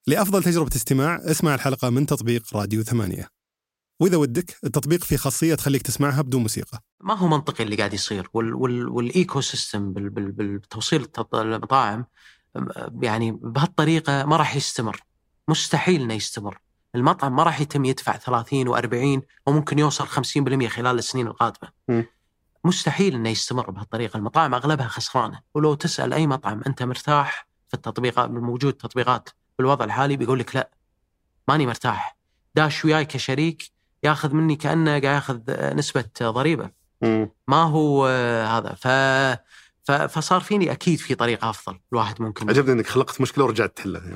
لأفضل تجربة استماع اسمع الحلقة من تطبيق راديو 8. وإذا ودك التطبيق فيه خاصية تخليك تسمعها بدون موسيقى. ما هو منطقي اللي قاعد يصير والإيكو سيستم بالتوصيل المطاعم يعني بهالطريقة ما راح يستمر، مستحيل إنه يستمر. المطعم ما راح يتم يدفع 30 و40 وممكن يوصل 50% خلال السنين القادمة. مستحيل إنه يستمر بهالطريقة. المطاعم أغلبها خسرانة، ولو تسأل أي مطعم أنت مرتاح في التطبيقات الموجود تطبيقات بالوضع الحالي بيقول لك لا ماني مرتاح، داش وياي كشريك ياخذ مني كأنه قاعد ياخذ نسبة ضريبة. ما هو هذا فصار فيني أكيد في طريقة أفضل الواحد ممكن. عجبني إنك خلقت مشكلة ورجعت تحلها.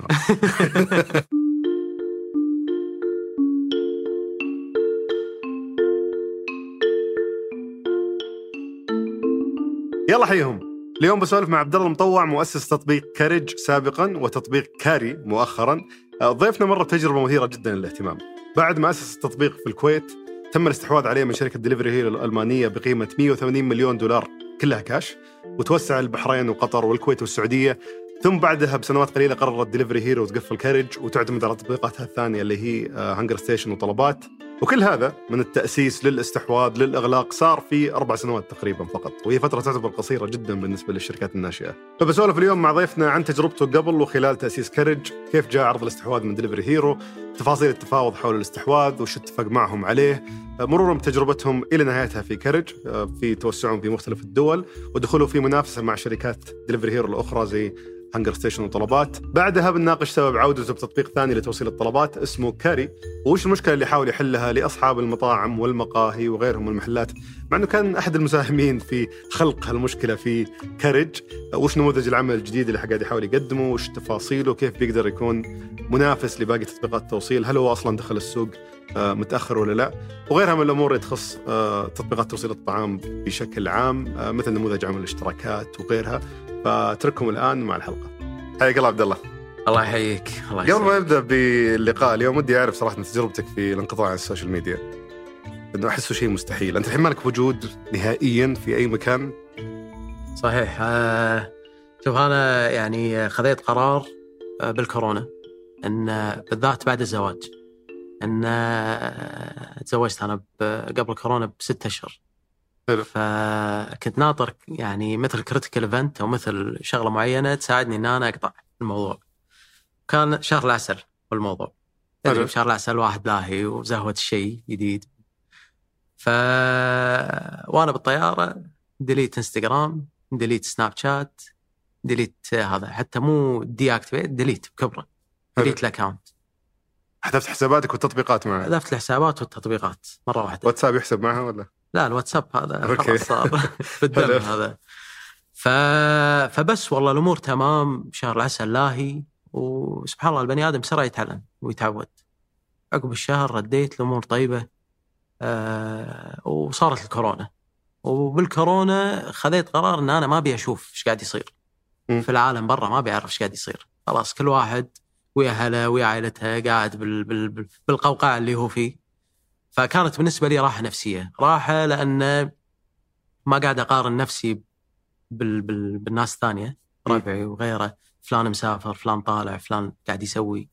يلا حيهم. اليوم بسولف مع عبد الله المطوع، مؤسس تطبيق كاريج سابقا وتطبيق كاري مؤخرا. ضيفنا مرة تجربة مثيرة جدا للاهتمام. بعد ما أسس التطبيق في الكويت تم الاستحواذ عليه من شركة دليفري هيرو الألمانية بقيمة 180 مليون دولار كلها كاش، وتوسع البحرين وقطر والكويت والسعودية. ثم بعدها بسنوات قليلة قررت دليفري هيرو تقفل كاريج وتعتمد على تطبيقاتها الثانية اللي هي هانجر ستيشن وطلبات. وكل هذا من التأسيس للاستحواذ للإغلاق صار في 4 سنوات تقريبا فقط، وهي فترة تعتبر قصيرة جدا بالنسبة للشركات الناشئة. فبسولف اليوم مع ضيفنا عن تجربته قبل وخلال تأسيس كاريج، كيف جاء عرض الاستحواذ من دليفري هيرو، تفاصيل التفاوض حول الاستحواذ وش اتفق معهم عليه، مرورا بتجربتهم إلى نهايتها في كاريج في توسعهم في مختلف الدول ودخولوا في منافسة مع شركات دليفري هيرو الأخرى زي هانجر ستيشن وطلبات. بعدها بنناقش سبب عودته بتطبيق ثاني لتوصيل الطلبات اسمه كاري، وش المشكلة اللي يحاول يحلها لأصحاب المطاعم والمقاهي وغيرهم من المحلات، مع أنه كان أحد المساهمين في خلق هالمشكلة في كاريج. وش نموذج العمل الجديد اللي قاعد يحاول يقدمه، وش تفاصيله، كيف بيقدر يكون منافس لباقي تطبيقات التوصيل، هل هو أصلا دخل السوق متأخر ولا لا، وغيرها من الأمور تخص تطبيقات توصيل الطعام بشكل عام، مثل نموذج عمل الاشتراكات وغيرها. فاترككم الآن مع الحلقة. حياك الله عبد الله. الله يحييك. قبل ما نبدأ باللقاء اليوم ودي أعرف صراحة تجربتك في الانقطاع عن السوشيال ميديا، إنه أحسه شيء مستحيل. أنت الحين مالك وجود نهائيا في أي مكان. صحيح. شوف أنا يعني خذيت قرار بالكورونا إن بالذات بعد الزواج، إن تزوجت أنا قبل كورونا ب6 أشهر. فكنت ناطر يعني مثل كريتيكال إيفنت أو مثل شغلة معينة تساعدني إن أنا أقطع الموضوع. كان شهر العسل والموضوع تدري شهر العسل واحد لاهي وزهوة الشيء جديد. وأنا بالطيارة ديليت انستغرام، ديليت سناب شات، ديليت هذا حتى مو دي اكتيفيت، ديليت بكبره، ديليت الأكاونت. حذفت حساباتك والتطبيقات معها؟ حذفت الحسابات والتطبيقات مرة واحدة. واتساب يحسب معها ولا؟ لا الواتساب هذا خلاص صار في الدم هذا. فبس والله الأمور تمام. شهر العسل لاهي، وسبحان الله البني آدم بسرعة يتعلم ويتعود. عقب الشهر رديت الأمور طيبة. وصارت الكورونا، وبالكورونا خذيت قرار أن أنا ما أبي أشوف إيش قاعد يصير في العالم برا، ما أبي أعرف إيش قاعد يصير. خلاص كل واحد ويا هلا ويا عائلتها قاعد بالقوقعة اللي هو فيه. فكانت بالنسبة لي راحة نفسية، راحة لأن ما قاعد أقارن نفسي بالناس الثانية، ربعي وغيره، فلان مسافر، فلان طالع، فلان قاعد يسوي.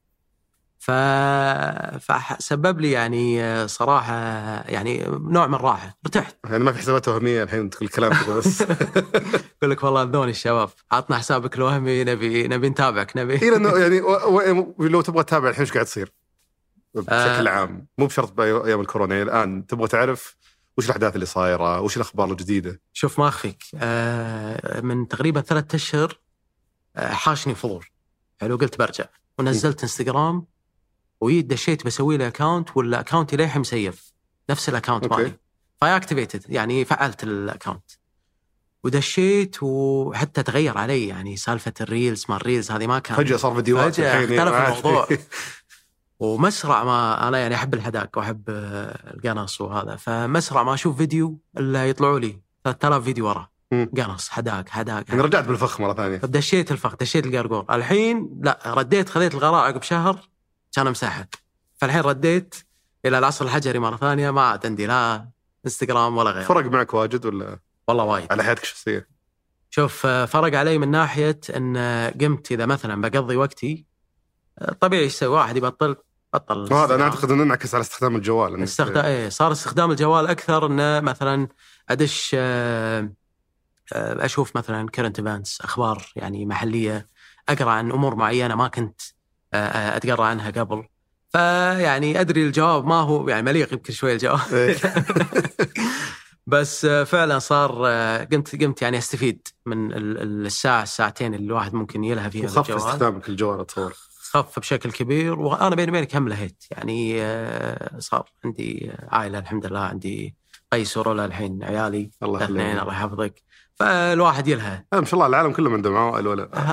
فسبب لي يعني صراحة يعني نوع من الراحة، ارتحت. يعني ما في حسابات وهمية الحين تقول الكلام كذا بس. يقول لك والله ذوني الشباب عطنا حسابك الوهمي، نبي نتابعك نبي. يعني لو تبغى تتابع الحين ايش قاعد تصير بشكل عام، مو بشرط بأيام الكورونا، يعني الآن تبغى تعرف وش الأحداث اللي صايرة، وش الأخبار الجديدة. شوف ما أخفيك، من تقريبا 3 أشهر حاشني فضول حلو، قلت برجع ونزلت انستغرام دشيت بسوي له أكاونت، ولا أكاونتي ليه مسيف نفس الأكاونت مالي، فاكتيفيتد يعني فعلت الأكاونت ودشيت، وحتى تغير علي يعني سالفة الريلز، ما الريلز هذه ما كان، فجأة صار فيديوهات، فجأة اختلف الموضوع. ومسرع ما أنا يعني أحب الحداق وأحب القنص وهذا، فمسرع ما أشوف فيديو إلا يطلعوا لي 3000 فيديو ورا قنص حداق. أنا رجعت بالفخ مرة ثانية، دشيت الفخ، دشيت القرقور. الحين لا، رديت خذيت القرار عقب شهر كان مساحة، فالحين رديت إلى العصر الحجري مرة ثانية، ما عاد عندي لا انستغرام ولا غيره. فرق معك واجد ولا؟ والله وايد على حياتك الشخصية. شوف فرق علي من ناحية أن قمت إذا مثلا بقضي وقتي طبيعي يسوي واحد يبطل وهذا أنا أعتقد أنه انعكس على استخدام الجوال. صار استخدام الجوال أكثر، إنه مثلا أدش أشوف مثلا current events، أخبار يعني محلية، أقرأ عن أمور معينة ما كنت أتقرأ عنها قبل، فيعني أدري الجواب ما هو يعني مليق يمكن شوية الجواب. بس فعلا صار قمت يعني أستفيد من الساعة الساعتين اللي الواحد ممكن يلها فيها بالجوال. خف استخدامك الجوال أتصور خف بشكل كبير. وأنا بيني وبينك هم لهيت يعني، صار عندي عائلة الحمد لله، عندي قيس ورولا الحين عيالي الاثنين الله يحفظك، فالواحد يلها. ما شاء الله العالم كلهم عندهم عوائل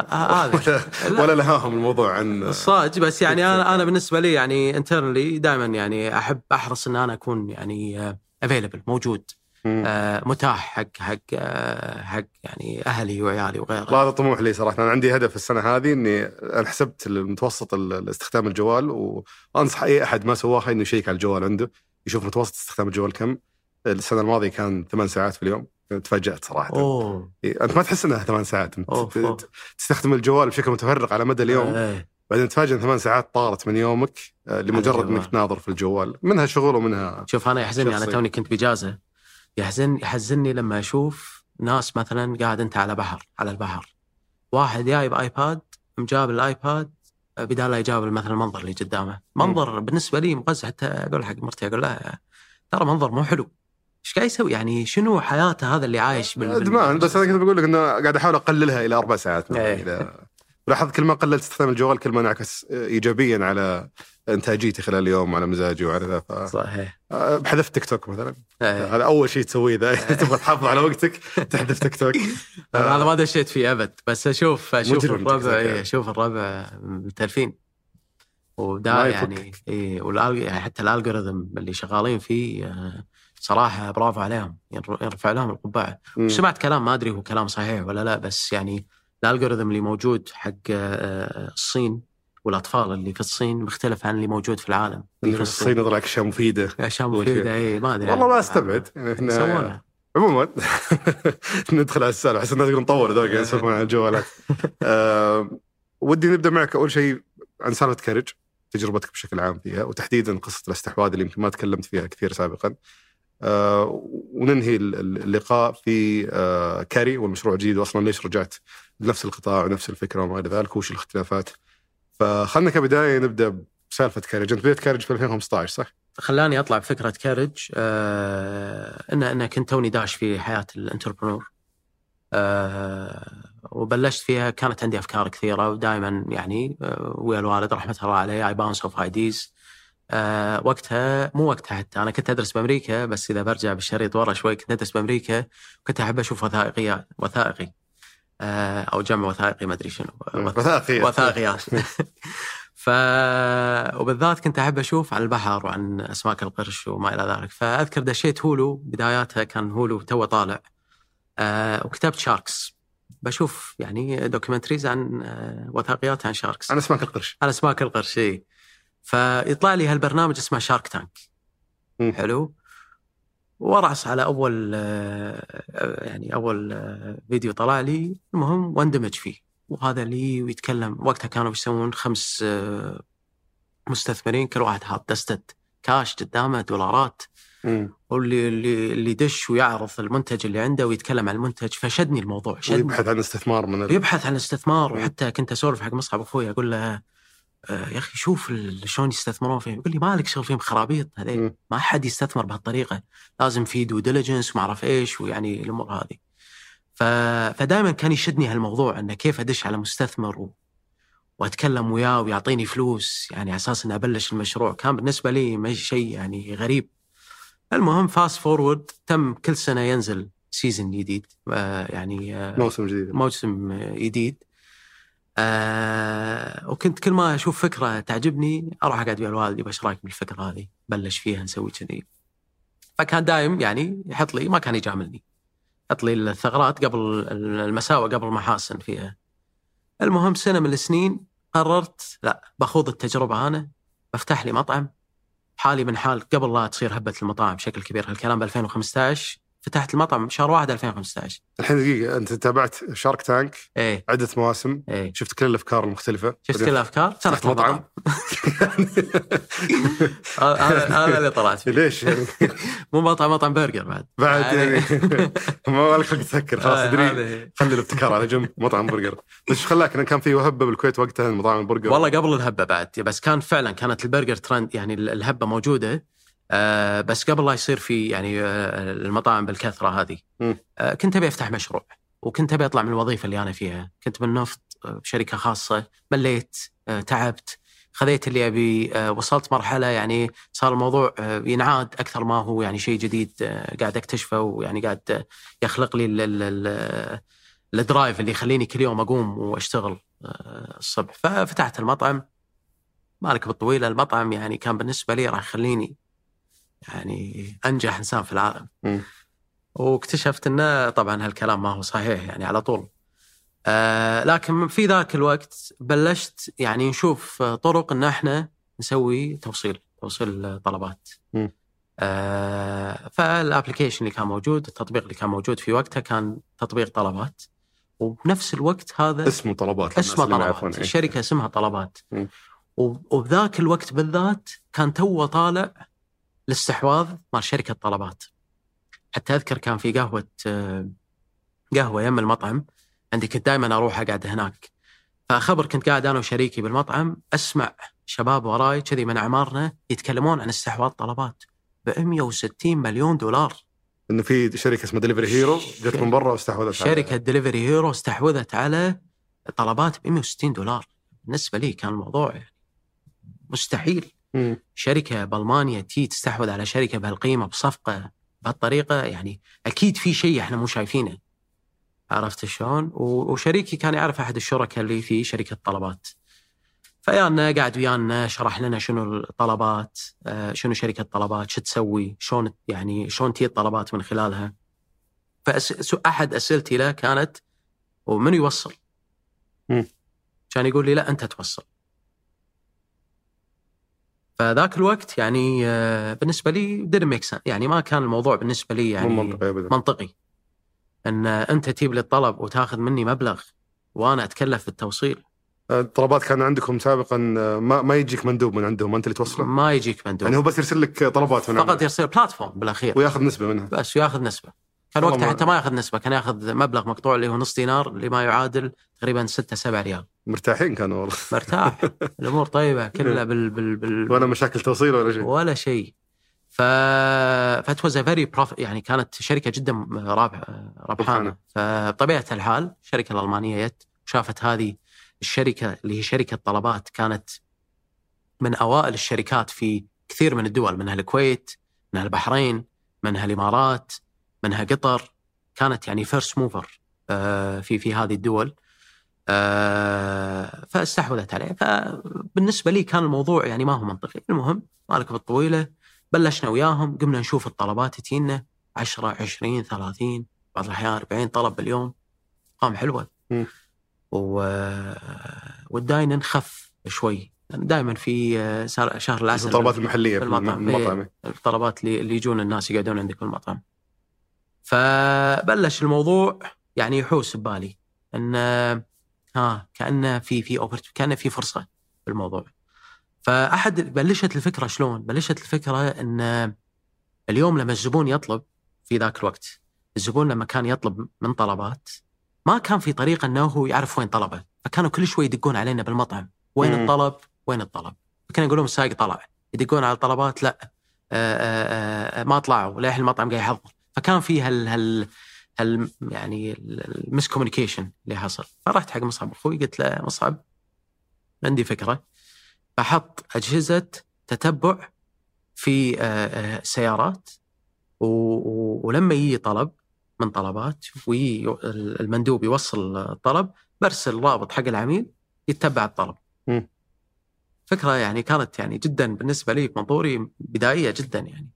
ولا لهاهم الموضوع عن الصاج. بس يعني أنا بالنسبة لي يعني internally دائما يعني أحب أحرص إن أنا أكون يعني available، موجود، متاح حق يعني أهلي وعيالي وغيره. لا هذا طموح لي صراحة. أنا عندي هدف السنة هذه إني أنا حسبت المتوسط الاستخدام الجوال، وأنصح أي أحد ما سواها إنه يشيك على الجوال عنده يشوف متوسط استخدام الجوال كم. السنة الماضية كان 8 ساعات في اليوم. تفاجأت صراحة. أنت ما تحس إنها 8 ساعات، تستخدم الجوال بشكل متفرق على مدى اليوم، بعدين تفاجئ 8 ساعات طارت من يومك لمجرد إنك تناظر في الجوال، منها شغل ومنها. شوف أنا يحزنني، أنا توني كنت بإجازة، يحزنني لما أشوف ناس مثلا قاعد أنت على البحر، واحد جايب آيباد مجاب الآيباد بدال لا يجاب مثلا المنظر اللي قدامه، منظر بالنسبة لي مقزح. حتى أقول حق مرتي أقول لها ترى منظر مو حلو، إيش قاعد يسوي يعني؟ شنو حياته هذا اللي عايش إدمان؟ بس أنا كنت بقول لك إنه قاعد أحاول أقللها إلى 4 ساعات. لاحظت كل ما قللت استخدام الجوال كل ما انعكس إيجابيا على إنتاجيتي خلال اليوم وعلى مزاجي وعلى ذا. صحيح. بحذف تيك توك مثلا. هذا أول شيء تسويه إذا تبغى تحافظ على وقتك، تحذف تيك توك. هذا ما دشيت فيه أبد، بس أشوف الربع، أشوف الربع متلفين ودا يعني حتى الألغوريثم اللي شغالين فيه صراحة برافو عليهم، يرفع لهم القبعة. وسمعت كلام ما أدري هو كلام صحيح ولا لا، بس يعني الألغوريثم اللي موجود حق الصين والأطفال اللي في الصين مختلف عن اللي موجود في العالم. اللي في الصين يطلع أشياء مفيدة. ما أدري والله ما استبعد يعني عموما ندخل على السالفة حسنا نقدر نطور ذوق يسولفون عن الجوالات. ودي نبدأ معك أول شيء عن سالفة كارج، تجربتك بشكل عام فيها، وتحديدا قصة الاستحواذ اللي يمكن ما تكلمت فيها كثير سابقا، وننهي اللقاء في كاري والمشروع الجديد، وأصلا ليش رجعت لنفس القطاع ونفس الفكرة وما إلى ذلك، وش الاختلافات. فخلنا كبداية نبدأ بسالفة كارج. أنت بديت كارج في 2015 صح؟ خلاني أطلع بفكرة كارج أنا كنت توني داش في حياة الانتربرنور، وبلشت فيها. كانت عندي أفكار كثيرة ودائما يعني ويا الوالد رحمة الله عليه I bounce off ideas. وقتها مو وقتها، حتى أنا كنت أدرس بأمريكا، بس إذا برجع بالشريط ورا شوي كنت أدرس بأمريكا، وكنت أحب أشوف وثائقي أو جمع وثائقي ما أدري شنو وثائقيات. وبالذات كنت أحب أشوف عن البحر وعن أسماك القرش وما إلى ذلك. فأذكر دشيت هولو، بداياتها كان هولو تو طالع، وكتبت شاركس، بشوف يعني دوكيومنتريز عن وثائقيات عن شاركس، أنا أسماك القرش فيطلع لي هالبرنامج اسمه شارك تانك. حلو. ورأس على أول فيديو طلع لي، المهم واندمج فيه، وهذا لي ويتكلم. وقتها كانوا بيسوون 5 مستثمرين، كل واحد حاط دستة كاش قدامه دولارات، واللي يدش ويعرض المنتج اللي عنده ويتكلم عن المنتج. فشدني الموضوع، يبحث عن استثمار وحتى كنت أسولف حق مصعب أخوي أقول له يا أخي شوف شلون يستثمرون فيه. يقول لي مالك شغل فيهم خرابيط هذين، ما حد يستثمر بهالطريقة، لازم في دو ديليجنس وما أعرف إيش، ويعني الأمور هذه. فدائما كان يشدني هالموضوع، أنه كيف أدش على مستثمر وأتكلم وياه ويعطيني فلوس يعني على أساس أن أبلش المشروع. كان بالنسبة لي شيء يعني غريب. المهم فاست فورورد، تم كل سنة ينزل سيزن جديد، يعني موسم جديد. وكنت كل ما أشوف فكرة تعجبني أروح أقعد ويا الوالد، يبغى إيش رأيك بالفكرة هذه، بلش فيها نسوي كذي. فكان دايم يعني يحط لي، ما كان يجاملني، يحط لي الثغرات قبل المساوئ قبل المحاسن فيها. المهم سنة من السنين قررت لا، بخوض التجربة، أنا بفتح لي مطعم حالي من حال قبل لا تصير هبة المطاعم بشكل كبير. هالكلام ب 2015 فتحت المطعم شهر 1 2015. الحين دقيقة، أنت تابعت شارك تانك إيه عدة مواسم، إيه شفت كل الأفكار المختلفة، شفت كل الأفكار، فتحت مطعم. هذا اللي طلعت فيه. ليش يعني؟ مو مطعم برجر بعد يعني ما لك خلق تفكر، خلاص ادري، خلي الابتكار على جنب. مطعم برجر، بس خلاك إن كان في وهبة بالكويت وقتها مطاعم البرجر. والله قبل الهبة بعد، بس كان فعلا كانت البرجر ترند، يعني الهبة موجودة، بس قبل لا يصير في يعني المطاعم بالكثرة هذه. كنت أبي أفتح مشروع، وكنت أبي أطلع من الوظيفة اللي أنا فيها. كنت بالنفط بشركة خاصة، مليت، تعبت، خذيت اللي أبي، وصلت مرحلة يعني صار الموضوع ينعاد أكثر ما هو يعني شيء جديد قاعد أكتشفه، ويعني قاعد يخلق لي الدرايف اللي يخليني كل يوم أقوم وأشتغل الصبح. ففتحت المطعم. مالك بالطويلة، المطعم يعني كان بالنسبة لي راح يخليني يعني أنجح إنسان في العالم. واكتشفت أنه طبعا هالكلام ما هو صحيح يعني على طول. لكن في ذاك الوقت بلشت يعني نشوف طرق أن احنا نسوي توصيل طلبات. فالابليكيشن اللي كان موجود، التطبيق اللي كان موجود في وقتها كان تطبيق طلبات، وبنفس الوقت هذا اسمه طلبات. الشركة اسمها طلبات. وبذاك الوقت بالذات كان توه طالع الاستحواذ مع شركة طلبات. حتى أذكر كان في قهوة يم المطعم عندي، كنت دائما أروح أقعد هناك. فأخبر كنت قاعد أنا وشريكي بالمطعم، أسمع شباب وراي كذي من أعمارنا يتكلمون عن استحواذ طلبات ب$160 مليون. إنه في شركة اسمها دليفري هيرو جت من برا واستحوذت. شركة دليفري هيرو استحوذت على طلبات ب$160. بالنسبة لي كان الموضوع يعني مستحيل. شركة بألمانيا تستحوذ على شركة بهالقيمة بصفقة بهالطريقة، يعني أكيد في شيء إحنا مو شايفينه. عرفت شلون؟ وشريكي كان يعرف أحد الشركاء اللي في شركة طلبات، فيانا قاعد ويانا شرح لنا شنو الطلبات، شنو شركة طلبات، شو تسوي، شلون يعني شلون تجي الطلبات من خلالها. فأحد أسئلتي له كانت ومن يوصل؟ كان يقول لي لا أنت توصل. فذاك الوقت يعني بالنسبة لي didn't make sense، يعني ما كان الموضوع بالنسبة لي يعني منطقي أن أنت تجيب لي الطلب وتأخذ مني مبلغ وأنا أتكلف بالتوصيل. الطلبات كان عندكم سابقا ما يجيك مندوب من عندهم، أنت اللي توصله؟ ما يجيك مندوب، يعني هو بس يرسل لك طلبات من فقط، يرسل بلاتفورم بالأخير ويأخذ نسبة منها بس، ويأخذ نسبة. كان وقتها حتى ما يأخذ نسبة، كان يأخذ مبلغ مقطوع اللي هو نص دينار، اللي ما يعادل تقريبا 6-7 ريال. مرتاحين كانوا والله. مرتاح، الأمور طيبة كلها ولا مشاكل توصيل ولا شيء. فتوزع فيري يعني كانت شركة جدا ربحانة. فبطبيعة الحال الشركة الألمانية جت وشافت هذه الشركة اللي هي شركة طلبات، كانت من أوائل الشركات في كثير من الدول، منها الكويت، منها البحرين، منها الإمارات، منها قطر. كانت يعني فيرست موفر في هذه الدول. فاستحوذت عليه. فبالنسبة لي كان الموضوع يعني ما هو منطقي. المهم مالك بالطويلة، بلشنا وياهم، قمنا نشوف الطلبات تجينا 10 20 30 بعض الأحيان 40 طلب باليوم، قام حلوة. والداينا نخف شوي، يعني دائما في شهر العسل الطلبات المحلية في المطعم، الطلبات اللي يجون الناس يقعدون عندك في المطعم. فبلش الموضوع يعني يحوس ببالي ان كأنه كأنه في فرصة بالموضوع. بلشت الفكرة شلون؟ بلشت الفكرة ان اليوم لما الزبون يطلب، في ذاك الوقت الزبون لما كان يطلب من طلبات ما كان في طريقة أنه هو يعرف وين طلبه، فكانوا كل شوي يدقون علينا بالمطعم، وين الطلب وين الطلب. فكان يقولون السائق طلع، يدقون على الطلبات لا ما طلعوا، ليه المطعم قاعد يحضر. فكان فيه يعني المسكوميونيكيشن اللي حصل. فرحت حق مصعب أخوي قلت له مصعب عندي فكرة، بحط أجهزة تتبع في سيارات، ولما يجي طلب من طلبات والمندوب يوصل الطلب، برسل رابط حق العميل يتبع الطلب. فكرة يعني كانت يعني جدا بالنسبة لي بمنظوري بدائية جدا يعني.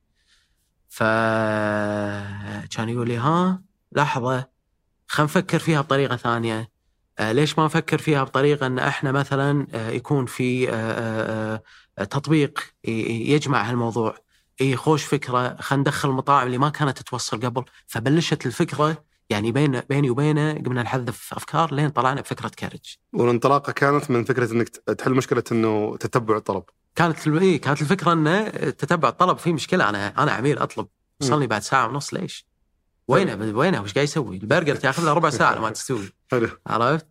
فكان يقول لي لحظة خلينا نفكر فيها بطريقة ثانية. ليش ما نفكر فيها بطريقة أن احنا مثلا يكون في تطبيق يجمع هالموضوع. اي خوش فكره، خلينا ندخل المطاعم اللي ما كانت تتوصل قبل. فبلشت الفكره يعني بيني وبينه قمنا نحذف افكار لين طلعنا بفكره كارج. والانطلاقه كانت من فكره انك تحل مشكله انه تتبع الطلب. كانت الفكره انه تتبع الطلب في مشكله. انا عميل اطلب وصلني بعد ساعه ونص، ليش؟ وينه وش قاعد يسوي؟ البرجر تاخذ له ربع ساعه لما تستوي. عرفت؟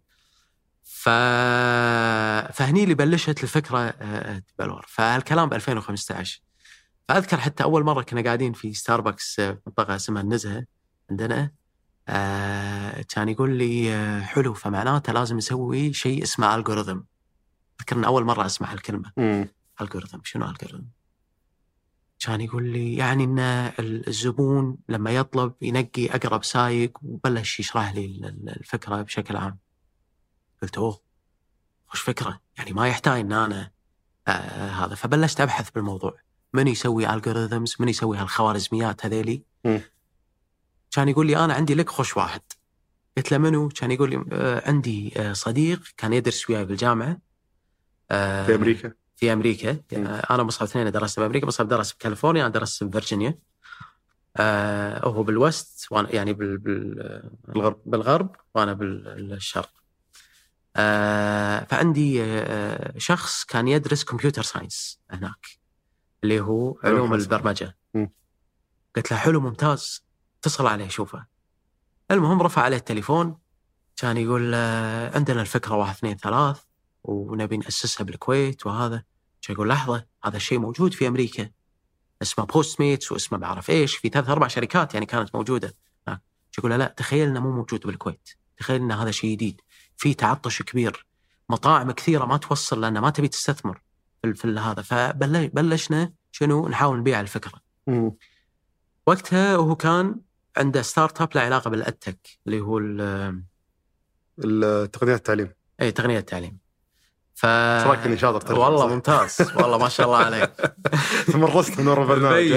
فهني اللي بلشت الفكره تبلور. فالكلام ب 2015. فاذكر حتى اول مره كنا قاعدين في ستاربكس في منطقه اسمها النزهه عندنا، كان يقول لي حلو، فمعناته لازم نسوي شيء اسمه الجوريثم. اذكر ان اول مره اسمع الكلمه الجوريثم. شنو الجوريثم؟ كان يقول لي يعني ان الزبون لما يطلب ينقي اقرب سايق، وبلش يشرح لي الفكره بشكل عام. قلت اوه وش فكره، يعني ما يحتاج ان انا هذا. فبلشت ابحث بالموضوع، من يسوي الجوريثمز، من يسوي هالخوارزميات هذيلي. كان يقول لي انا عندي لك خوش واحد. قلت له منو؟ كان يقول لي عندي صديق كان يدرس وياي بالجامعه في امريكا. انا مصعب اثنين درست بامريكا، مصعب درس بكاليفورنيا، انا درست بفرجينيا. هو بالوست وانا يعني بالغرب وانا بالشرق. فعندي شخص كان يدرس كمبيوتر ساينس هناك، اللي هو علوم البرمجه. قلت له حلو ممتاز، اتصل عليه شوفه. المهم رفع عليه التليفون، كان يقول عندنا الفكره 1 2 3 ونبي نأسسها بالكويت وهذا. كان يقول لحظه، هذا الشيء موجود في امريكا، اسمه بوست ميتس واسمه بعرف ايش، في 3-4 شركات يعني كانت موجوده. يقول لا تخيل انه مو موجود بالكويت، تخيل ان هذا شيء جديد، في تعطش كبير، مطاعم كثيره ما توصل لان ما تبي تستثمر في هذا. فبلشنا شنو نحاول نبيع الفكره. وقتها وهو كان عنده ستارت اب له علاقه بالادتك، اللي هو التقنيات التعليم. اي تقنيه التعليم. رايك اني شاطر؟ والله ممتاز، والله ما شاء الله عليك. تمرست من ورا البرنامج.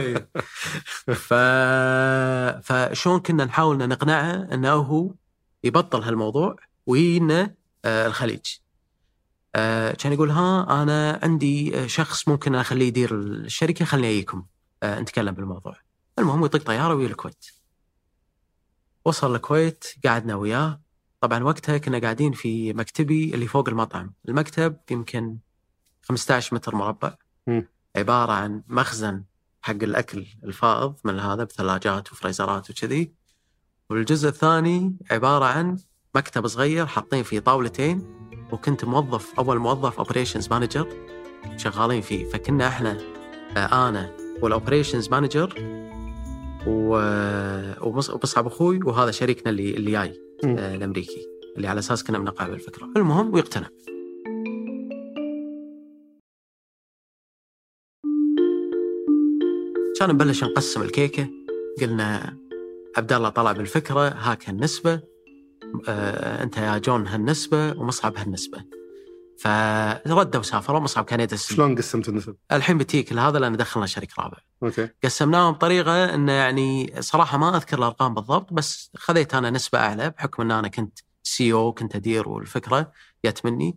فشون كنا نحاول نقنعه انه هو يبطل هالموضوع ويجينا الخليج. كان يقول ها انا عندي شخص ممكن اخليه يدير الشركه، خلني اجيكم نتكلم بالموضوع. المهم يطق طياره ويا الكويت. وصل الكويت، قعدنا وياه. طبعا وقتها كنا قاعدين في مكتبي اللي فوق المطعم. المكتب يمكن 15 متر مربع، عبارة عن مخزن حق الأكل الفائض من هذا بثلاجات وفريزرات وكذي. والجزء الثاني عبارة عن مكتب صغير حاطين فيه طاولتين، وكنت أول موظف اوبريشنز مانجر شغالين فيه. فكنا احنا أنا والأوبريشنز مانجر ومصعب أخوي وهذا شريكنا اللي جاي الأمريكي، اللي على أساس كنا بنقع بالفكرة. المهم ويقتنع. كان نبلش نقسم الكيكة. قلنا عبد الله طلع بالفكرة، هاك هالنسبة، أنت يا جون هالنسبة، ومصعب هالنسبة. فردوا وسافروا. مصعب كان يدرس. شلون قسمت النسب؟ الحين بتيك هذا لأن دخلنا شريك رابع. أوكي. قسمناهم بطريقة إنه يعني صراحة ما أذكر الأرقام بالضبط، بس خذيت أنا نسبة أعلى بحكم إن أنا كنت CEO، كنت أدير، والفكرة جت مني.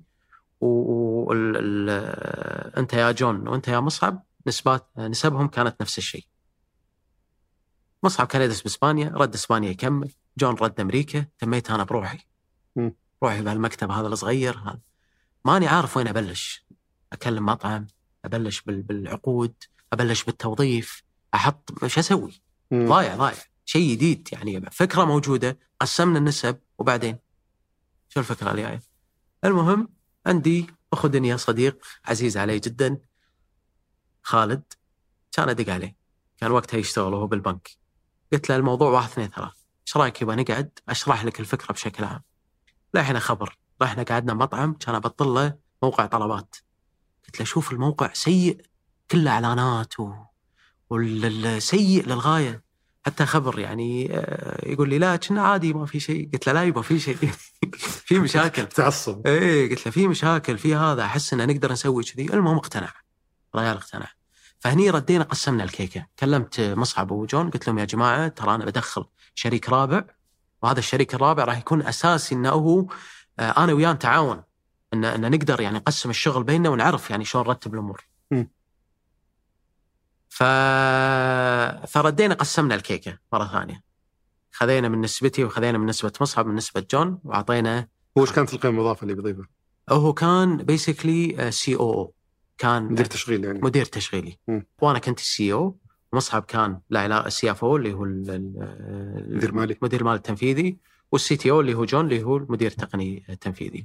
أنت يا جون وأنت يا مصعب نسبهم كانت نفس الشيء. مصعب كان يدرس بإسبانيا، رد إسبانيا يكمل. جون رد أمريكا. تميت أنا بروحي. روحي بهالمكتب هذا الصغير هذا، ماني عارف وين أبلش. أكلم مطعم، أبلش بالعقود، أبلش بالتوظيف، أحط مش أسوي. ضايع شيء جديد يعني، فكرة موجودة، قسمنا النسب، وبعدين شو الفكرة اللي جاية؟ المهم عندي أخو دنيا، صديق عزيز علي جدا، خالد. كان أدق عليه، كان وقتها يشتغل وهو بالبنك. قلت له الموضوع 1 2 3، إيش رأيك يبقى نقعد أشرح لك الفكرة بشكل عام؟ لا إحنا خبر. رحنا قعدنا مطعم، كان أبطل له موقع طلبات. قلت له شوف الموقع سيء، كله إعلانات والسيء للغاية، حتى خبر يعني. يقول لي لا كنا عادي ما في شيء. قلت له لا يبقى في شيء. في مشاكل. تعصب. ايه قلت له في مشاكل في هذا، أحس إن نقدر نسوي كذي. المهم اقتنع، رجال اقتنع. فهني ردينا قسمنا الكيكة. كلمت مصعب وجون، قلت لهم يا جماعة ترى أنا بدخل شريك رابع، وهذا الشريك الرابع راح يكون أساسي إنه هو أنا وياه نتعاون، إن نقدر يعني نقسم الشغل بيننا ونعرف يعني شلون نرتب الأمور. فردينا قسمنا الكيكة مرة ثانية، خذينا من نسبتي وخذينا من نسبة مصعب من نسبة جون وعطينا. هو ايش كانت القيمة المضافة اللي بيضيفها؟ هو كان بيسكلي COO، كان مدير تشغيل يعني. مدير تشغيلي. وانا كنت CEO، ومصعب كان لا علاقة CFO اللي هو مدير المال التنفيذي، والCTO اللي هو جون اللي هو المدير التقني التنفيذي.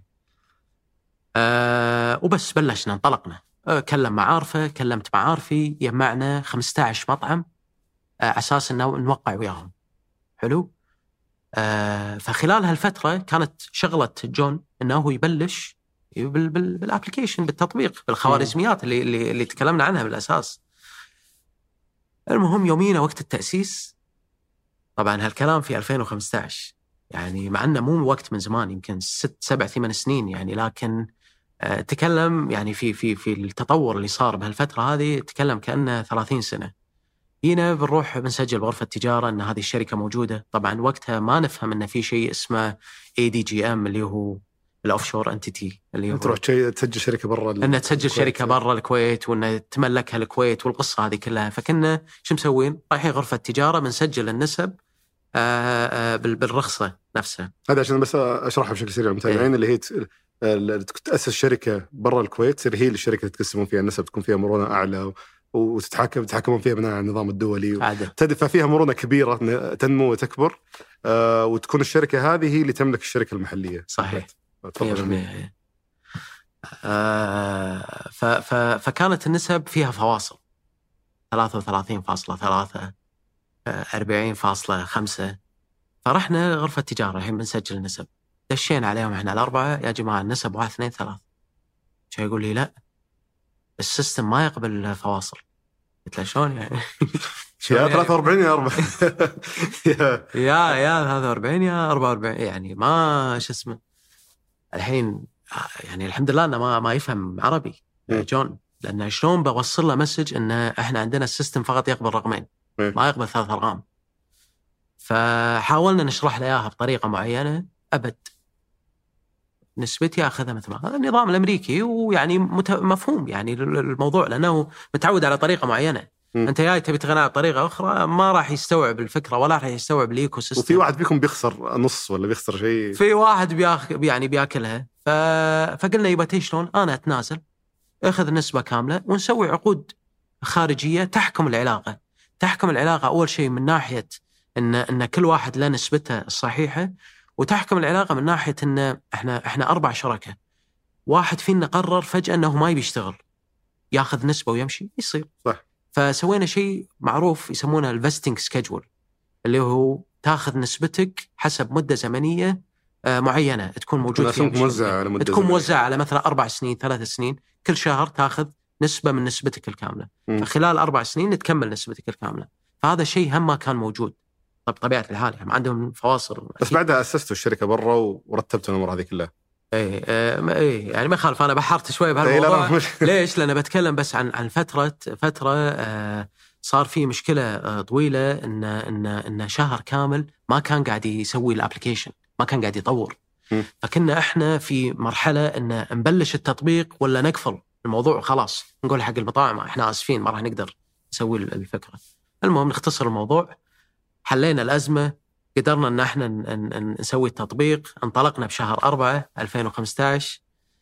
وبس بلشنا انطلقنا. كلم معارفه، كلمت معارفي، يجمعنا 15 مطعم على اساس انه نوقع وياهم. حلو. فخلال هالفتره كانت شغله جون انه هو يبلش بالابلكيشن، بالتطبيق، بالخوارزميات اللي تكلمنا عنها بالاساس. المهم يومينا وقت التاسيس، طبعا هالكلام في 2015 يعني، مع انه مو وقت من زمان، يمكن 6 7 8 سنين يعني، لكن تكلم يعني في التطور اللي صار بهالفترة هذه، تكلم كأنه 30 سنة. هنا بنروح بنسجل بغرفة تجارة أن هذه الشركة موجودة. طبعا وقتها ما نفهم أن في شيء اسمه ADGM اللي هو الأوفشور أنتيتي، اللي هو تروح تسجل شركة برا، أن تسجل شركة برا الكويت وأن تملكها الكويت والقصة هذه كلها. فكنا شو مسوين؟ رايحين غرفة تجارة بنسجل النسب بالرخصة نفسها. هذا عشان بس أشرحها بشكل سريع للمتابعين. اللي هي تأسس شركة برا الكويت، تصير هي الشركة اللي تقسمون فيها النسب، تكون فيها مرونة أعلى وتتحكمون فيها بناء على النظام الدولي، تدفع فيها مرونة كبيرة، تنمو وتكبر. وتكون الشركة هذه هي اللي تملك الشركة المحلية. صحيح. فكانت النسب فيها فواصل، 33.3، 40.5. فرحنا غرفة تجارة الحين بنسجل النسب، دشينا عليهم احنا الأربعة، يا جماعة النسب 1 2 3. شو يقول لي لا السيستم ما يقبل فواصل. قلت له شلون يعني؟ يا 43 يا 4 يا 43 يا 44 يعني، ما شو اسمه الحين يعني. الحمد لله انه ما يفهم عربي جون، لانه شلون بوصل له مسج ان احنا عندنا السيستم فقط يقبل رقمين، ما يقبل 3 أرقام. فحاولنا نشرح له اياها بطريقه معينه، ابد. نسبتي اخذها مثل ما هذا النظام الامريكي، ويعني مفهوم يعني الموضوع، لانه متعود على طريقه معينه. انت جاي تبي تقنعه بطريقه اخرى، ما راح يستوعب الفكره ولا راح يستوعب الايكو سيستم. وفي واحد فيكم بيخسر نص ولا بيخسر شيء، في واحد يعني بياكلها. فقلنا يبقى شلون انا اتنازل، اخذ نسبه كامله ونسوي عقود خارجيه تحكم العلاقه. اول شيء من ناحيه ان كل واحد له نسبته الصحيحه، وتحكم العلاقه من ناحيه ان احنا 4 شركاء، واحد فينا قرر فجاه انه ما يبي يشتغل، ياخذ نسبه ويمشي، يصير صح. فسوينا شيء معروف يسمونه الفستنج سكيدجول، اللي هو تاخذ نسبتك حسب مده زمنيه معينه تكون موجود فيها، تكون موزعه على مثلا 4 سنين 3 سنين، كل شهر تاخذ نسبه من نسبتك الكامله. فخلال 4 سنين تكمل نسبتك الكامله. فهذا شيء هم ما كان موجود بطبيعه الحال، يعني عندهم فواصل. بس بعدها اسستوا الشركه برا ورتبتوا الامور هذه كلها. ايه يعني ما خالف، انا بحرت شوي بهالموضوع. ليش؟ لأنا بتكلم بس عن فترة صار في مشكلة طويلة إن شهر كامل ما كان قاعد يسوي الابليكيشن، ما كان قاعد يطور. فكنا احنا في مرحلة إن نبلش التطبيق ولا نقفل الموضوع، خلاص نقول حق المطاعم احنا آسفين ما راح نقدر نسوي الفكرة. المهم نختصر الموضوع، حلينا الأزمة، قدرنا ان احنا نسوي التطبيق. انطلقنا بشهر 4 2015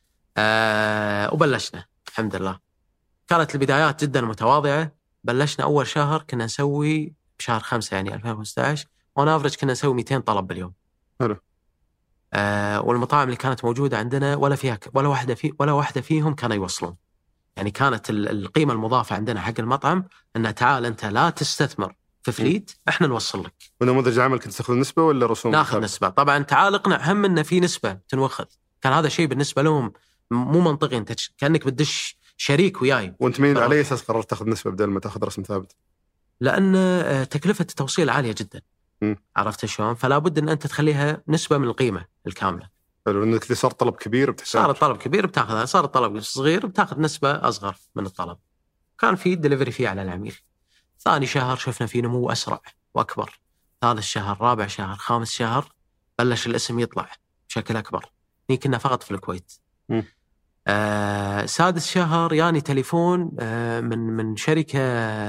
وبلشنا الحمد لله. كانت البدايات جدا متواضعة. بلشنا اول شهر كنا نسوي بشهر 5 يعني 2015 اون افريج كنا نسوي 200 طلب باليوم. حلو. والمطاعم اللي كانت موجودة عندنا ولا واحدة فيهم كانوا يوصلون. يعني كانت القيمة المضافة عندنا حق المطعم ان تعال انت لا تستثمر في فليت، احنا نوصل لك. ونموذج العمل كنت تاخذ نسبه ولا رسوم؟ ناخذ نسبه طبعا. تعال اقنع هم انه في نسبه تنوخذ. كان هذا شيء بالنسبه لهم مو منطقي، انت كانك بدش شريك وياي. وانت مين على اساس قررت تاخذ نسبه بدل ما تاخذ رسم ثابت؟ لان تكلفه التوصيل عاليه جدا. عرفت شلون؟ فلا بد ان انت تخليها نسبه من القيمه الكامله. حلو. انك اذا صار طلب كبير بتحتاج، صار الطلب كبير بتاخذها، صار الطلب صغير بتاخذ نسبه اصغر من الطلب. كان في دليفري فيه على العميل. ثاني شهر شفنا فيه نمو اسرع واكبر. 3 شهر 4 شهر 5 شهر بلش الاسم يطلع بشكل اكبر. كنا فقط في الكويت. سادس شهر يعني تليفون من شركة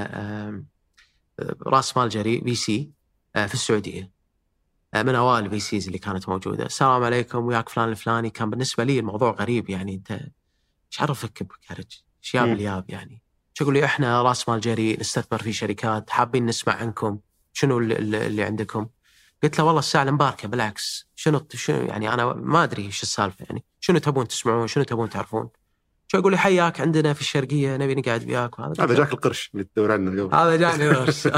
راس مال جريء VC في السعودية، من أوائل VCs اللي كانت موجودة. السلام عليكم، وياك فلان الفلاني. كان بالنسبة لي الموضوع غريب، يعني أنت إيش عرفك بكارج؟ إيش ياب الياب يعني؟ شو يقول لي إحنا راس مال جريء نستثمر في شركات، حابين نسمع عنكم، شنو اللي عندكم؟ قلت له والله الساعة المباركة، بالعكس شنو يعني أنا ما أدري إيش السالفة، يعني شنو تبون تسمعون، شنو تبون تعرفون؟ شو يقول لي حياك عندنا في الشرقية، نبي نقعد وياك. هذا جاك القرش اللي تدور عنه قبل. هذا جاني القرش.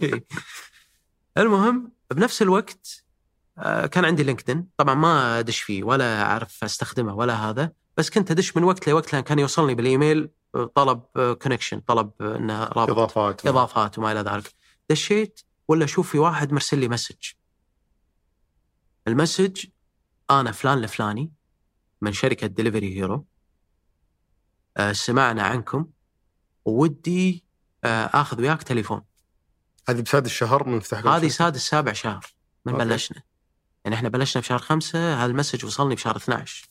المهم بنفس الوقت كان عندي لينكدين، طبعا ما أدش فيه ولا أعرف أستخدمه ولا هذا، بس كنت أدش من وقت لوقت، لأن كان يوصلني بالإيميل طلب كونكشن، طلب إنه رابط إضافات وما إلى ذلك. دشيت ولا أشوف في واحد مرسل لي المسج أنا فلان الفلاني من شركة ديليفري هيرو، سمعنا عنكم وودي أخذ وياك تليفون. هذه بسادس الشهر من فتح؟ هذه سادس 7 شهر من بلشنا، يعني إحنا بلشنا بشهر 5، هذا المسج وصلني بشهر 12.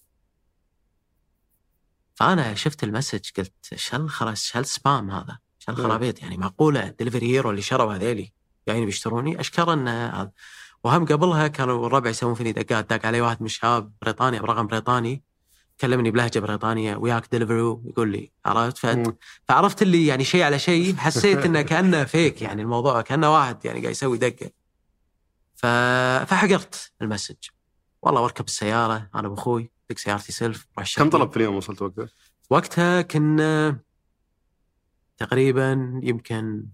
فأنا شفت المسج قلت شل سبام هذا، شل خرابيط، يعني معقولة ديليفري هيرو اللي شروا هذيلي يعني بيشتروني؟ أشكر أن هذا. وهم قبلها كانوا الربع يسوون فيني دقات، داق علي واحد من شباب بريطانيا برقم بريطاني، كلمني بلهجة بريطانية، وياك ديليفرو، يقول لي عرفت. فعرفت اللي يعني شيء على شيء، حسيت إنه كأنه فيك، يعني الموضوع كأنه واحد يعني قاعد يسوي دقة. فحقرت المسج والله، واركب السيارة أنا بأخوي، دق سيارتي سلف. كم طلب في اليوم وصلت وقتها؟ وقتها كنا تقريبا يمكن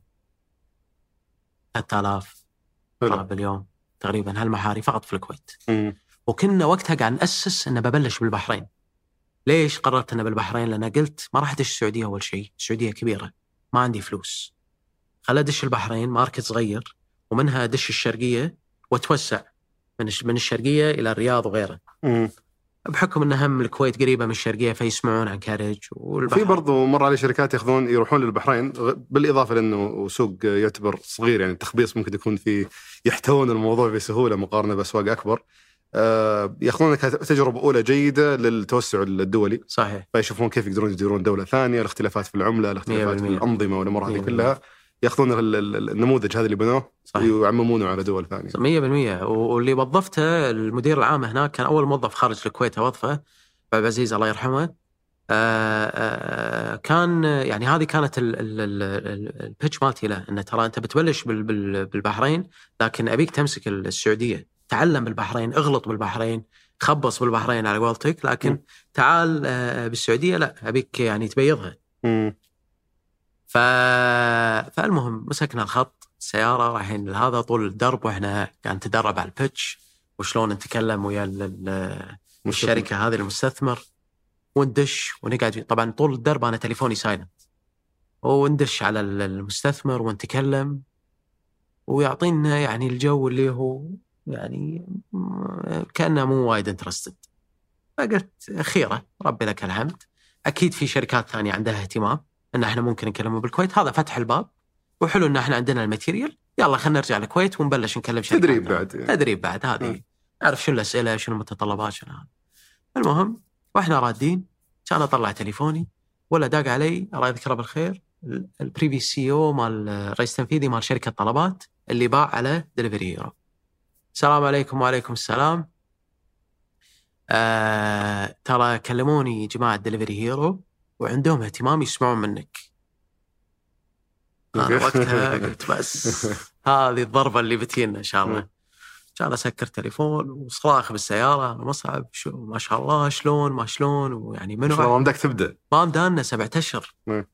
3000 طلب باليوم تقريبا، هالمحاري فقط في الكويت. وكنا وقتها قاعد نأسس إنه ببلش بالبحرين. ليش قررت أنا بالبحرين؟ لأن قلت ما راح أدش السعودية أول شيء، السعودية كبيرة ما عندي فلوس، خل أدش البحرين ماركت صغير، ومنها أدش الشرقية وتوسع من الشرقية إلى الرياض وغيره. بحكم أن هم الكويت قريبة من الشرقية فيسمعون عن كارج في برضو مر علي شركات يروحون للبحرين، بالإضافة لأنه سوق يعتبر صغير، يعني التخبيص ممكن يكون فيه، يحتوون الموضوع بسهولة مقارنة بأسواق أكبر. ياخذونك تجربة أولى جيدة للتوسع الدولي. صحيح. فيشوفون كيف يقدرون يديرون دولة ثانية، الاختلافات في العملة، الاختلافات في الأنظمة والأمور هذه كلها، ياخذون النموذج هذا اللي بنوه ويعممونه على دول ثانية. 100%. واللي وظفته المدير العام هناك كان أول موظف خارج الكويت أوظفه، عبد العزيز الله يرحمه. كان يعني هذه كانت البيتش مالتي له، إنه ترى أنت بتبلش بالبحرين، لكن أبيك تمسك السعودية، تعلم بالبحرين، اغلط بالبحرين، خبص بالبحرين على قولتك، لكن تعال بالسعودية لا، أبيك يعني تبيضها. فالمهم مسكنا الخط السيارة رايحين لهذا طول الدرب، وإحنا قاعد نتدرب على البيتش وشلون نتكلم ويا الشركة هذه المستثمر، وندش ونقعد. طبعا طول الدرب أنا تليفوني سايلنت، وندش على المستثمر ونتكلم، ويعطينا يعني الجو اللي هو يعني كأنه مو وايد انترستد. فقلت خيرة ربي لك الحمد، أكيد في شركات ثانية عندها اهتمام إن إحنا ممكن نكلمه بالكويت، هذا فتح الباب، وحلو إن إحنا عندنا الماتيريال، يلا خلينا نرجع الكويت ونبلش نكلم شركات. تدريب بعد هذه، نعرف شو الأسئلة، شو المتطلبات، شو هذا. المهم وإحنا رادين، كان أطلع تليفوني ولا داق علي الله يذكره بالخير البريفي CEO مال الرئيس التنفيذي مال شركة طلبات اللي باع على ديليفري هيرو. السلام عليكم. وعليكم السلام. ترى كلموني جماعة ديليفري هيرو وعندهم اهتمام يسمعون منك. أنا وقتها قلت بس هذه الضربة اللي بتينا إن شاء الله. كان أسكر تليفون وصراخ بالسيارة، مصعب شو ما شاء الله، شلون ما شلون، ويعني منو ما بدك تبدأ، ما مدانا 7 أشهر.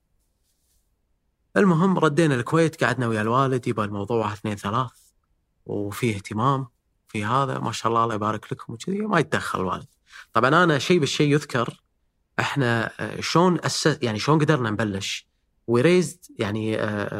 المهم ردينا الكويت، قعدنا ويا الوالد، يبقى الموضوع 1 2 3 وفيه اهتمام في هذا، ما شاء الله الله يبارك لكم وكذي، ما يتدخل الوالد. طبعا أنا شيء بالشيء يذكر، احنا شلون يعني شلون قدرنا نبلش وريزد، يعني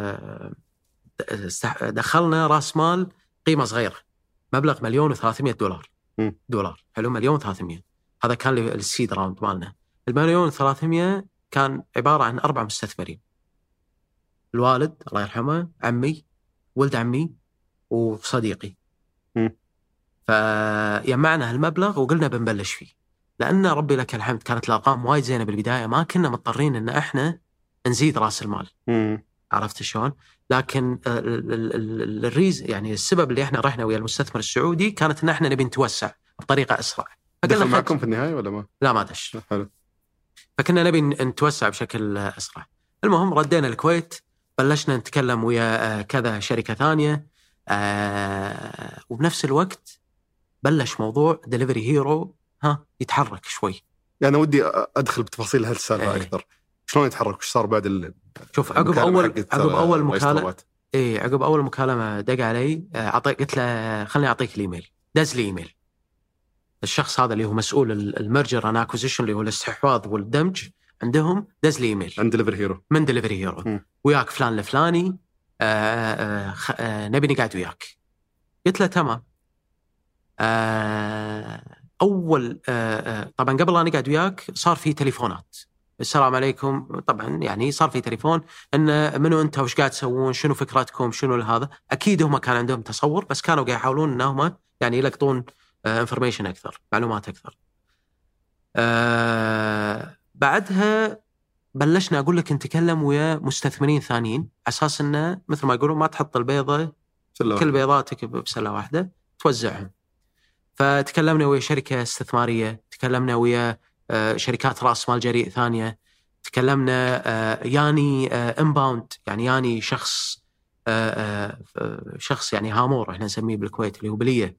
دخلنا راس مال قيمة صغيرة، مبلغ $1,300,000 دولار. حلو، 1,300,000 هذا كان السيد راوند مالنا. 1,300,000 كان عبارة عن 4 مستثمرين، الوالد الله يرحمه، عمي، ولد عمي، وصديقي. فيجمعنا هالمبلغ وقلنا بنبلش فيه. لأن ربي لك الحمد كانت الأرقام وايد زينة بالبداية، ما كنا مضطرين إن إحنا نزيد رأس المال. عرفت شلون؟ لكن يعني السبب اللي إحنا رحنا ويا المستثمر السعودي كانت إن إحنا نبي نتوسع بطريقة أسرع. دخل معكم في النهاية ولا ما؟ لا ما دش. حلو. فكنا نبي نتوسع بشكل أسرع. المهم ردينا الكويت، بلشنا نتكلم ويا كذا شركة ثانية، وبنفس الوقت بلش موضوع دليفري هيرو يتحرك شوي. يعني ودي أدخل بتفاصيل هالسالفة أكثر. شلون يتحرك؟ وش صار بعد شوف عقب أول مكالمة عقب أول مكالمة دق علي، قلت له خلني أعطيك الإيميل. دز لي إيميل الشخص هذا اللي هو مسؤول الميرجر أند أكوزيشن، اللي هو الاستحواذ والدمج عندهم، دز لي إيميل من دليفري هيرو وياك فلان الفلاني، نبي نقعد وياك. قلت له تمام. أول طبعا قبل لا نقعد وياك صار في تليفونات، السلام عليكم، طبعا يعني صار في تليفون إن منو أنت وش قاعد تسوون، شنو فكرتكم، شنو هذا. أكيد هم كان عندهم تصور، بس كانوا قاعد يحاولون إنهم يعني يلقطون انفورميشن أكثر، معلومات أكثر. بعدها بلشنا أقول لك نتكلم ويا مستثمرين ثانيين، على أساس إنه مثل ما يقولون ما تحط البيضة كل بيضاتك بسلة واحدة، توزعهم. فتكلمنا ويا شركة استثمارية، تكلمنا ويا شركات رأس مال جريء ثانية، تكلمنا يعني انباوند، يعني شخص يعني هامور احنا نسميه بالكويت، اللي هو بلية،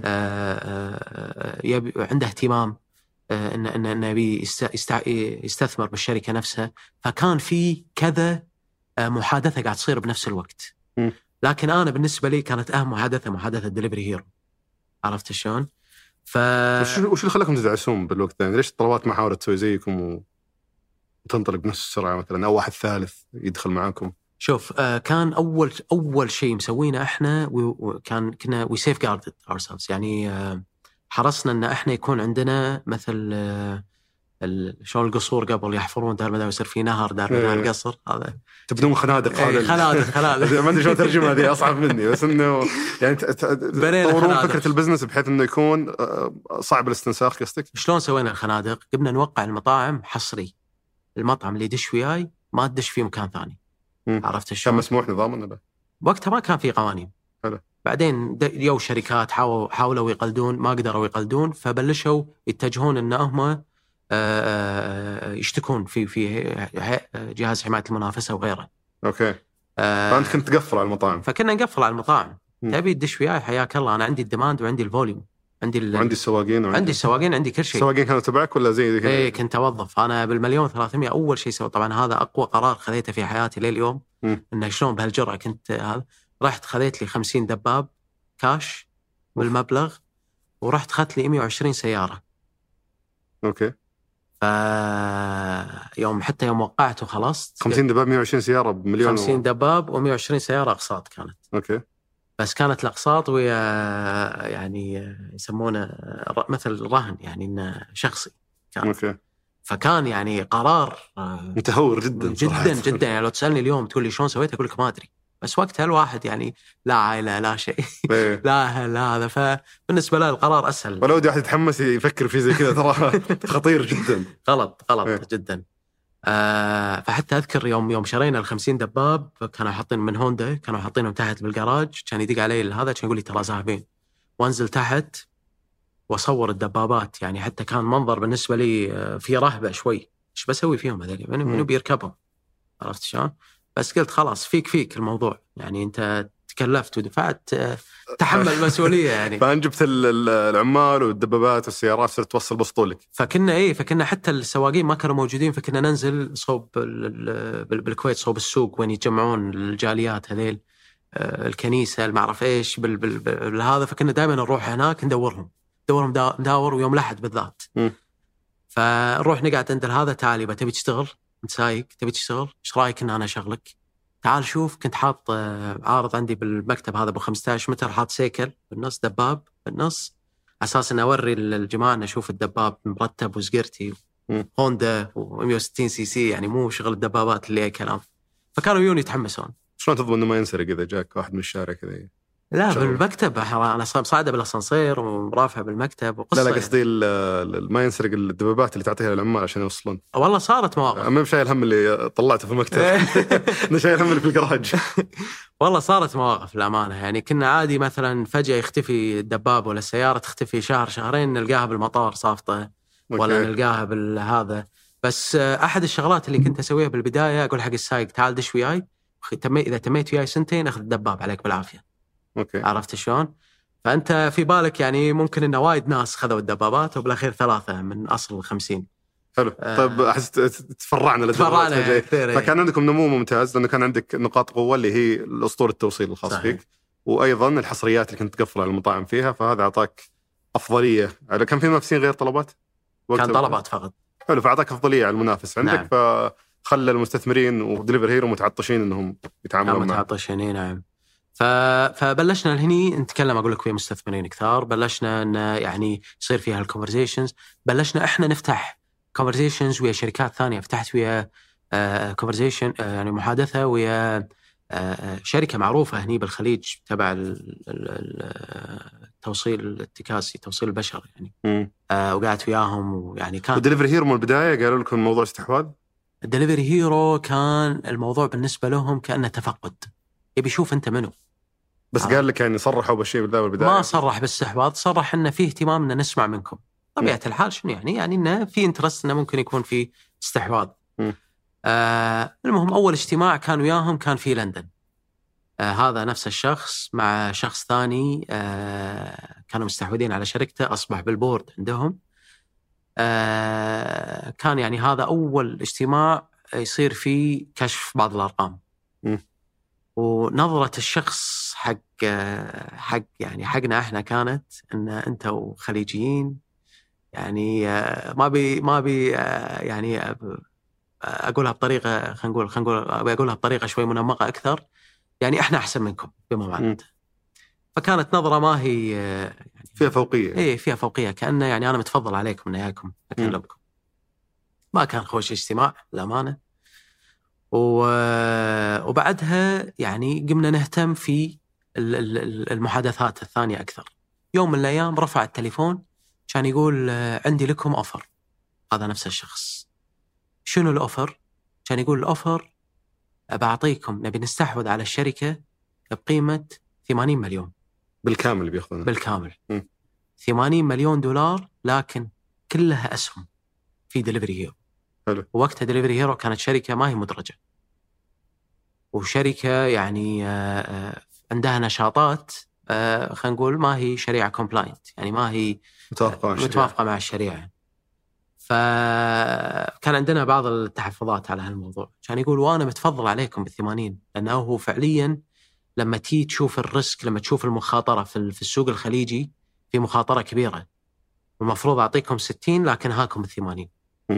عنده اهتمام ان يبي يستثمر بالشركة نفسها. فكان في كذا محادثة قاعد تصير بنفس الوقت. لكن أنا بالنسبة لي كانت أهم محادثة دليفري هيرو. عرفت شلون؟ وش اللي خلاكم تدعسون بالوقت ده؟ ليش الطلبات ما حاولت تسوي زيكم وتنطلق بنفس السرعة مثلا، أو واحد ثالث يدخل معاكم؟ شوف كان أول شيء مسوينا إحنا كنا we safeguarded ourselves، يعني حرصنا إن إحنا يكون عندنا مثل شلون القصور قبل يحفرون دار مدى ويصير في نهر دار مدى القصر، هذا تبدون خنادق. خنادق ما ادري شلون ترجمها، هذه اصعب مني، بس انه يعني تطورون فكره البزنس بحيث انه يكون صعب الاستنساخ. قصدك شلون سوينا الخنادق؟ قبنا نوقع المطاعم حصري، المطعم اللي يدش وياي ما تدش في مكان ثاني. عرفت شلون؟ كان مسموح نظاما ولا وقتها ما كان في قوانين. حلو. بعدين يو شركات حاولوا يقلدون، ما قدروا يقلدون، فبلشوا يتجهون انهم يشتكون في جهاز حماية المنافسة وغيره. اوكي. فانت كنت تقفل على المطاعم. فكنا نقفل على المطاعم. تبي تدش وياي حياك الله، انا عندي الديماند وعندي الفوليوم، عندي السواقين عندي كل شيء. السواقين كانوا تبعك ولا زي كذا؟ ايه كنت اوظف انا بال1,300,000 اول شيء سويت. طبعا هذا اقوى قرار خذيته في حياتي لليوم، انه شلون بهالجرأة كنت هذا. رحت خذيت لي 50 دباب كاش بالمبلغ، ورحت خذت لي 120 سيارة. اوكي. يوم وقعت وخلصت 50 دباب 120 سيارة بمليون 50 دباب و120 سيارة أقساط كانت. اوكي. بس كانت الأقساط ويا يعني يسمونه مثل رهن، يعني إنه شخصي كان. اوكي. فكان يعني قرار متهور جدا جدا. يعني لو تسألني اليوم تقول لي شلون سويت، أقول لك ما أدري. بس وقتها الواحد يعني لا عائلة لا شيء لا هذا، فبالنسبة له القرار أسهل. ولو واحد يتحمس يفكر في زي كذا ترى خطير جدا. غلط جدا. فحتى أذكر يوم شرينا 50 دباب، كانوا حاطين من هوندا، كانوا حاطينهم تحت بالجراج، كان يدق علي هذا كان يقول لي ترى ذاهبين، وانزل تحت واصور الدبابات. يعني حتى كان منظر بالنسبة لي في رهبة شوي، ايش بسوي فيهم هذول، منو بيركبهم. عرفت شلون؟ بس قلت خلاص فيك الموضوع، يعني أنت تكلفت ودفعت، تحمل مسؤولية يعني. فأنجبت العمال والدبابات والسيارات، صرت توصل بسطولك. فكنا حتى السواقين ما كانوا موجودين، فكنا ننزل صوب بالكويت، صوب السوق وين يتجمعون الجاليات هذيل، الكنيسة المعرف إيش بالهذا. فكنا دائما نروح هناك ندورهم ويوم لحد بالذات. فنروح نقعد عند هذا، تعالي تبي تشتغل، انت سايق تبي تشتغل، ايش رايك ان انا اشغلك؟ تعال شوف. كنت حاط عارض عندي بالمكتب هذا ابو 15 متر، حاط سيكل بالنص، دباب بالنص، اساس ان اوري الجماعه ان اشوف الدباب مرتب وسكرتي هوندا و160 سي سي، يعني مو شغل الدبابات اللي اي كلام. فكانوا يوني يتحمسون. شلون تضمن انه ما ينسرق اذا جاك واحد من الشارع كذا؟ لا بالمكتب انا صاعده بالاسانسير ورافعه بالمكتب وقصه. لا قصدي ما ينسرق الدبابات اللي تعطيها للعمال عشان يوصلون. والله صارت مواقف. أنا مش شايل هم اللي طلعته في المكتب. أنا شايل هم اللي في الجراج. والله صارت مواقف الأمانة. يعني كنا عادي مثلا فجأة يختفي الدباب ولا السيارة تختفي شهر شهرين، نلقاها بالمطار صافطة ولا نلقاها بالهذا. بس أحد الشغلات اللي كنت أسويها بالبداية أقول حق السايق تعال دش وياي، إذا تميت وياي سنتين أخذ الدباب عليك بالعافية. عرفت شلون؟ فأنت في بالك يعني ممكن إن وايد ناس خذوا الدبابات وبالأخير 3 من أصل 50. حلو. طيب أحس تفرعنا كثير. فكان عندكم نمو ممتاز لأنه كان عندك نقاط قوة اللي هي الأسطورة التوصيل الخاص فيك، وأيضا الحصريات اللي كنت تقفل على المطاعم فيها، فهذا أعطاك أفضلية. كان في منافسين غير طلبات؟ كان طلبات فقط. حلو. فأعطاك أفضلية على المنافس عندك. نعم. فخلى المستثمرين ودليفري هيرو متعطشين إنهم يتعاملون معه. متعطشين. نعم. فبلشنا الهني نتكلم، أقول لك، ويا مستثمرين كثار. بلشنا إن يعني يصير فيها الكونفرزيشنز. بلشنا إحنا نفتح كونفرزيشنز ويا شركات ثانية. فتحت ويا كونفرزيشن يعني محادثة ويا شركة معروفة هني بالخليج تبع التوصيل الاتكاسي، توصيل البشر يعني. وقعدت وياهم ويعني كان. ودليفري هيرو من البداية قالوا لكم الموضوع استحواذ؟ الدليفري هيرو كان الموضوع بالنسبة لهم كأنه تفقد، يبي يشوف أنت منو. بس قال لك يعني صرحوا بالشيء بالبداية؟ ما صرح بالاستحواذ، صرح إنه فيه اهتمام إن نسمع منكم. طبيعة الحال شنو يعني إنه في انترست إنه ممكن يكون في استحواذ. المهم أول اجتماع كان وياهم كان في لندن. هذا نفس الشخص مع شخص ثاني كانوا مستحوذين على شركته، أصبح بالبورد عندهم. كان يعني هذا أول اجتماع يصير فيه كشف بعض الأرقام. ونظرة الشخص يعني حقنا احنا كانت ان انتوا خليجيين يعني ما بي يعني اقولها بطريقه خلينا نقول اقولها بطريقه شوي منمقه اكثر، يعني احنا احسن منكم بما معناته. فكانت نظره ما هي يعني فيها فوقيه. ايه فيها فوقيه، كانه يعني انا متفضل عليكم من اياكم اكلمكم. ما كان خوش اجتماع للامانه. وبعدها يعني قمنا نهتم في المحادثات الثانية أكثر. يوم من الأيام رفع التليفون كان يقول عندي لكم أوفر. هذا نفس الشخص. شنو الأوفر؟ كان يقول الأوفر بعطيكم، نبي نستحوذ على الشركة بقيمة 80 مليون بالكامل. بيأخذونه بالكامل. 80 مليون دولار، لكن كلها أسهم في دليفري هيرو. ووقتها دليفري هيرو كانت شركة ما هي مدرجة، وشركة يعني عندها نشاطات خلينا نقول ما هي شريعة كومبلاينت، يعني ما هي متوافقة مع الشريعة. فكان عندنا بعض التحفظات على هالموضوع. كان يقول وأنا متفضل عليكم ب80، لأنه هو فعليا لما تيجي تشوف الريسك، لما تشوف المخاطرة في السوق الخليجي في مخاطرة كبيرة، المفروض أعطيكم 60 لكن هاكم 80.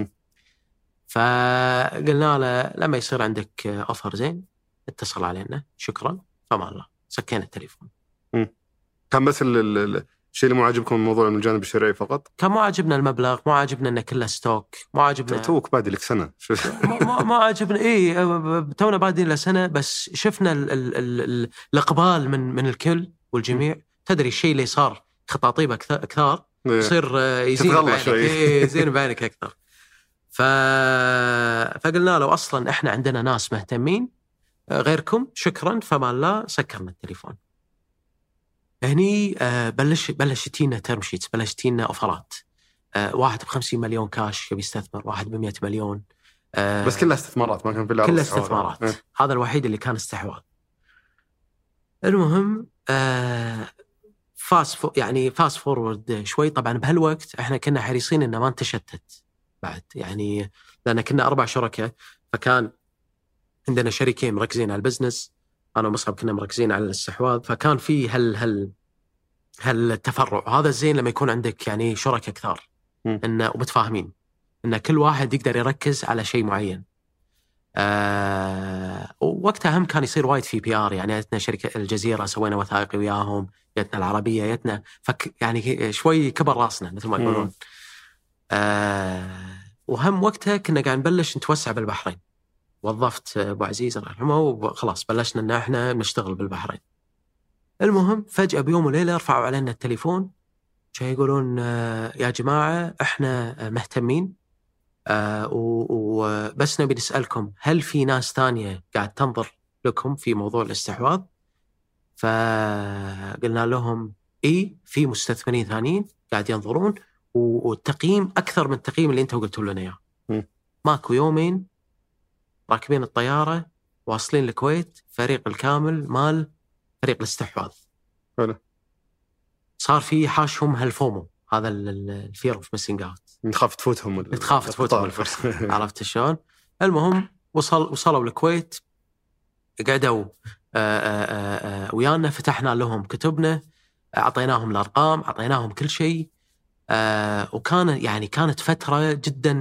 فقلنا له لما يصير عندك أوفر زين اتصل علينا، شكرا، فما الله، سكينا التليفون. كان بس الشيء اللي مو عاجبكم الموضوع من الجانب الشرعي فقط؟ كان مو عاجبنا المبلغ، مو عاجبنا انه كله ستوك، مو عاجبنا توك بادي لك سنة. ما عاجبنا تونا بادي له سنة، بس شفنا الإقبال من الكل والجميع. تدري الشيء اللي صار خطاطيب أكثر يصير يزين بعينك أكثر. فقلنا له أصلا إحنا عندنا ناس مهتمين غيركم، شكرا، فما لا، سكرنا التليفون. هني بلشتينا تيرم شيتس، بلشتينا أوفرات. واحد ب50 مليون كاش يبي يستثمر، واحد ب100 مليون. بس كلها استثمارات، ما كان في كلها استثمارات. هذا الوحيد اللي كان استحواذ. المهم فاست فورورد شوي. طبعا بهالوقت احنا كنا حريصين إن ما نتشتت بعد، يعني لأن كنا 4 شركاء، فكان عندنا شريكين مركزين على البزنس، أنا ومصعب كنا مركزين على الاستحواذ. فكان في هالتفرع. هذا الزين لما يكون عندك يعني شركاء كثار إنه ومتفاهمين إن كل واحد يقدر يركز على شيء معين. ووقتها هم كان يصير وايد في PR، يعني جتنا شركة الجزيرة سوينا وثائقي وياهم، جتنا العربية، جتنا يعني شوي كبر راسنا مثل ما يقولون. وهم وقتها كنا قاعد نبلش نتوسع بالبحرين. وظفت أبو عزيز الله يرحمه، وخلاص بلشنا إن إحنا نشتغل بالبحرين. المهم فجأة بيوم وليلة رفعوا علينا التليفون، جاي يقولون يا جماعة إحنا مهتمين وبس نبي نسألكم هل في ناس ثانية قاعد تنظر لكم في موضوع الاستحواذ؟ فقلنا لهم إيه، في مستثمرين ثانيين قاعد ينظرون، والتقييم أكثر من التقييم اللي أنتوا قلتوا لنا إياه. ماكو يومين راكبين الطيارة واصلين الكويت، فريق الكامل مال فريق الاستحواذ. صار في حاشهم هالفومو، هذا الفير اوف ميسنج اوت، تخاف تفوتهم الفرصة. عرفت شلون؟ المهم وصلوا الكويت، قعدوا ويانا، فتحنا لهم كتبنا، أعطيناهم الأرقام، أعطيناهم كل شيء. كانت فترة جدا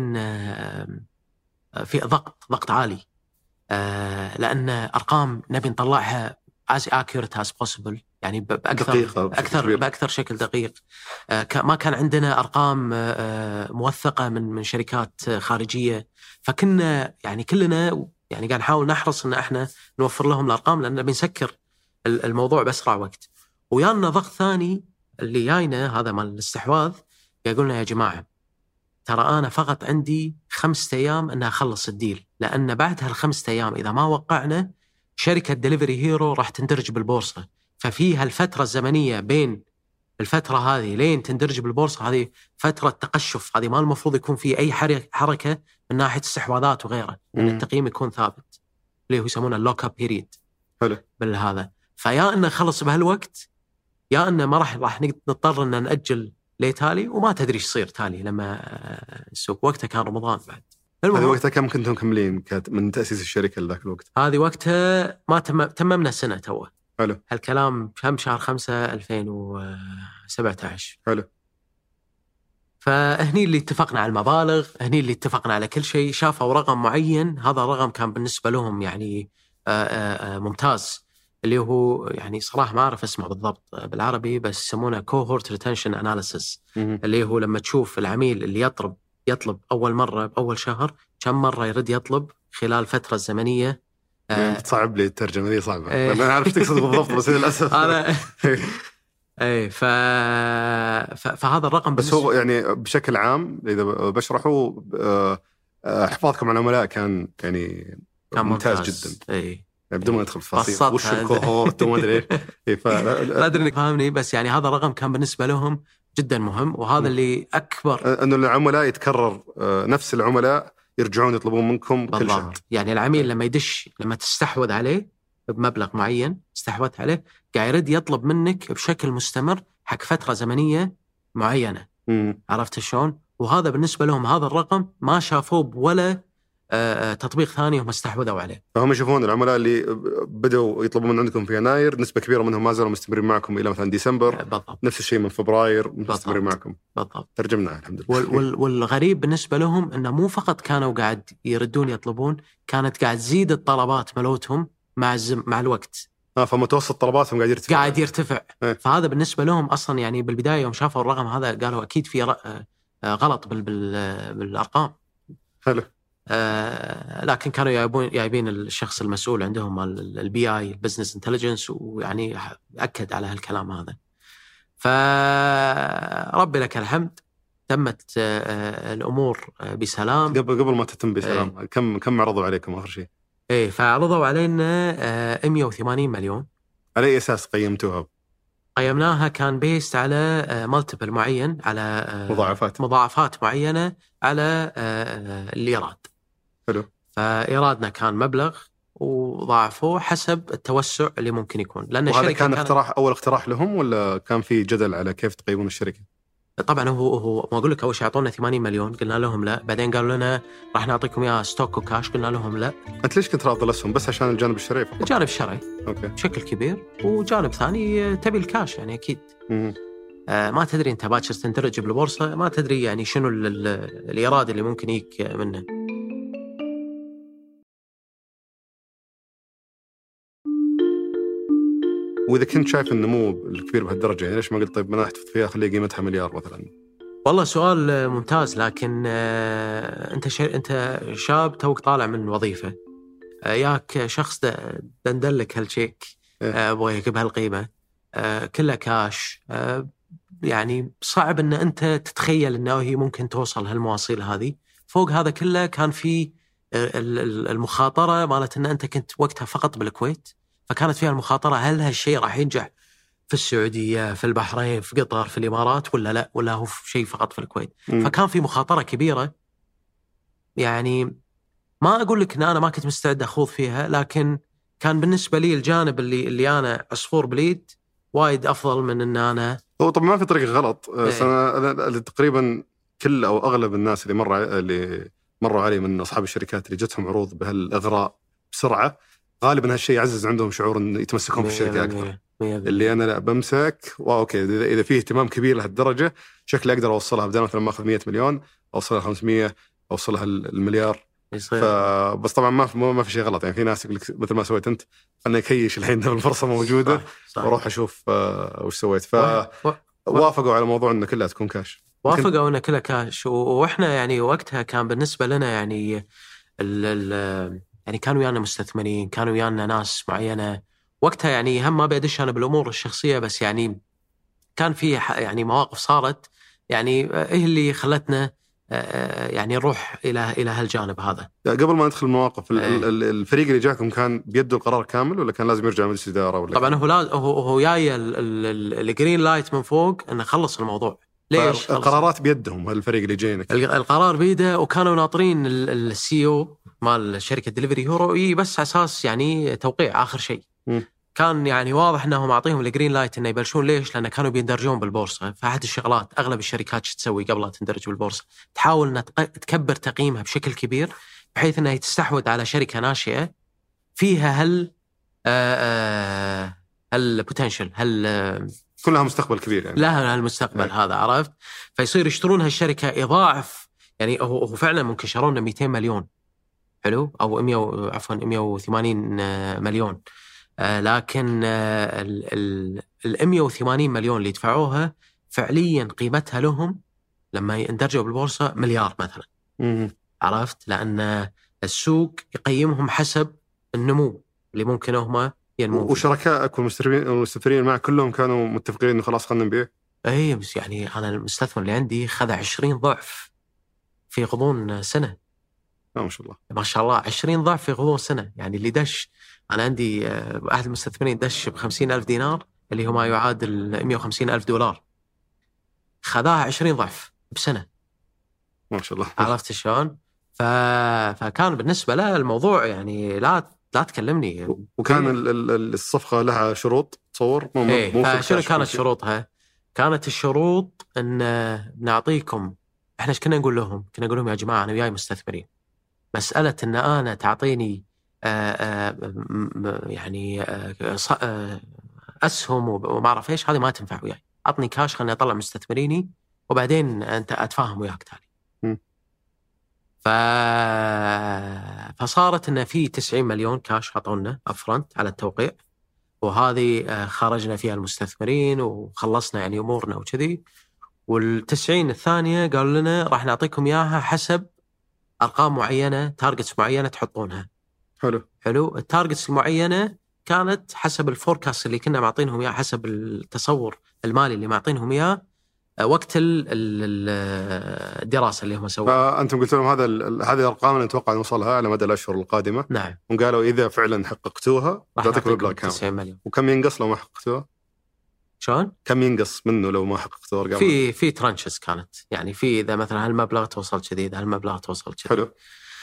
في ضغط عالي، لأن أرقام نبي نطلعها as accurate as possible، يعني بأكثر شكل دقيق. ما كان عندنا أرقام موثقة من شركات خارجية، فكنا يعني كلنا يعني قاعد نحاول نحرص إن احنا نوفر لهم الأرقام، لأن بنسكر الموضوع بأسرع وقت. ويانا ضغط ثاني اللي جاينا هذا مال الاستحواذ، يقولنا يا جماعة ترى أنا فقط عندي 5 أيام أن أخلص الديل، لأن بعد هال5 أيام إذا ما وقعنا شركة ديليفري هيرو راح تندرج بالبورصة، ففيها الفترة الزمنية بين الفترة هذه لين تندرج بالبورصة هذه فترة تقشف، هذه ما المفروض يكون في أي حركة من ناحية استحواذات وغيره، لأن التقييم يكون ثابت اللي هو يسمونه اللوك اب بيريد بالهذا. فيا إنه خلص بهالوقت، يا إنه ما راح نضطر إن نأجل ليه تالي، وما تدري ايش يصير تالي لما السوق. وقتها كان رمضان بعد. هذه وقتها كم كنتم مكملين من تأسيس الشركة لذاك الوقت؟ هذه وقتها ما تممنا سنة توه. حلو. هالكلام كم شهر 5 2017. حلو. فهني اللي اتفقنا على المبالغ، هني اللي اتفقنا على كل شيء. شافوا رقم معين، هذا الرقم كان بالنسبة لهم يعني ممتاز، اللي هو يعني صراحة ما أعرف اسمه بالضبط بالعربي، بس يسمونه cohort retention analysis، اللي هو لما تشوف العميل اللي يطلب أول مرة بأول شهر كم مرة يرد يطلب خلال فترة زمنية. تصعب لي الترجمة دي صعبة. أنا عارف تقصد بالضبط بس للأسف فهذا الرقم بس هو يعني بشكل عام إذا بشرحه حفاظكم على العملاء كان ممتاز جدا. يعني بدون ما ندخل في تفاصيل وش الكوهورت وما ادري ايش، لا ادري انك فاهمني، بس يعني هذا الرقم كان بالنسبه لهم جدا مهم، وهذا اللي اكبر انه العملاء يتكرر، نفس العملاء يرجعون يطلبون منكم كل شهر. يعني العميل لما تستحوذ عليه بمبلغ معين، استحوذت عليه قاعد يرد يطلب منك بشكل مستمر حق فتره زمنيه معينه. عرفت شلون؟ وهذا بالنسبه لهم هذا الرقم ما شافوه ولا تطبيق ثاني هم استحوذوا عليه. فهم يشوفون العملاء اللي بدأوا يطلبون من عندكم في يناير، نسبة كبيرة منهم ما زالوا مستمرين معكم إلى مثلا ديسمبر. بالضبط. نفس الشيء من فبراير مستمرين معكم. بالضبط. ترجمنا الحمد لله. والغريب بالنسبة لهم إنه مو فقط كانوا قاعد يردون يطلبون، كانت قاعد تزيد الطلبات ملوتهم مع الوقت. فمتوسط طلباتهم قاعد يرتفع. فهذا بالنسبة لهم أصلا يعني بالبداية يوم شافوا الرقم هذا قالوا أكيد في غلط بالأرقام. حلو. لكن كانوا جايبين الشخص المسؤول عندهم البي اي البزنس انتليجنس، ويعني أكد على هالكلام هذا. فرب لك الحمد تمت الأمور بسلام. قبل ما تتم بسلام كم عرضوا عليكم آخر شيء؟ فعرضوا علينا 180 مليون. على أي أساس قيمتوها؟ قيمناها كان بيست على مالتيبل معين، على مضاعفات معينة على الإيراد. حلو. فإيرادنا كان مبلغ وضاعفوه حسب التوسع اللي ممكن يكون. لأن وهذا كان أول اقتراح لهم ولا كان في جدل على كيف تقيمون الشركة؟ طبعا هو ما أقول لك أول شيء أعطونا 80 مليون قلنا لهم لا، بعدين قالوا لنا راح نعطيكم إياه ستوك وكاش قلنا لهم لا. أنت ليش كنت راضي الأسهم؟ بس عشان الجانب الشرعي فقط؟ الجانب الشرعي بشكل كبير، وجانب ثاني تبي الكاش يعني أكيد. ما تدري أنت باكر تندرج بالبورصة، ما تدري يعني شنو الإيراد اللي ممكن يجيك منه. وإذا كنت شايف النمو الكبير بهالدرجة يعني ليش ما قلت طيب ما أحتفظ فيها خليه قيمتها مليار مثلا؟ والله سؤال ممتاز، لكن أنت شاب توك طالع من وظيفة، ياك شخص دندلك هالشيك أبغى بهالقيمة، كلها كاش. يعني صعب ان انت تتخيل انه هي ممكن توصل هالمواصيل هذه. فوق هذا كله كان في المخاطره مالت ان انت كنت وقتها فقط بالكويت، فكانت فيها المخاطره هل هالشيء راح ينجح في السعوديه، في البحرين، في قطر، في الامارات، ولا لا، ولا هو شيء فقط في الكويت. فكان في مخاطره كبيره. يعني ما اقول لك ان انا ما كنت مستعد اخوض فيها، لكن كان بالنسبه لي الجانب اللي انا عصفور بليد وايد افضل من ان انا. هو طبعا ما في طريقه غلط. أنا تقريبا كل او اغلب الناس اللي مروا علي من اصحاب الشركات اللي جتهم عروض بهالاغراء بسرعه، غالبا هالشيء يعزز عندهم شعور ان يتمسكون في الشركه اكثر. اللي انا لا بمسك اوكي، اذا فيه اهتمام كبير لهالدرجه شكلي اقدر اوصلها، بدل مثلا ما اخذ 100 مليون اوصلها 500، اوصلها المليار. بس طبعا ما في شيء غلط. يعني في ناس يقول لك مثل ما سويت انت، انا اكيش الحين الفرصه موجوده واروح اشوف وش سويت. وافقوا على موضوع انه كلها تكون كاش. وافقوا انه كلها كاش. واحنا يعني وقتها كان بالنسبه لنا يعني يعني كانوا ويانا مستثمرين، كانوا ويانا ناس معينه وقتها. يعني هم ما بدش انا بالامور الشخصيه، بس يعني كان في يعني مواقف صارت يعني ايه اللي خلتنا يعني نروح الى هالجانب هذا. قبل ما ندخل المواقف، الفريق اللي جاكم كان بيده القرار كامل ولا كان لازم يرجع مجلس اداره ولا؟ طبعا هو جاي الجرين لايت من فوق انه خلص الموضوع. ليش القرارات بيدهم؟ الفريق اللي جينك القرار بيده، وكانوا ناطرين السي او مال شركه دليفري هيرو بس اساس يعني توقيع اخر شيء. كان يعني واضح انهم اعطيهم الجرين لايت انه يبلشون. ليش؟ لان كانوا بيندرجون بالبورصه. فاحد الشغلات اغلب الشركات شو تسوي قبل لا تندرج بالبورصه؟ تحاول انها تكبر تقييمها بشكل كبير بحيث انها تستحوذ على شركه ناشئه فيها هالبوتنشل، كلها مستقبل كبير يعني لها المستقبل هذا، عرفت؟ فيصير يشترون هالشركه يضاعف. يعني هو فعلا ممكن شرونا 200 مليون، حلو، او 180 مليون. لكن ال 180 مليون اللي يدفعوها فعليا قيمتها لهم لما يندرجوا بالبورصة مليار مثلا. عرفت؟ لأن السوق يقيمهم حسب النمو اللي ممكن هم ينمو. وشركائك والمستثمرين معك كلهم كانوا متفقين إنه خلاص خلنا نبيع؟ اي بس يعني أنا المستثمر اللي عندي خذ 20 ضعف في غضون سنة. ما شاء الله ما شاء الله 20 ضعف في غضون سنة. يعني اللي دش، أنا عندي أحد المستثمرين دش ب50,000 دينار اللي هو ما يعادل 150,000 دولار، خذاها 20 ضعف بسنة. ما شاء الله. عرفت شلون؟ فكان بالنسبة له الموضوع يعني لا تكلمني. وكان الصفقة لها شروط تصور؟ شنو كانت شروطها؟ كانت الشروط أن نعطيكم، احنا ايش كنا نقول لهم؟ كنا نقول لهم يا جماعة أنا وياي مستثمرين، مسألة أن أنا تعطيني يعني أسهم وما أعرف إيش، هذه ما تنفع وياي. أعطني كاش خلني أطلع مستثمريني وبعدين أنت أتفاهم وياك تالي. فصارت إن في 90 مليون كاش عطونا أفرنت على التوقيع، وهذه خرجنا فيها المستثمرين وخلصنا يعني أمورنا وكذي. وال90 الثانية قالوا لنا راح نعطيكم إياها حسب أرقام معينة، تارجتس معينة تحطونها. حلو. التارجتس المعينة كانت حسب الفوركاست اللي كنا معطينهم إياه، حسب التصور المالي اللي معطينهم إياه وقت الدراسة اللي هم سووها. فأنتم قلت لهم هذه الأرقام اللي نتوقع نوصلها على مدى الأشهر القادمة. نعم. وقالوا إذا فعلا حققتوها تعطيكم مبلغ كامل 90 مليون. وكم ينقص لو ما حققتوها؟ شلون؟ كم ينقص منه لو ما حققتوها؟ في ترانشز كانت، يعني في إذا مثلا هالمبلغ توصل كذي، إذا هالمبلغ توصل كذي. حلو.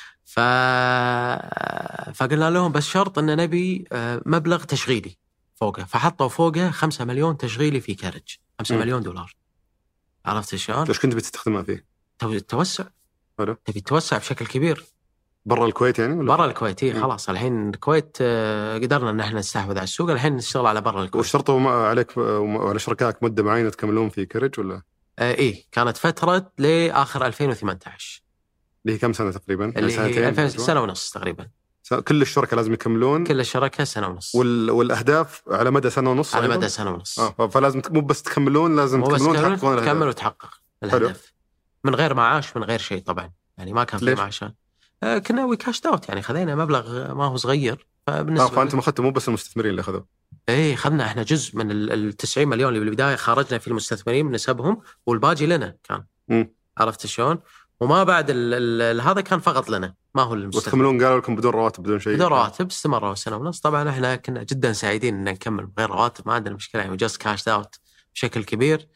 فقلنا لهم بس شرط أن نبي مبلغ تشغيلي فوقه. فحطوا فوقه 5 مليون تشغيلي في كارج، 5 مليون دولار. عرفت شلون؟ ليش كنت بتستخدمها فيه؟ توسع. حلو. تبي توسع بشكل كبير برا الكويت يعني ولا؟ برا الكويت. خلاص الحين الكويت قدرنا ان احنا نستحوذ على السوق، الحين نشتغل على برا الكويت. واشترطوا عليك وعلى شركائك مده معينه تكملون في كرج ولا؟ ايه كانت فتره لاخر 2018 اللي هي كم سنه تقريبا؟ اللي هي سنه ونص تقريبا. كل الشركاء لازم يكملون؟ كل الشركاء سنه ونص. والاهداف على مدى سنه ونص؟ على مدى سنه ونص. فلازم مو بس تكملون، لازم تكملون تحققون الهدف. تكمل وتحقق الهدف. من غير معاش، من غير شيء طبعا، يعني ما كان في معاشات. كنا وي كاش داوت، يعني خذينا مبلغ ما هو صغير. فبالنسبه فانتم اخذتوا مو بس المستثمرين اللي اخذوا؟ ايه خذنا احنا جزء من ال 90 مليون اللي بالبدايه خرجنا في المستثمرين من نسبهم، والباقي لنا كان. عرفت شلون؟ وما بعد هذا كان فقط لنا، ما هو المستثمر. وتكملون قالوا لكم بدون رواتب بدون شيء؟ بدون رواتب، استمروا سنه ونص. طبعا احنا كنا جدا سعيدين ان نكمل بغير رواتب، ما عندنا مشكله يعني، جاست كاش اوت بشكل كبير.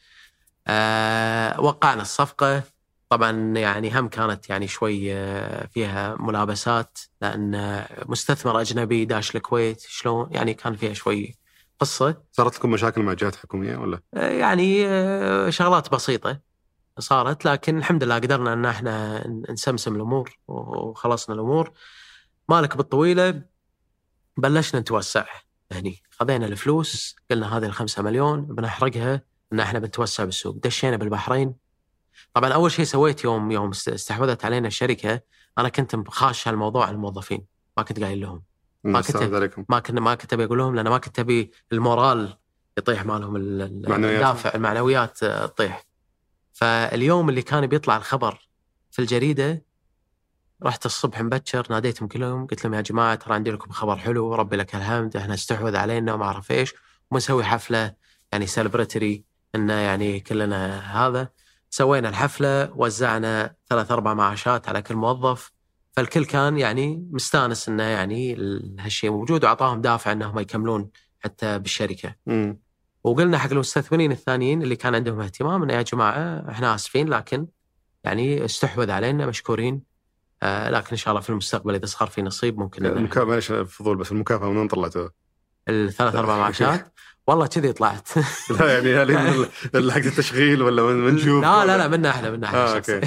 وقعنا الصفقه. طبعا يعني هم كانت يعني شوي فيها ملابسات، لان مستثمر اجنبي داش الكويت، شلون يعني كان فيها شوي قصه. صارت لكم مشاكل مع جهات حكوميه ولا؟ يعني شغلات بسيطه صارت، لكن الحمد لله قدرنا ان احنا نسمسم الامور وخلصنا الامور. مالك بالطويله بلشنا نتوسع هني، خذينا الفلوس، قلنا هذه 5 مليون بنحرقها ان احنا بنتوسع بالسوق. دشينا بالبحرين. طبعا اول شيء سويت يوم استحوذت علينا الشركه، انا كنت خاش هالموضوع على الموظفين، ما كنت قايل لهم، ما كنت ابي اقول لهم، لان ما كنت ابي المورال يطيح مالهم، الدافع المعنويات تطيح. فاليوم اللي كان بيطلع الخبر في الجريده، رحت الصبح مبكر ناديتهم كلهم، قلت لهم يا جماعه ترى عندي لكم خبر حلو، ربي لك الحمد، احنا استحوذ علينا وما اعرف ايش، ونسوي حفله يعني سيلبريتري انه يعني كلنا هذا. سوينا الحفله، وزعنا 3-4 معاشات على كل موظف، فالكل كان يعني مستانس انه يعني هالشيء موجود، وعطاهم دافع انهم يكملون حتى بالشركه. وقلنا حق المستثمرين الثانيين اللي كان عندهم اهتمام انه يا جماعه احنا اسفين، لكن يعني استحوذ علينا، مشكورين، لكن ان شاء الله في المستقبل اذا صار في نصيب ممكن. المكافاه فضول، بس المكافاه من وين طلعتوها؟ 3-4 معاشات والله كذي طلعت. لا يعني هل من حق التشغيل ولا من نشوف؟ لا منا احنا اوكي.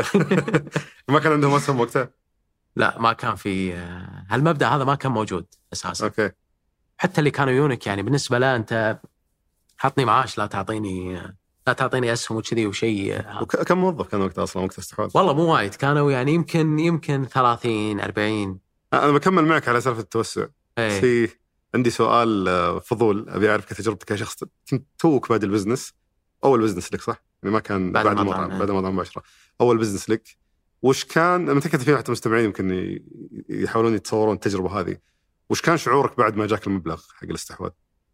ما كان عندهم اسهم وقتها؟ لا ما كان في هالمبدأ هذا، ما كان موجود اساسا. اوكي. حتى اللي كانوا يونك يعني بالنسبه له انت حطني معاش، لا تعطيني اسهم وكذي وشيء. كم موظف كان وقتها اصلا وقت استحواذ؟ والله مو وايد، كانوا يعني يمكن 30-40. انا بكمل معك على سالفه التوسع. في عندي سؤال فضول، ابي اعرف كتجربتك كشخص توك بادئ البزنس، اول بزنس لك صح؟ يعني ما كان بعد المطعم، بعد المطعم مباشره، اول بزنس لك. وش كان، انا متاكد في حتى مستمعين يمكن يحاولون يتصورون التجربه هذه، وش كان شعورك بعد ما جاك المبلغ حق الاستحواذ؟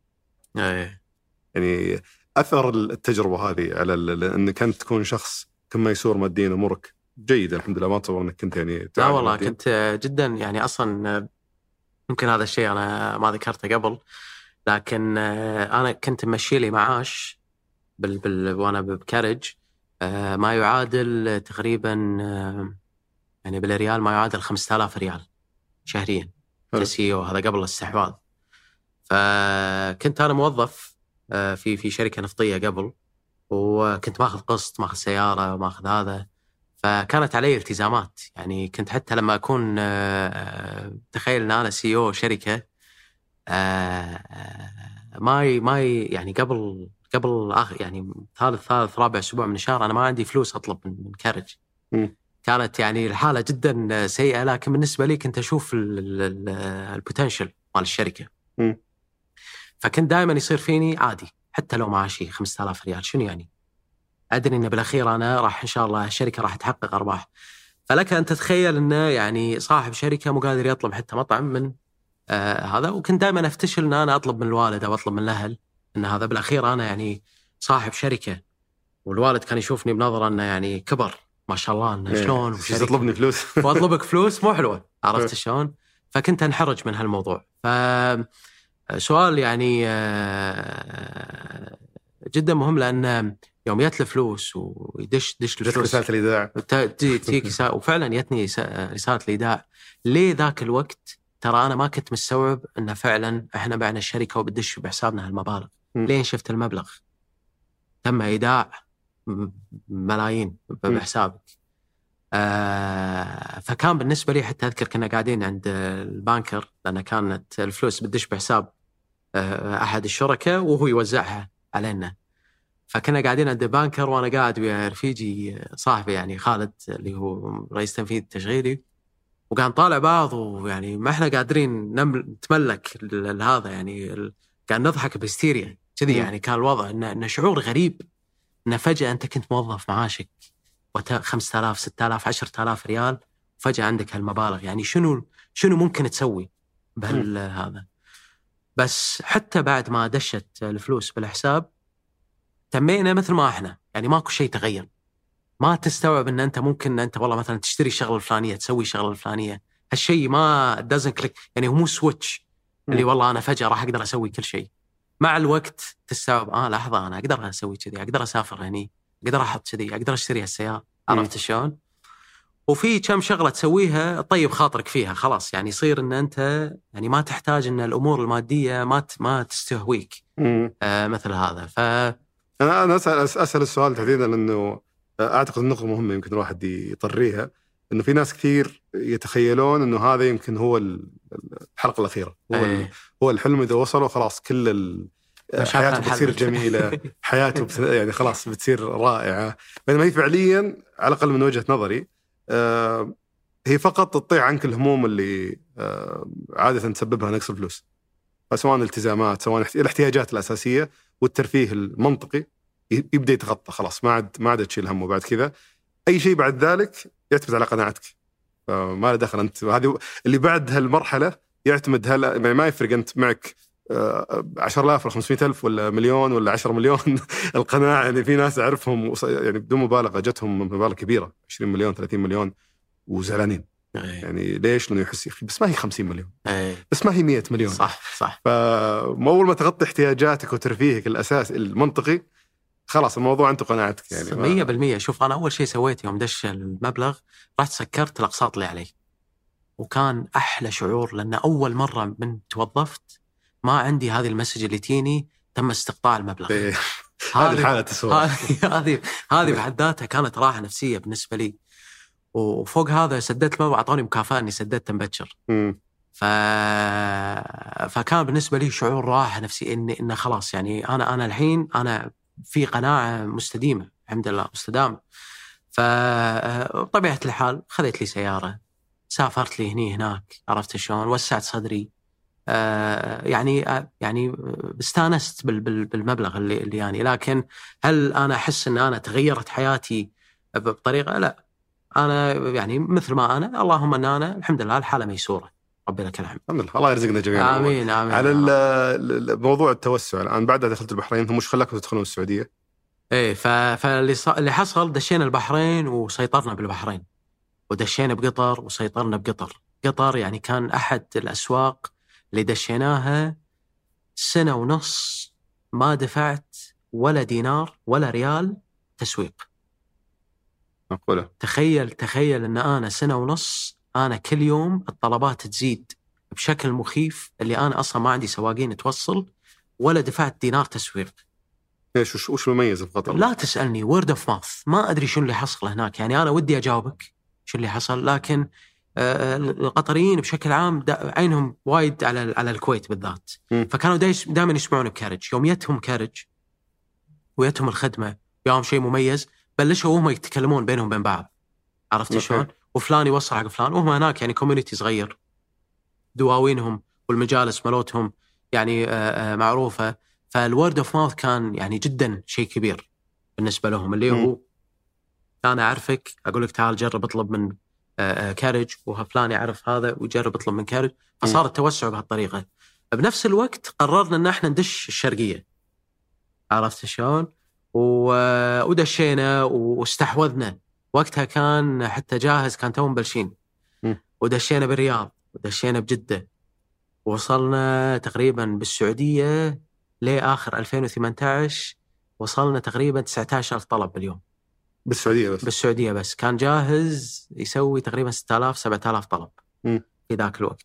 يعني اثر التجربه هذه على انك انت تكون شخص كم ميسور ماديا، امورك جيده الحمد لله، ما اتصور انك كنت يعني لا والله مادين. كنت جدا يعني اصلا ممكن هذا الشيء انا ما ذكرته قبل، لكن انا كنت ممشي لي معاش وانا بكارج ما يعادل تقريبا يعني بالريال ما يعادل 5000 ريال شهريا كسيو، هذا قبل الاستحواذ. فكنت انا موظف في شركه نفطيه قبل، وكنت ماخذ قسط، ماخذ سياره وماخذ هذا، فكانت علي التزامات. يعني كنت حتى لما اكون تخيل ان انا سي او شركه، ما يعني قبل يعني ثالث رابع اسبوع من الشهر انا ما عندي فلوس اطلب من كارج. كانت يعني الحاله جدا سيئه، لكن بالنسبه لي كنت اشوف البوتنشل مال الشركه. فكنت دائما يصير فيني عادي حتى لو معاشي 5000 ريال، شنو يعني، ادري ان بالاخير انا راح ان شاء الله الشركه راح تحقق ارباح. فلك ان تتخيل انه يعني صاحب شركه مو قادر يطلب حتى مطعم من هذا. وكنت دائما افتشل ان انا اطلب من الوالد او اطلب من الاهل، ان هذا بالاخير انا يعني صاحب شركه، والوالد كان يشوفني بنظره انه يعني كبر ما شاء الله، انه شلون تطلبني فلوس واطلبك فلوس مو حلوه، عرفت شلون؟ فكنت انحرج من هالموضوع. فسؤال يعني جدا مهم، لان يوم يتلف فلوس ويدش الفلوس رسالة الإيداع تيجي وفعلا يتني رسالة الإيداع. ليه ذاك الوقت ترى أنا ما كنت مستوعب أن فعلا إحنا بعنا الشركة وبدش بحسابنا هالمبالغ. لين شفت المبلغ تم إيداع ملايين بحسابك. فكان بالنسبة لي حتى أذكر كنا قاعدين عند البانكر، لأن كانت الفلوس بدش بحساب أحد الشركاء وهو يوزعها علينا. فكنا قاعدين عند البانكر وأنا قاعد ويا رفيجي صاحبي يعني خالد اللي هو رئيس تنفيذ التشغيلي، وقاعد نطالع بعض، ويعني ما إحنا قادرين نتملك هذا، يعني قاعد نضحك بهستيريا كذي. يعني كان الوضع إنه شعور غريب، إنه فجأة أنت كنت موظف معاشك 5000 6000 10000 ريال، فجأة عندك هالمبالغ. يعني شنو ممكن تسوي بهالهذا؟ بس حتى بعد ما دشت الفلوس بالحساب تمينا مثل ما احنا، يعني ماكو شيء تغير. ما تستوعب ان انت ممكن انت والله مثلا تشتري الشغله الفلانيه، تسوي الشغله الفلانيه، هالشيء ما doesn't click، يعني هو مو سويتش اللي والله انا فجاه راح اقدر اسوي كل شيء. مع الوقت تستوعب لحظه، انا اقدر اسوي كذي، اقدر اسافر هني، اقدر احط كذي، اقدر اشتري هالسياره. عرفت شلون؟ وفي كم شغله تسويها طيب خاطرك فيها خلاص، يعني يصير ان انت يعني ما تحتاج ان الامور الماديه ما تستهويك مثل هذا. انا اسال السؤال تحديدا لانه اعتقد النقطه مهمه يمكن الواحد يطريها، انه في ناس كثير يتخيلون انه هذا يمكن هو الحلقه الاخيره، هو الحلم اذا وصلوا خلاص كل حياته بتصير جميله، حياته يعني خلاص بتصير رائعه. بينما هي فعليا على الاقل من وجهه نظري هي فقط تطيع عنك الهموم اللي عاده تسببها نقص الفلوس، سواء الالتزامات سواء الاحتياجات الاساسيه، والترفيه المنطقي يبدا يتغطى خلاص، ما عاد تشيل همه. بعد كذا اي شيء بعد ذلك يعتمد على قناعتك، ما له دخل انت. هذه اللي بعد هالمرحله يعتمد يعني ما يفرق انت معك 10,000 ولا 500,000 ولا مليون ولا 10 مليون. القناعه يعني في ناس اعرفهم يعني بدون مبالغه جتهم مبالغ كبيره 20 مليون 30 مليون وزعلانين. يعني ليش؟ لانه يحس بس ما هي 50 مليون، بس ما هي 100 مليون. صح. فاول ما تغطي احتياجاتك وترفيهك الاساس المنطقي خلاص الموضوع انت قناعتك يعني 100%. شوف انا اول شيء سويت يوم دش المبلغ رحت سكرت الاقساط اللي علي، وكان احلى شعور، لان اول مره من توظفت ما عندي هذه المسج اللي تيني تم استقطاع المبلغ. هذه الحاله تسوى. هذه بحد ذاتها كانت راحه نفسيه بالنسبه لي. وفوق هذا سددت المبلغ، اعطوني مكافاه اني سددت مبكر. فكان بالنسبه لي شعور راحه نفسي انه خلاص، يعني انا الحين انا في قناعه مستديمه الحمد لله مستدامه. فطبيعه الحال خذيت لي سياره، سافرت لي هناك، عرفت شلون، وسعت صدري. يعني استانست بالمبلغ اللي يعني. لكن هل انا احس ان انا تغيرت حياتي بطريقه؟ لا، انا يعني مثل ما انا، اللهم ان انا الحمد لله الحاله ميسوره، ربي لك الحمد. الحمد لله، الله يرزقنا جميعا. امين امين. على موضوع التوسع الان، بعدها دخلت البحرين، هم مش خلاكم تدخلون السعوديه؟ ايه، فاللي حصل دشينا البحرين وسيطرنا بالبحرين، ودشينا بقطر وسيطرنا بقطر. قطر يعني كان احد الاسواق اللي دشيناها 1.5 سنة ما دفعت ولا دينار ولا ريال تسويق. معقولة؟ تخيل ان انا 1.5 سنة انا كل يوم الطلبات تزيد بشكل مخيف، اللي انا اصلا ما عندي سواقين توصل ولا دفعت دينار تسويق. ايش وش المميز في قطر؟ لا تسألني، word of mouth. ما ادري شو اللي حصل هناك، يعني انا ودي اجاوبك شو اللي حصل، لكن القطريين بشكل عام عينهم وايد على الكويت بالذات. فكانوا دائما يسمعون بكارج. يوم يتهم كارج ويتهم الخدمة يوم شيء مميز، بلشوا وهم يتكلمون بينهم بين بعض، عرفت شلون؟ وفلان يوصل حق فلان، وهم هناك يعني كوميونيتي صغير، دواوينهم والمجالس ملوتهم يعني معروفة. فالورد اوف ماوث كان يعني جدا شيء كبير بالنسبة لهم، اللي هو أنا أعرفك أقول لك تعال جرب اطلب من كارج، وفلان يعرف هذا ويجرب اطلب من كارج. فصار التوسع بهالطريقة. بنفس الوقت قررنا ان احنا ندش الشرقية، عرفت شلون؟ ودشينا واستحوذنا. وقتها كان حتى جاهز، كان توم بلشين. ودشينا بالرياض، ودشينا بجدة، وصلنا تقريبا بالسعودية لآخر 2018 وصلنا تقريبا 19,000 طلب باليوم. بالسعودية بس كان جاهز يسوي تقريبا 6,000 7,000 طلب في ذاك الوقت.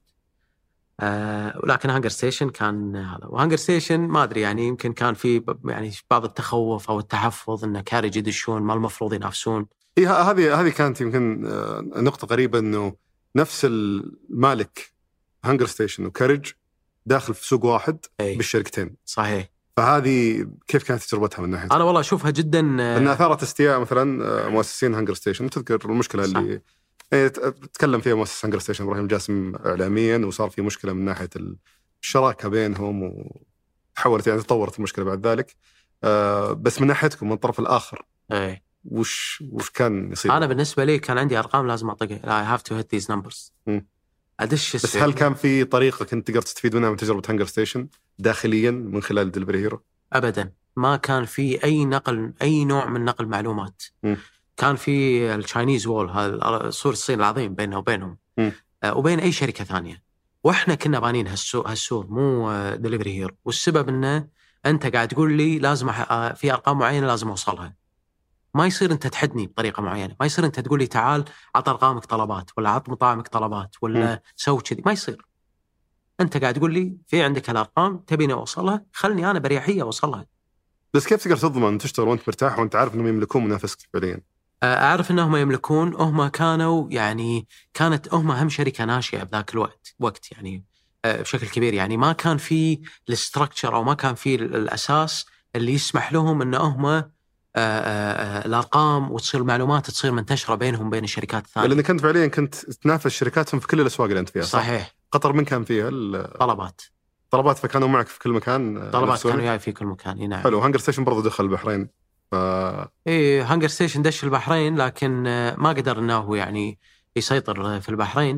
ولكن هانجر ستيشن كان هذا. وهانجر ستيشن ما أدري، يعني يمكن كان في يعني بعض التخوف أو التحفظ أن كارج يدشون ما المفروض ينافسون. هذه كانت يمكن نقطة غريبة، أنه نفس المالك هانجر ستيشن وكارج داخل في سوق واحد بالشركتين. صحيح. فهذه كيف كانت تجربتها من ناحية؟ أنا والله أشوفها جدا أن أثارت استياء مثلا مؤسسين هانجر ستيشن. تذكر المشكلة صح. اللي تكلم فيها مؤسس هانجر ستيشن إبراهيم جاسم إعلاميا، وصار في مشكلة من ناحية الشراكة بينهم، وتحولت يعني تطورت المشكلة بعد ذلك. بس من ناحيتكم من الطرف الآخر وش كان يصير؟ أنا بالنسبة لي كان عندي أرقام لازم أطقها. I have to hit these numbers. بس هل كان في طريقة كنت تقدر تستفيد منها من تجربة هانجر ستيشن؟ داخليا من خلال دليفري هيرو؟ ابدا، ما كان في اي نوع من نقل معلومات. كان في التشاينيز وول، هذا سور الصين العظيم بيننا وبينهم وبين اي شركه ثانيه، واحنا كنا بانين هالسور مو دليفري هيرو. والسبب انه انت قاعد تقول لي لازم في ارقام معينه لازم اوصلها. ما يصير انت تحدني بطريقه معينه، ما يصير انت تقول لي تعال عط ارقامك طلبات ولا عط مطاعمك طلبات ولا سوي كذي، ما يصير. انت قاعد تقول لي في عندك هالارقام تبيني اوصلها، خلني انا بريحيه اوصلها. بس كيف تقدر تضمن تشتغل وانت مرتاح وانت عارف انهم يملكون منافسك فعليا؟ اعرف انهم يملكون، هم كانوا يعني كانت هم اهم شركه ناشئه بذاك الوقت يعني بشكل كبير. يعني ما كان في الاستراكشر او ما كان في الاساس اللي يسمح لهم ان هم الارقام وتصير المعلومات تصير منتشره بينهم بين الشركات الثانيه. لان كنت فعليا تنافس شركاتهم في كل الاسواق اللي انت فيها. صحيح. قطر من كان فيها طلبات فكانوا معك في كل مكان. طلبات كانوا وياي في كل مكان. نعم. حلو. هانجر ستيشن برضو دخل البحرين. ايه هانجر ستيشن دش البحرين، لكن ما قدر انه يعني يسيطر في البحرين.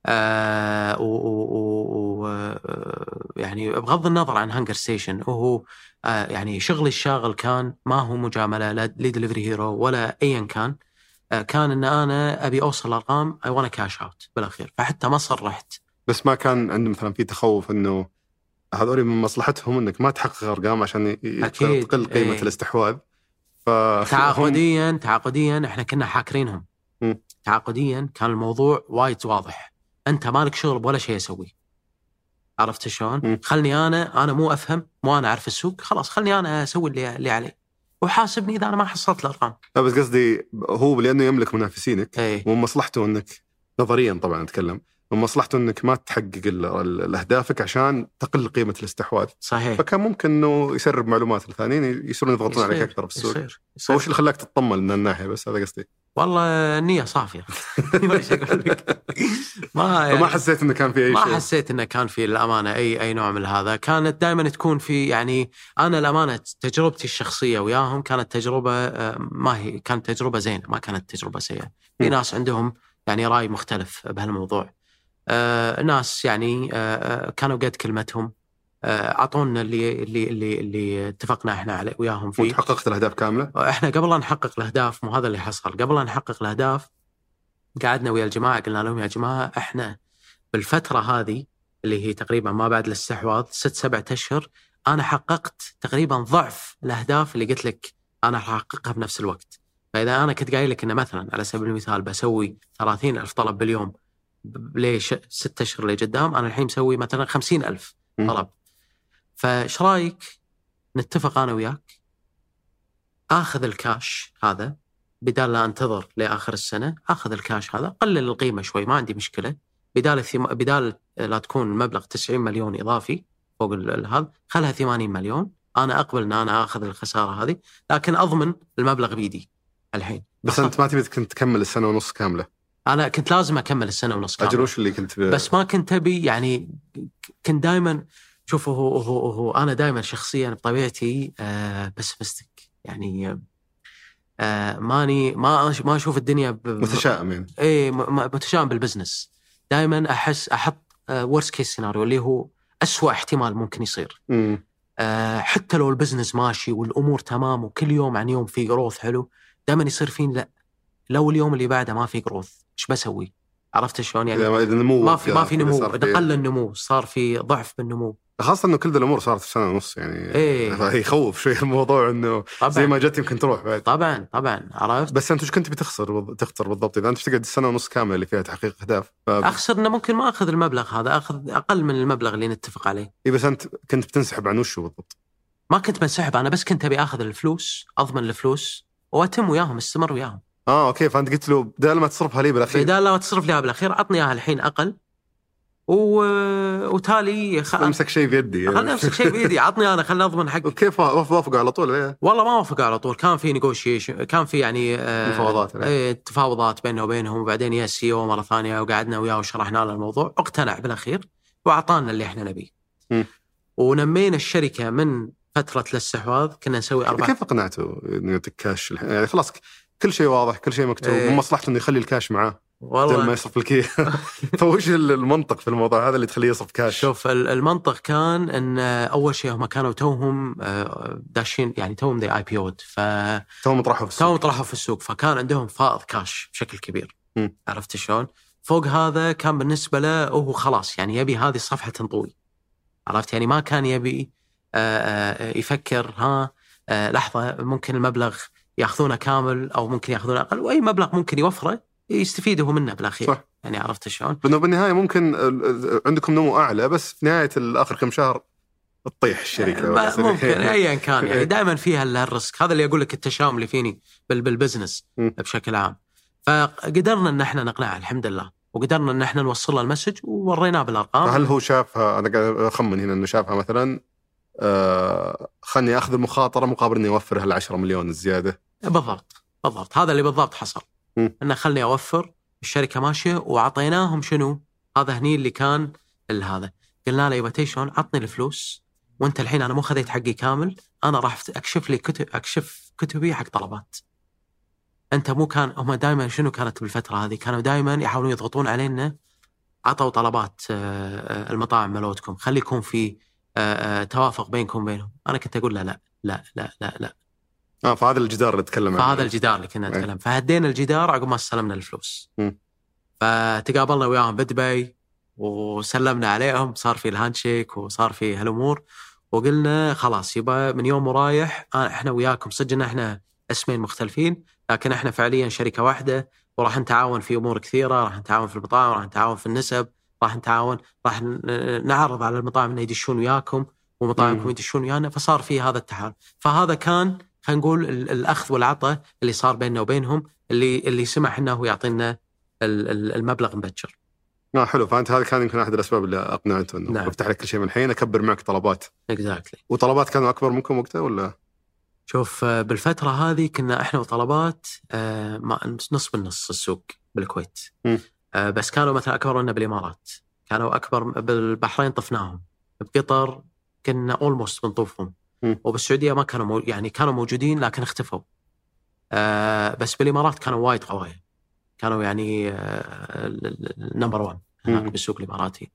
يعني بغض النظر عن هانجر ستيشن، وهو يعني شغلي الشاغل كان ما هو مجامله لا لدليفري هيرو ولا ايا كان. كان ان انا ابي اوصل ارقام اي وانا كاش اوت بالاخير، فحتى ما صرحت. بس ما كان عندهم مثلا في تخوف انه هذول من مصلحتهم انك ما تحقق ارقام عشان تقل قيمه الاستحواذ؟ تعاقديا احنا كنا حاكرينهم. تعاقديا كان الموضوع وايد واضح، انت مالك شغل ولا شيء اسوي. عرفت شلون؟ خلني انا مو افهم، مو انا اعرف السوق، خلاص خلني انا اسوي اللي علي وحاسبني اذا انا ما حصلت الارقام. لا بس قصدي هو لانه يملك منافسينك ومن مصلحته انك نظريا طبعا اتكلم من مصلحته انك ما تحقق الاهدافك عشان تقل قيمه الاستحواذ. صحيح. فكان ممكن انه يسرب معلومات الثانيين يصيرون يضغطون عليك اكثر في السوق. يصير. وش اللي خلاك تطمن من الناحيه؟ بس هذا قصدي. والله النية صافيه. ما حسيت انه كان في اي شيء. ما حسيت انه كان في الامانه اي نوع من هذا. كانت دائما تكون في يعني انا الامانه تجربتي الشخصيه وياهم كانت تجربه كانت تجربه زينه، ما كانت تجربه سيئه. في ناس عندهم يعني راي مختلف بهالموضوع. ناس يعني كانوا قد كلمتهم، اعطونا اللي اتفقنا احنا عليه وياهم فيه. وتحققت الاهداف كامله؟ احنا قبل لا نحقق الاهداف، مو هذا اللي حصل. قبل لا نحقق الاهداف قعدنا ويا الجماعه قلنا لهم يا جماعه احنا بالفتره هذه اللي هي تقريبا ما بعد الاستحواذ 6-7 أشهر انا حققت تقريبا ضعف الاهداف اللي قلت لك انا راح احققها بنفس الوقت. فاذا انا كنت قايل لك انه مثلا على سبيل المثال بسوي 30,000 طلب باليوم ليش 6 أشهر لقدام، أنا الحين مسوي مثلا 50,000 طلب. فايش رايك نتفق أنا وياك آخذ الكاش هذا بدال لا أنتظر لآخر السنة، آخذ الكاش هذا قلل القيمة شوي ما عندي مشكلة، بدال لا تكون المبلغ 90 مليون إضافي فوق هذا، خلها 80 مليون. أنا أقبل أن أنا آخذ الخسارة هذه لكن أضمن المبلغ بيدي الحين. بس أنت ما تبي كنت تكمل السنة ونص كاملة؟ أنا كنت لازم أكمل السنة ونص كاملة. أجل وش اللي كنت بس ما كنت أبي يعني كنت دائما شوفوا هو أنا دائما شخصيا بطبيعتي بسمستك يعني ماني ما أشوف الدنيا متشائم يعني. إيه متشائم بالبزنس. دائما أحط worst case scenario اللي هو أسوأ احتمال ممكن يصير. حتى لو البزنس ماشي والأمور تمام وكل يوم عن يوم في جروث حلو، دائما يصير فين لا لو اليوم اللي بعده ما في جروث إيش بسوي؟ عرفت شلون يعني؟ ما في نمو، قل النمو، صار في ضعف بالنمو. خاصة إنه كل ذا الأمور صارت في سنة ونص يعني. يخوف شوي الموضوع إنه زي ما جت يمكن تروح بعد. طبعا عرفت. بس أنت وش كنت بتخسر بالضبط إذا أنت تقعد السنة ونص كاملة اللي فيها تحقيق أهداف؟ أخسر إنه ممكن ما أخذ المبلغ هذا، أخذ أقل من المبلغ اللي نتفق عليه. إيه بس أنت كنت بتنسحب عن وشه بالضبط؟ ما كنت بنسحب، أنا بس كنت أبي أخذ الفلوس، أضمن الفلوس وأتم وياهم، استمر وياهم. أوكي. فأنت قلت له بدال ما تصرفها لي بالأخير، بدال ما تصرف لي بالأخير عطني إياها الحين أقل وتالي امسك شيء بيدي. خلنا امسك شيء بيدي، عطني انا، خلنا اضمن حقي. وكيف وافقوا على طول؟ ليه؟ والله ما وافقوا على طول، كان في نيغوشيشن، كان في يعني مفاوضات. تفاوضات بيننا وبينهم، وبعدين يا سي او مره ثانيه وقعدنا وياه وشرحنا له الموضوع، اقتنع بالاخير واعطانا اللي احنا نبيه. ونمينا الشركه من فتره الاستحواذ كنا نسوي 4. كيف اقنعته انه يعطيك كاش؟ يعني خلاص كل شيء واضح، كل شيء مكتوب، من مصلحته انه يخلي الكاش معاه. والله ما يصرف الكي. فوش المنطق في الموضوع هذا اللي تخليه يصرف كاش؟ شوف المنطق كان ان اول شيء هم كانوا توهم داشين، يعني توهم ذي IPO'd، توهم طرحوا في السوق، فكان عندهم فائض كاش بشكل كبير. م. عرفت شلون؟ فوق هذا كان بالنسبة له هو خلاص يعني يبي هذه الصفحة تنطوي. عرفت يعني ما كان يبي يفكر لحظة ممكن المبلغ يأخذونه كامل أو ممكن يأخذونه أقل، وأي مبلغ ممكن يوفره يستفيده منه بالأخير. صح. يعني عرفت شلون؟ بالنهاية ممكن عندكم نمو أعلى، بس في نهاية الآخر كم شهر تطيح الشركة. ممكن أيا كان يعني دائما فيها الريسك. هذا اللي أقول لك التشاؤم اللي فيني بالبزنس بشكل عام. فقدرنا أن احنا نقنعه الحمد لله، وقدرنا أن احنا نوصل له المسج ووريناه بالأرقام. هل هو شافها؟ أنا قاعد أخمن هنا إنه شافها مثلا خلني أخذ المخاطرة مقابل إني أوفر هال10 مليون الزيادة. بالضبط هذا اللي بالضبط حصل. إنه خلني أوفر، الشركة ماشية، وعطيناهم شنو هذا هني اللي كان هذا. قلنا له يبا تيشون عطني الفلوس، وانت الحين انا مو خذيت حقي كامل، انا راح اكشف لي اكشف كتبي حق طلبات. انت مو كان هم دائما شنو كانت بالفتره هذه؟ كانوا دائما يحاولون يضغطون علينا، عطوا طلبات المطاعم ملوتكم، خلي يكون في توافق بينكم وبينهم. انا كنت اقول له لا لا لا لا لا. فهذا الجدار اللي نتكلم عنه. فهذا الجدار اللي كنا نتكلم. فهدينا الجدار عقب ما استلمنا الفلوس. فتقابلنا وياهم بدبي وسلمنا عليهم، صار في الهاندشيك وصار في هالامور، وقلنا خلاص يبقى من يوم ورايح احنا وياكم. سجلنا احنا اسمين مختلفين، لكن احنا فعليا شركه واحده، وراح نتعاون في امور كثيره، راح نتعاون في المطاعم، راح نتعاون في النسب، راح نعرض على المطاعم انه يدشون وياكم ومطاعمكم يدشون ويانا. فصار في هذا التحالف. فهذا كان خلينا نقول الاخذ والعطاء اللي صار بيننا وبينهم، اللي سمح انه يعطينا المبلغ مبكر. حلو. فأنت هذا كان يمكن أحد الأسباب اللي أقنعته إنه أفتح لك كل شيء من الحين، أكبر معك طلبات. Exactly. وطلبات كانوا أكبر منكم وقتها ولا؟ شوف بالفترة هذه كنا إحنا وطلبات نص بالنص السوق بالكويت. بس كانوا مثلا أكبر منا بالإمارات، كانوا أكبر بالبحرين طفناهم، بقطر كنا almost بنطوفهم، وبالسعودية ما كانوا يعني كانوا موجودين لكن اختفوا. بس بالإمارات كانوا وايد قوايا، كانوا يعني نمبر 1 بالسوق الإماراتي.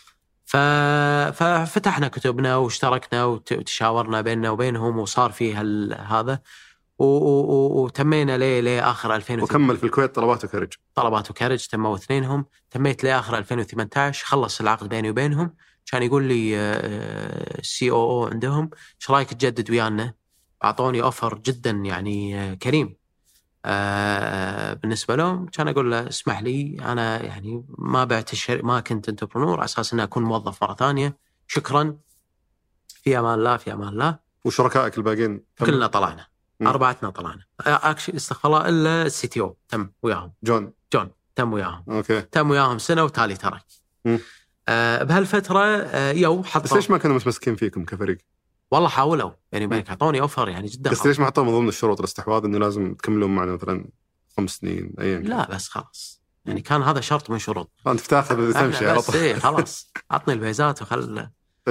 ففتحنا كتبنا واشتركنا وتشاورنا بيننا وبينهم، وصار فيه هذا وتمينا لآخر 2000. وكمل في الكويت طلبات وكارج تموا اثنينهم. تميت لآخر 2018، خلص العقد بيني وبينهم. كان يقول لي COO عندهم ايش رايك تجدد ويانا؟ أعطوني أوفر جدا يعني كريم بالنسبة لهم. كان أقول له اسمح لي أنا يعني ما بعت ما كنت انتربرنور على أساس أن أكون موظف مرة ثانية، شكرا، في أمان الله في أمان الله. وشركائك الباقين كلنا طلعنا، أربعتنا طلعنا استغفر الله إلا CTO تم وياهم، جون تم وياهم. أوكي. تم وياهم سنة وتالي ترك. بهالفترة حطوا. بس ليش ما كانوا متمسكين فيكم كفريق؟ والله حاولوا يعني بينك أعطوني أوفر يعني جدا. بس ليش ما حطوا من ضمن الشروط الاستحواذ إنه لازم تكملون معنا مثلا 5 سنين أيا كان؟ لا بس خلاص يعني كان هذا شرط من شروط. أنت تاخذ تمشي على طول. خلاص عطني الفيزات خل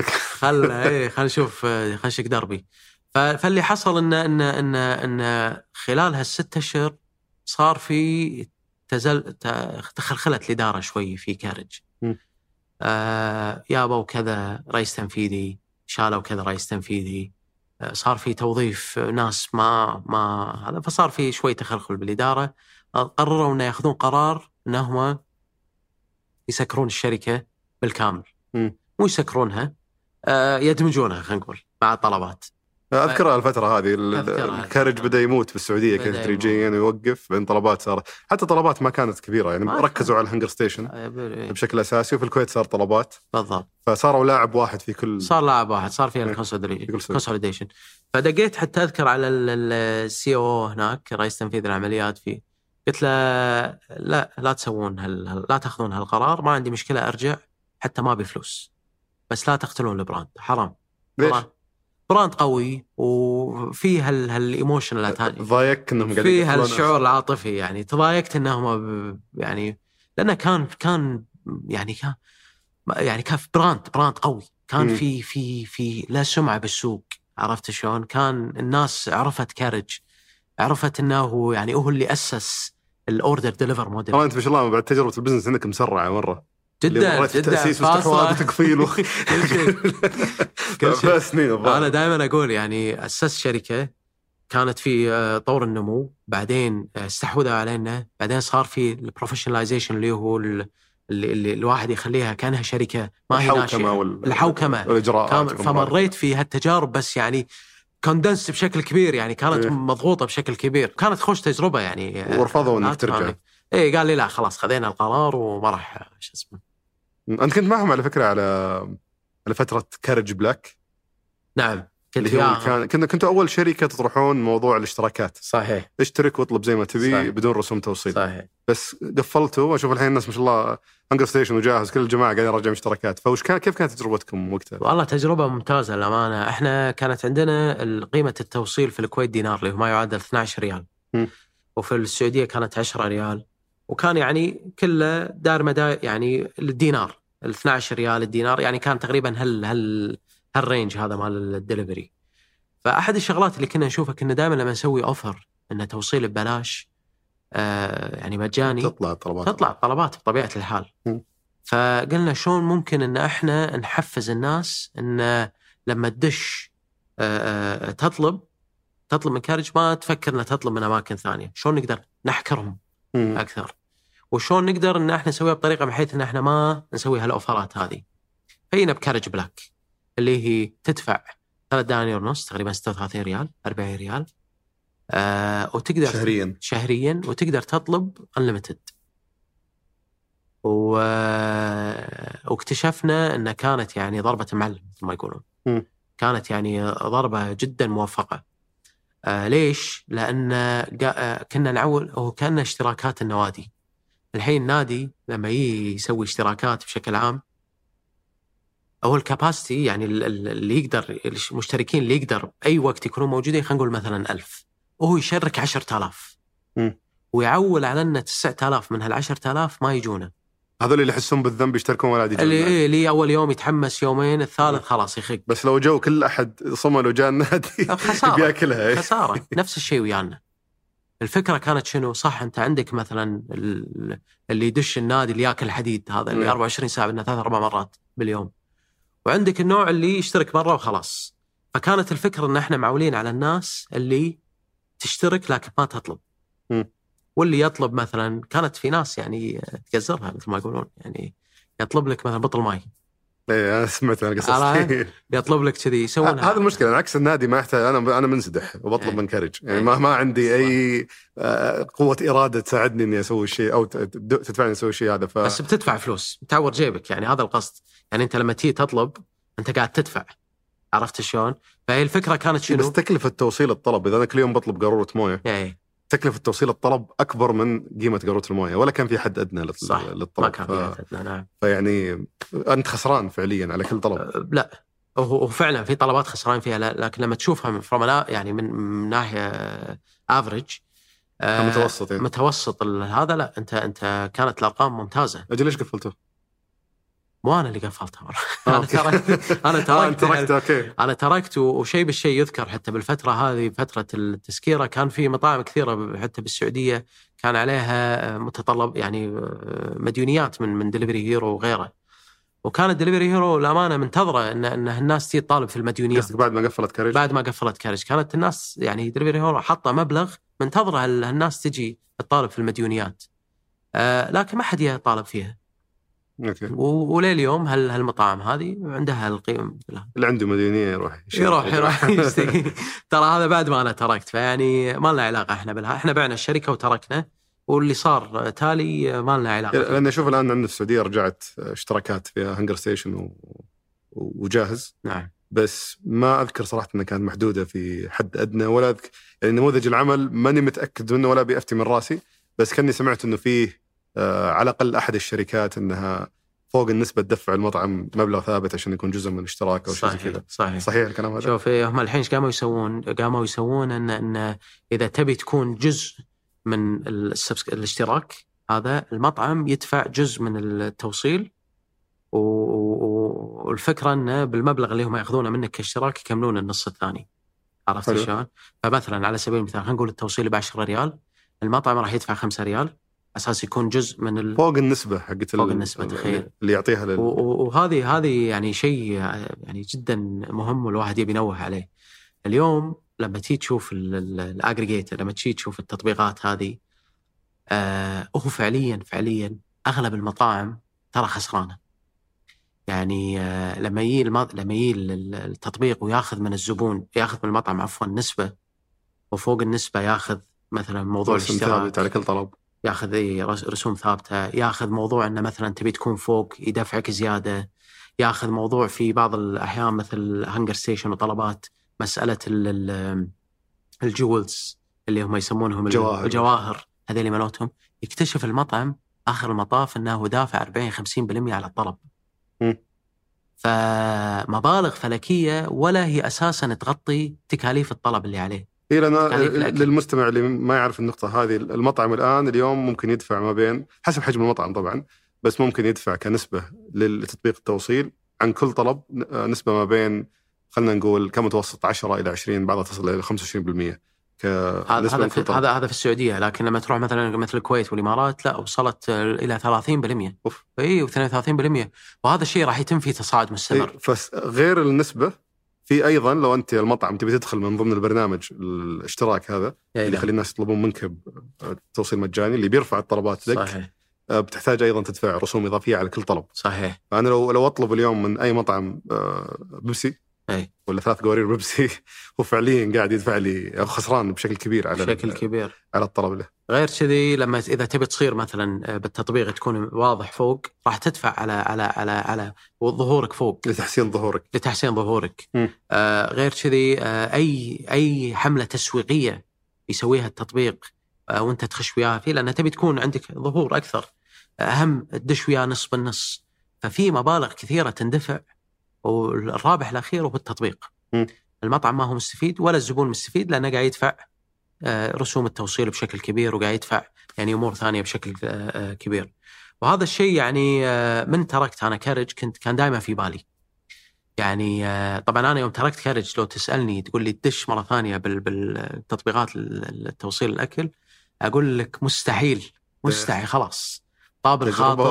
نشوف خنشك دربي. فاللي حصل إن خلال هال6 أشهر صار في تخلخلت الإدارة شوي في كارج. يابا وكذا رئيس تنفيذي شالوا كذا رئيس تنفيذي، صار في توظيف ناس ما هذا، فصار في شوي تخلخل بالإدارة. قرروا إنه يأخذون قرار إنهم يسكرون الشركة بالكامل. مو يسكرونها، يدمجونها خلينا نقول مع الطلبات. أذكر الفترة هذه الكارج بدأ يموت بالسعودية كذا تدريجيا ويوقف، بين طلبات صار حتى طلبات ما كانت كبيرة يعني ركزوا على الهنجر ستيشن بشكل أساسي، وفي الكويت صار طلبات بالضبط، فصاروا لاعب واحد في كل، صار لاعب واحد، صار فيها الكونسوليديشن. فدقيت حتى أذكر على الCOO هناك رئيس تنفيذ العمليات فيه، قلت له لا تسوون لا تأخذون هالقرار، ما عندي مشكلة أرجع حتى ما بفلوس، بس لا تقتلون البراند، حرام. ليش؟ براند قوي وفيه هالإيموشن ضايقك انهم قاعدين فيه هالشعور العاطفي، يعني تضايقت انهم يعني لانه كان براند قوي، كان في لا سمعة بالسوق. عرفت شلون؟ كان الناس عرفت كارج، عرفت انه يعني هو اللي أسس الاوردر ديليفر موديل. والله انت ما شاء الله بعد تجربه البزنس عندك مسرعه مره جدا تاسيس واستحواذ وتكفيل كل شيء سنين. انا دائما اقول يعني اسست شركه كانت في طور النمو، بعدين استحوذوا علينا، بعدين صار في البروفيشناليزيشن اللي هو اللي الواحد يخليها كانها شركه ما هي ناشئه، الحوكمه والاجراءات. فمريت في هالتجارب، بس يعني كوندنس بشكل كبير، يعني كانت مضغوطه بشكل كبير، كانت خوش تجربه يعني. ورفضوا انك ترجع. ايه قال لي لا خلاص خذينا القرار وما راح شو اسمه. انت كنت معهم على فكره على فتره كارج بلاك. نعم كنتوا اول شركه تطرحون موضوع الاشتراكات. صحيح. اشترك واطلب زي ما تبي. صحيح. بدون رسوم توصيل. صحيح. بس قفلتوا، واشوف الحين الناس ما شاء الله هانجر ستيشن وجاهز كل الجماعه قاعدين يرجعون اشتراكات. كيف كانت تجربتكم وقتها؟ والله تجربه ممتازه للامانه. احنا كانت عندنا قيمه التوصيل في الكويت دينار اللي هو ما يعادل 12 ريال. وفي السعوديه كانت 10 ريال، وكان يعني كله دار مدى يعني الدينار 12 ريال الدينار، يعني كان تقريبا هالرينج هذا مال الدليفري. فأحد الشغلات اللي كنا نشوفها، كنا دائما لما نسوي أوفر إنه توصيل ببلاش يعني مجاني، تطلع طلبات بطبيعة الحال. فقلنا شلون ممكن إن إحنا نحفز الناس إن لما تدش تطلب من كارج ما تفكر إنها تطلب من أماكن ثانية. شلون نقدر نحكرهم أكثر، وشلون نقدر إن إحنا نسويها بطريقة بحيث إن إحنا ما نسوي هالأوفرات هذه. فينا بكارج بلاك اللي هي تدفع 3 دنانير ونص تقريبا 36 ريال 40 ريال وتقدر شهريا وتقدر تطلب unlimited. واكتشفنا أنها كانت يعني ضربة معلم مثل ما يقولون. كانت يعني ضربة جدا موفقة. ليش؟ لأن كنا نعول أو كان اشتراكات النوادي. الحين نادي لما يسوي اشتراكات بشكل عام، أو الكاباسيتي يعني اللي يقدر المشتركين اللي يقدر أي وقت يكونوا موجودين، خلينا نقول مثلا 1000 وهو يشارك 10,000 ويعول على أن 9,000 من هال10,000 ما يجونا. هذول اللي يحسون بالذنب يشتركون ولا يجون. اللي أول يوم يتحمس، يومين، الثالث خلاص يخق. بس لو جو كل أحد صمل وجاء النادي بياكلها. خسارة. نفس الشيء ويانا. الفكرة كانت شنو؟ صح أنت عندك مثلا اللي يدش النادي اللي يأكل الحديد هذا اللي 24 ساعة منه 3-4 مرات باليوم، وعندك النوع اللي يشترك مرة وخلاص. فكانت الفكرة أن احنا معولين على الناس اللي تشترك لكن ما تطلب. واللي يطلب مثلا، كانت في ناس يعني تقزرها مثل ما يقولون، يعني يطلب لك مثلا بطل ماي. ايه انا سمعت انا قصص يطلب لك كذي يسوونها. هذا المشكله. عكس النادي ما يحتاج. انا منسدح وبطلب من كارج، يعني ما عندي اي قوه اراده تساعدني اني اسوي الشيء او تدفعني اسوي الشيء هذا. بس بتدفع فلوس، تعور جيبك، يعني هذا القصد. يعني انت لما تيجي تطلب انت قاعد تدفع، عرفت شلون؟ فهي الفكره كانت شنو؟ بس تكلفه توصيل الطلب، اذا انا كل يوم بطلب قاروره مويه تكلفة توصيل الطلب أكبر من قيمة قارورة الموية، ولا كان في حد أدنى للطلب. ما كان في حد أدنى. نعم. فيعني أنت خسران فعليا على كل طلب. لا هو فعلا في طلبات خسران فيها، لكن لما تشوفها يعني من ناحية افريج متوسط يعني. متوسط هذا، لا أنت كانت الأرقام ممتازة. أجل ليش قفلته؟ مو أنا اللي قفلتها. أنا تركت وشيء بالشيء يذكر. حتى بالفترة هذه فترة التسكيرة كان في مطاعم كثيرة حتى بالسعودية كان عليها متطلب يعني مديونيات من دليفري هيرو وغيره، وكانت دليفري هيرو الأمانة منتظرة إن الناس تيجي تطالب في المديونيات. بعد ما قفلت كارج؟ بعد ما قفلت كارج كانت الناس يعني دليفري هيرو حاطة مبلغ منتظرة الناس تجي تطالب في المديونيات، لكن ما حد يطالب فيها. وليه اليوم هالمطاعم هذه عندها القيمة اللي عنده مديونية يروح يشتري. ترى هذا بعد ما أنا تركت، فيعني ما لنا علاقة إحنا بالها. إحنا بعنا الشركة وتركنا، واللي صار تالي ما لنا علاقة. لأن أشوف الآن عند السعودية رجعت اشتراكات في هانجر ستيشن وجاهز. نعم. بس ما أذكر صراحة أنها كانت محدودة في حد أدنى، ولا أذكر يعني نموذج العمل ماني متأكد منه ولا بيفتي من راسي، بس كني سمعت أنه فيه على الأقل أحد الشركات أنها فوق النسبة تدفع المطعم مبلغ ثابت عشان يكون جزء من الاشتراك أو شيء كذا. صحيح الكلام هذا. شوف هم الحين قاموا يسوون أن إذا تبي تكون جزء من الاشتراك هذا، المطعم يدفع جزء من التوصيل، والفكرة أنه بالمبلغ اللي هم يأخذونه منك كاشتراك يكملون النص الثاني. عرفت شلون؟ فمثلا على سبيل المثال خلينا نقول التوصيل ب10 ريال، المطعم راح يدفع 5 ريال أساس يكون جزء من فوق النسبة حقت فوق النسبة، تخيل. اللي يعطيها وهذه يعني شيء يعني جدا مهم والواحد يبي ينوه عليه. اليوم لما تيجي تشوف الأجريجيتر، لما تيجي تشوف التطبيقات هذه، هو فعليا أغلب المطاعم ترى خسرانة. يعني لما يجي التطبيق وياخذ من الزبون، ياخذ من المطعم عفوا نسبة، وفوق النسبة ياخذ مثلا موضوع الاشتراك على كل طلب، ياخذ رسوم ثابتة، ياخذ موضوع أنه مثلا تبي تكون فوق يدفعك زيادة، ياخذ موضوع في بعض الأحيان مثل هانجر ستيشن وطلبات مسألة الجولز اللي هم يسمونهم الجواهر، هذه اللي مالتهم. يكتشف المطعم آخر المطاف أنه دافع 40-50% على الطلب. فمبالغ فلكية ولا هي أساسا تغطي تكاليف الطلب اللي عليه. للمستمع اللي ما يعرف النقطة هذه، المطعم اليوم ممكن يدفع ما بين، حسب حجم المطعم طبعا، بس ممكن يدفع كنسبة للتطبيق التوصيل عن كل طلب نسبة ما بين، خلنا نقول كمتوسط 10 إلى 20، بعضها تصل إلى 25%. هذا في السعودية، لكن لما تروح مثل الكويت والإمارات لا، وصلت إلى 30%. إيه، و32%. وهذا الشيء راح يتم فيه تصاعد مستمر. غير النسبة، في أيضا لو أنت المطعم تبي تدخل من ضمن البرنامج الاشتراك هذا اللي يخلي الناس يطلبون منك توصيل مجاني اللي بيرفع الطلبات لك. صحيح. بتحتاج أيضا تدفع رسوم إضافية على كل طلب. صحيح. فأنا لو أطلب اليوم من أي مطعم بيبسي ولا 3 قوارير بيبسي، هو فعليا قاعد يدفع لي خسران بشكل كبير على الطلب له. غير كذي لما إذا تبي تصير مثلا بالتطبيق تكون واضح فوق، راح تدفع على ظهورك فوق لتحسين ظهورك. غير كذي أي حملة تسويقية يسويها التطبيق وأنت تخش وياها فيه، لأن تبي تكون عندك ظهور أكثر، أهم تدش وياه نص بالنص. ففي مبالغ كثيرة تندفع، والرابح الأخير هو التطبيق. المطعم ما هو مستفيد ولا الزبون مستفيد، لأنه قاعد يدفع رسوم التوصيل بشكل كبير، وقاعد يدفع يعني أمور ثانية بشكل كبير. وهذا الشيء يعني من تركت أنا كارج كان دائما في بالي. يعني طبعا أنا يوم تركت كارج، لو تسألني تقول لي تدش مرة ثانية بالتطبيقات التوصيل الأكل، أقول لك مستحيل خلاص. طاب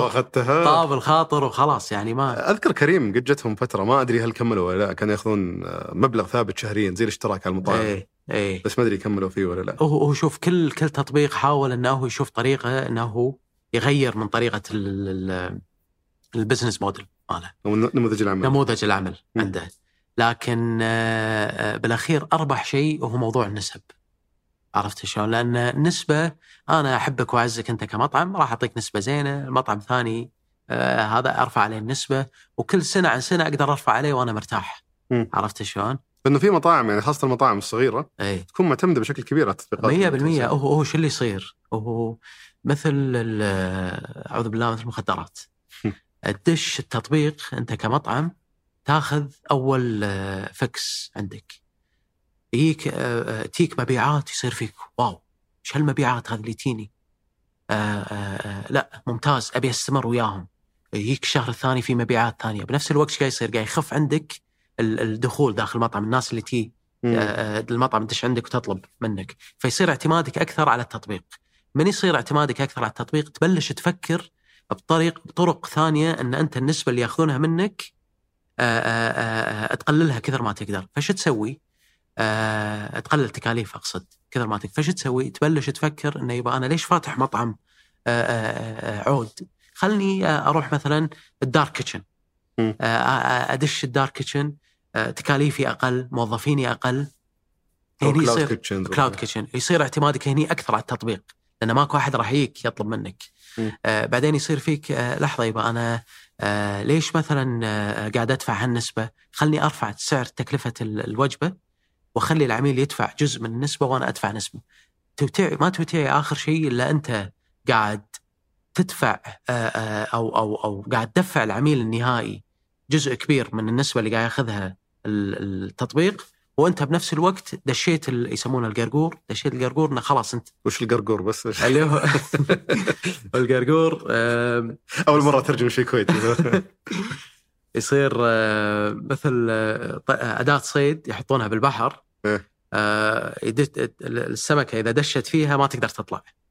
الخاطر وخلاص. يعني ما أذكر كريم قد جتهم فترة، ما أدري هل كملوا ولا لا، كانوا ياخذون مبلغ ثابت شهريا زي الاشتراك على المطاعم. بس ما أدري كملوا فيه ولا لا. هو شوف كل تطبيق حاول أنه يشوف طريقة أنه يغير من طريقة البزنس موديل ماله، نموذج العمل عنده. لكن بالأخير أربح شيء وهو موضوع النسب. عرفت شلون؟ لأن النسبة، أنا أحبك وأعزك أنت كمطعم، راح أعطيك نسبة زينة. المطعم ثاني هذا أرفع عليه النسبة، وكل سنة عن سنة أقدر أرفع عليه وأنا مرتاح. عرفت شلون؟ لأنه في مطاعم يعني خاصة المطاعم الصغيرة تكون معتمدة بشكل كبير على التطبيقات 100%. هو شو اللي يصير؟ هو مثل أعوذ بالله، مثل المخدرات. الدش التطبيق أنت كمطعم تاخذ أول فكس عندك، تيك مبيعات، يصير فيك واو ايش هالمبيعات هذه اللي تيني، لا ممتاز ابي استمر وياهم. يجيك الشهر الثاني في مبيعات ثانيه، بنفس الوقت قاعد يصير، قاعد يخف عندك الدخول داخل المطعم، الناس اللي تي المطعم تدش عندك وتطلب منك، فيصير اعتمادك اكثر على التطبيق. من يصير اعتمادك اكثر على التطبيق تبلش تفكر بطرق ثانيه ان انت النسبه اللي ياخذونها منك تقللها كثر ما تقدر. فش تسوي؟ تقلل تكاليف، أقصد كثر ما تكفى. فش تسوي؟ تبلش تفكر إنه يبقى أنا ليش فاتح مطعم عود، خلني أروح مثلا الدارك كيتشن، أدش الدارك كيتشن، تكاليفي أقل، موظفيني أقل، هني يصير كلاود كيتشن، يصير اعتمادك هني أكثر على التطبيق، لأن ماكو أحد راح يجيك يطلب منك. بعدين يصير فيك لحظة، يبقى أنا ليش مثلا قاعد أدفع هالنسبة، خلني أرفع سعر تكلفة الوجبة وخلي العميل يدفع جزء من النسبة وأنا أدفع نسبة. ما توتعي آخر شيء إلا أنت قاعد تدفع أو قاعد تدفع العميل النهائي جزء كبير من النسبة اللي قاعد يأخذها التطبيق، وأنت بنفس الوقت دشيت يسمونه القرقور، دشيت القرقور إنه خلاص أنت. وش القرقور بس؟ اللي هو القرقور أول مرة ترجم شيء كويتي. يصير مثل أداة صيد يحطونها بالبحر، السمكة إذا دشت فيها ما تقدر تطلع،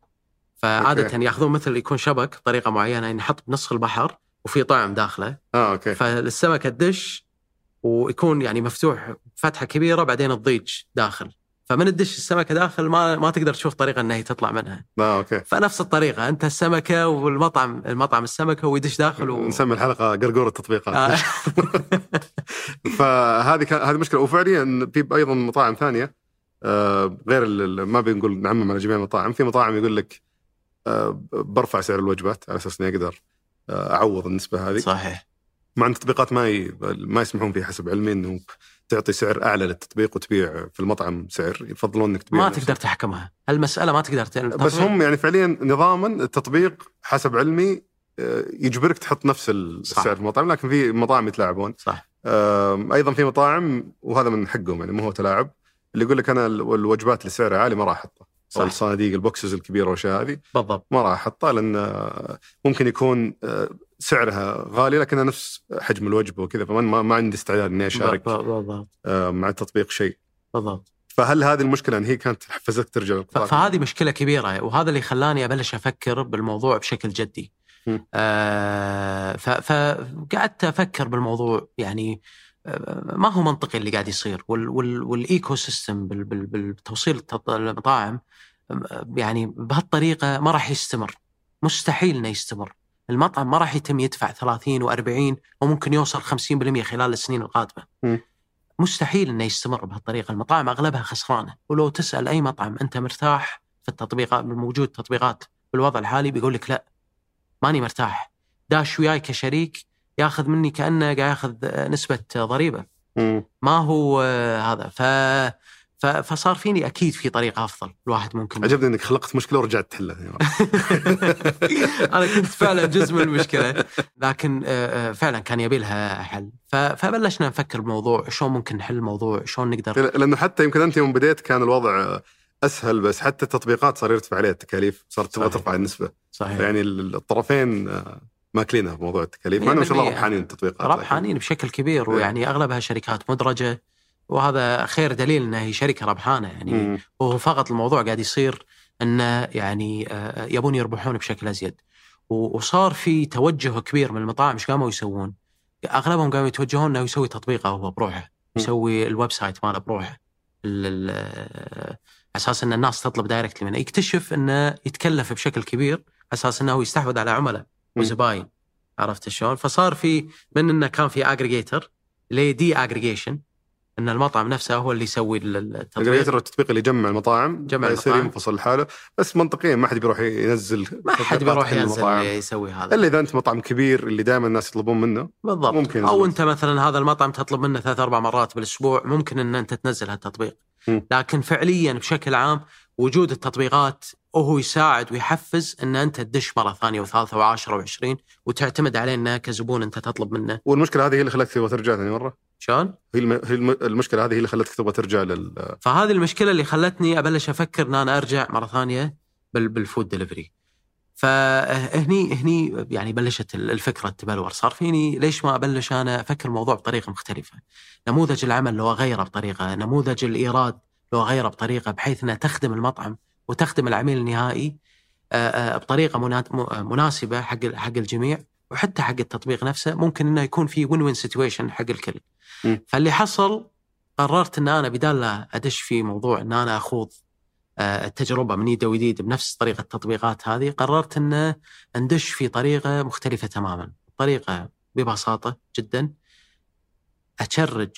فعادة ياخذون مثل يكون شبك بطريقة معينة، ينحط بنص البحر وفي طعم داخله. اوكي. فالسمكة تدش ويكون يعني مفتوح فتحة كبيرة، بعدين الضيج داخل، فمن الدش السمكة داخل ما تقدر تشوف طريقة انها تطلع منها. اوكي. فنفس الطريقة انت السمكة والمطعم السمكة ويدش داخل نسمي الحلقة قرقور التطبيقات. فهذه مشكلة. وفعليا في ايضا مطاعم ثانية غير ما بنقول نعمم على جميع المطاعم، في مطاعم يقول لك برفع سعر الوجبات على اساس اني اقدر اعوض النسبة هذه. صحيح. مع ان التطبيقات ما يسمحون فيه حسب علمي انه تعطي سعر اعلى للتطبيق وتبيع في المطعم سعر، يفضلون انك تبيع ما تقدر تحكمها المسألة، ما تقدر بس هم يعني فعليا نظاما التطبيق حسب علمي يجبرك تحط نفس السعر في المطعم، لكن في مطاعم يتلاعبون. صح. ايضا في مطاعم وهذا من حقهم يعني، مو هو تلاعب، اللي يقول لك انا الوجبات اللي سعرها عالي ما راح احطها، او الصناديق البوكسز الكبيره والاشياء هذه بالضبط ما راح احطها، لان ممكن يكون سعرها غالي لكنها نفس حجم الوجبه وكذا، فما عندي استعداد اني اشارك مع التطبيق شيء. بالضبط. فهل هذه المشكله ان هي كانت حفزتك ترجع للقطاع؟ فهذه مشكله كبيره، وهذا اللي خلاني ابلش افكر بالموضوع بشكل جدي. فقعدت افكر بالموضوع، يعني ما هو منطقي اللي قاعد يصير، والايكو سيستم بالتوصيل المطاعم يعني بهالطريقه ما راح يستمر، مستحيل انه يستمر. المطعم ما راح يتم يدفع 30 و40 وممكن يوصل 50% خلال السنين القادمه. مستحيل انه يستمر بهالطريقه. المطاعم اغلبها خسرانه، ولو تسال اي مطعم انت مرتاح في التطبيقات، موجود تطبيقات بالوضع الحالي، بيقول لك لا ماني مرتاح، داش وياي كشريك ياخذ مني كأنه قاعد ياخذ نسبة ضريبة. ما هو هذا. فصار فيني أكيد في طريقة أفضل الواحد ممكن. عجبني إنك خلقت مشكلة ورجعت تحلها. أنا كنت فعلا جزء من المشكلة، لكن فعلا كان يبي لها حل. فبلشنا نفكر بالموضوع، شلون ممكن نحل الموضوع، شلون نقدر. لأنه حتى يمكن أنت يوم بديت كان الوضع أسهل، بس حتى التطبيقات صار يرتفع عليها التكاليف، صارت تبغى ترفع النسبة. صحيح. يعني الطرفين ماكلينها في موضوع التكاليف، ما إن شاء الله ربحانين التطبيقات، ربحانين بشكل كبير، ويعني أغلبها شركات مدرجة، وهذا خير دليل أنها هي شركة ربحانة يعني. وهو فقط الموضوع قاعد يصير أنه يعني يبون يربحون بشكل أزيد. وصار في توجه كبير من المطاعم. إيش قاموا يسوون؟ أغلبهم قاموا يتوجهون أنه يسوي تطبيقه هو بروحه، يسوي الويب سايت ماله بروحه، أساس أن الناس تطلب دايركت منه. يكتشف أنه يتكلف بشكل كبير أساس أنه يستحوذ على عملاء وزباين. عرفت شلون؟ فصار في من أنه كان في أجريجيتر لدي أجريجيشن، أن المطعم نفسه هو اللي يسوي التطبيق. التطبيق اللي يجمع المطاعم يصير منفصل لحاله، بس منطقيا ما حد بيروح ينزل، ما حد بيروح يسوي هذا إلا إذا أنت مطعم كبير اللي دائما الناس يطلبون منه. بالضبط. ممكن أو أنت مثلا هذا المطعم تطلب منه 3-4 مرات بالأسبوع، ممكن أن أنت تنزل هالتطبيق. لكن فعليا بشكل عام وجود التطبيقات وهو يساعد ويحفز أن أنت تدش مرة ثانية وثالثة و10 و20 وتعتمد علينا كزبون أنت تطلب منه. والمشكلة هذه هي اللي خلتك تبغى ترجع ثاني مرة؟ شلون؟ هي المشكلة هذه هي اللي خلتك تبغى ترجع فهذه المشكلة اللي خلتني أبلش أفكر أن أنا أرجع مرة ثانية بالفود ديليفري. فهني يعني بلشت الفكرة تبلور. صار فيني ليش ما أبلش أنا أفكر الموضوع بطريقة مختلفة. نموذج العمل لو أغيره بطريقة، نموذج الإيراد لو أغيره بطريقة بحيث أنها تخدم المطعم وتخدم العميل النهائي بطريقة مناسبة حق الجميع، وحتى حق التطبيق نفسه ممكن أنه يكون في win-win situation حق الكل. فاللي حصل قررت أن أنا بدال لا أدش في موضوع أن أنا أخوض التجربة من يد وجديد بنفس طريقة التطبيقات هذه، قررت أن ندش في طريقة مختلفة تماما. طريقة ببساطة جدا أتشرج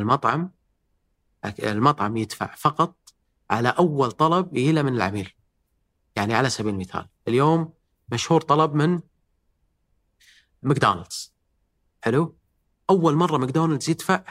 المطعم يدفع فقط على أول طلب يجيله من العميل. يعني على سبيل المثال اليوم مشهور طلب من ماكدونالدز، حلو، أول مرة ماكدونالدز يدفع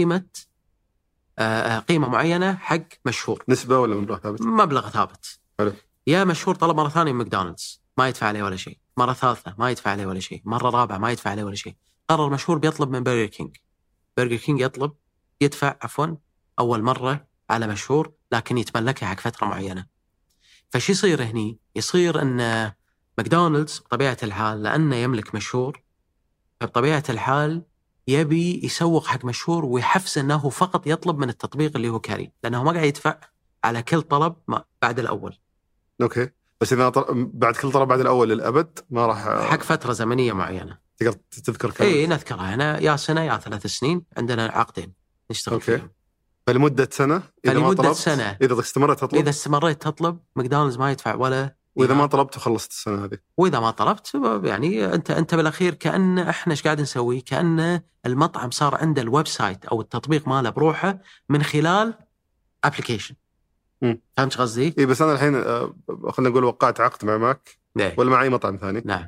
قيمة معينة حق مشهور. نسبة ولا مبلغ ثابت؟ مبلغ ثابت. حلو. يا مشهور طلب مرة ثانية من ماكدونالدز ما يدفع عليه ولا شيء، مرة ثالثة ما يدفع عليه ولا شيء، مرة رابعة ما يدفع عليه ولا شيء. قرر مشهور بيطلب من برجر كينج يدفع أول مرة على مشهور، لكن يتملكها حق فترة معينة. فشي يصير هني؟ يصير أن ماكدونالدز بطبيعة الحال لأنه يملك مشهور، بطبيعة الحال يبي يسوق حق مشهور ويحفز أنه فقط يطلب من التطبيق اللي هو كاري، لأنه ما قاعد يدفع على كل طلب بعد الأول. أوكي. بس إذا بعد كل طلب بعد الأول للأبد ما راح حق فترة زمنية معينة. تقدر تذكر كم؟ إيه نذكرها هنا، يا سنة يا 3 سنين، عندنا عقدين نشتغل فيهم. فلمدة سنة إذا ما طلبت سنة. إذا استمرت تطلب. إذا استمريت تطلب ماكدونالدز ما يدفع ولا. وإذا ما طلبت وخلصت السنة هذه. وإذا ما طلبت يعني أنت بالأخير كأن إحنا إيش قاعد نسوي؟ كأن المطعم صار عنده الويب سايت أو التطبيق ماله بروحه من خلال أبليكيشن. فهمت قصدي؟ إيه بس أنا الحين خلينا نقول وقعت عقد مع ماك ولا مع أي مطعم ثاني. نعم.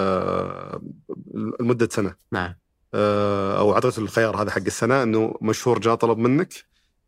المدة سنة. نعم. أو عطيت الخيار هذا حق السنة إنه مشهور جاء طلب منك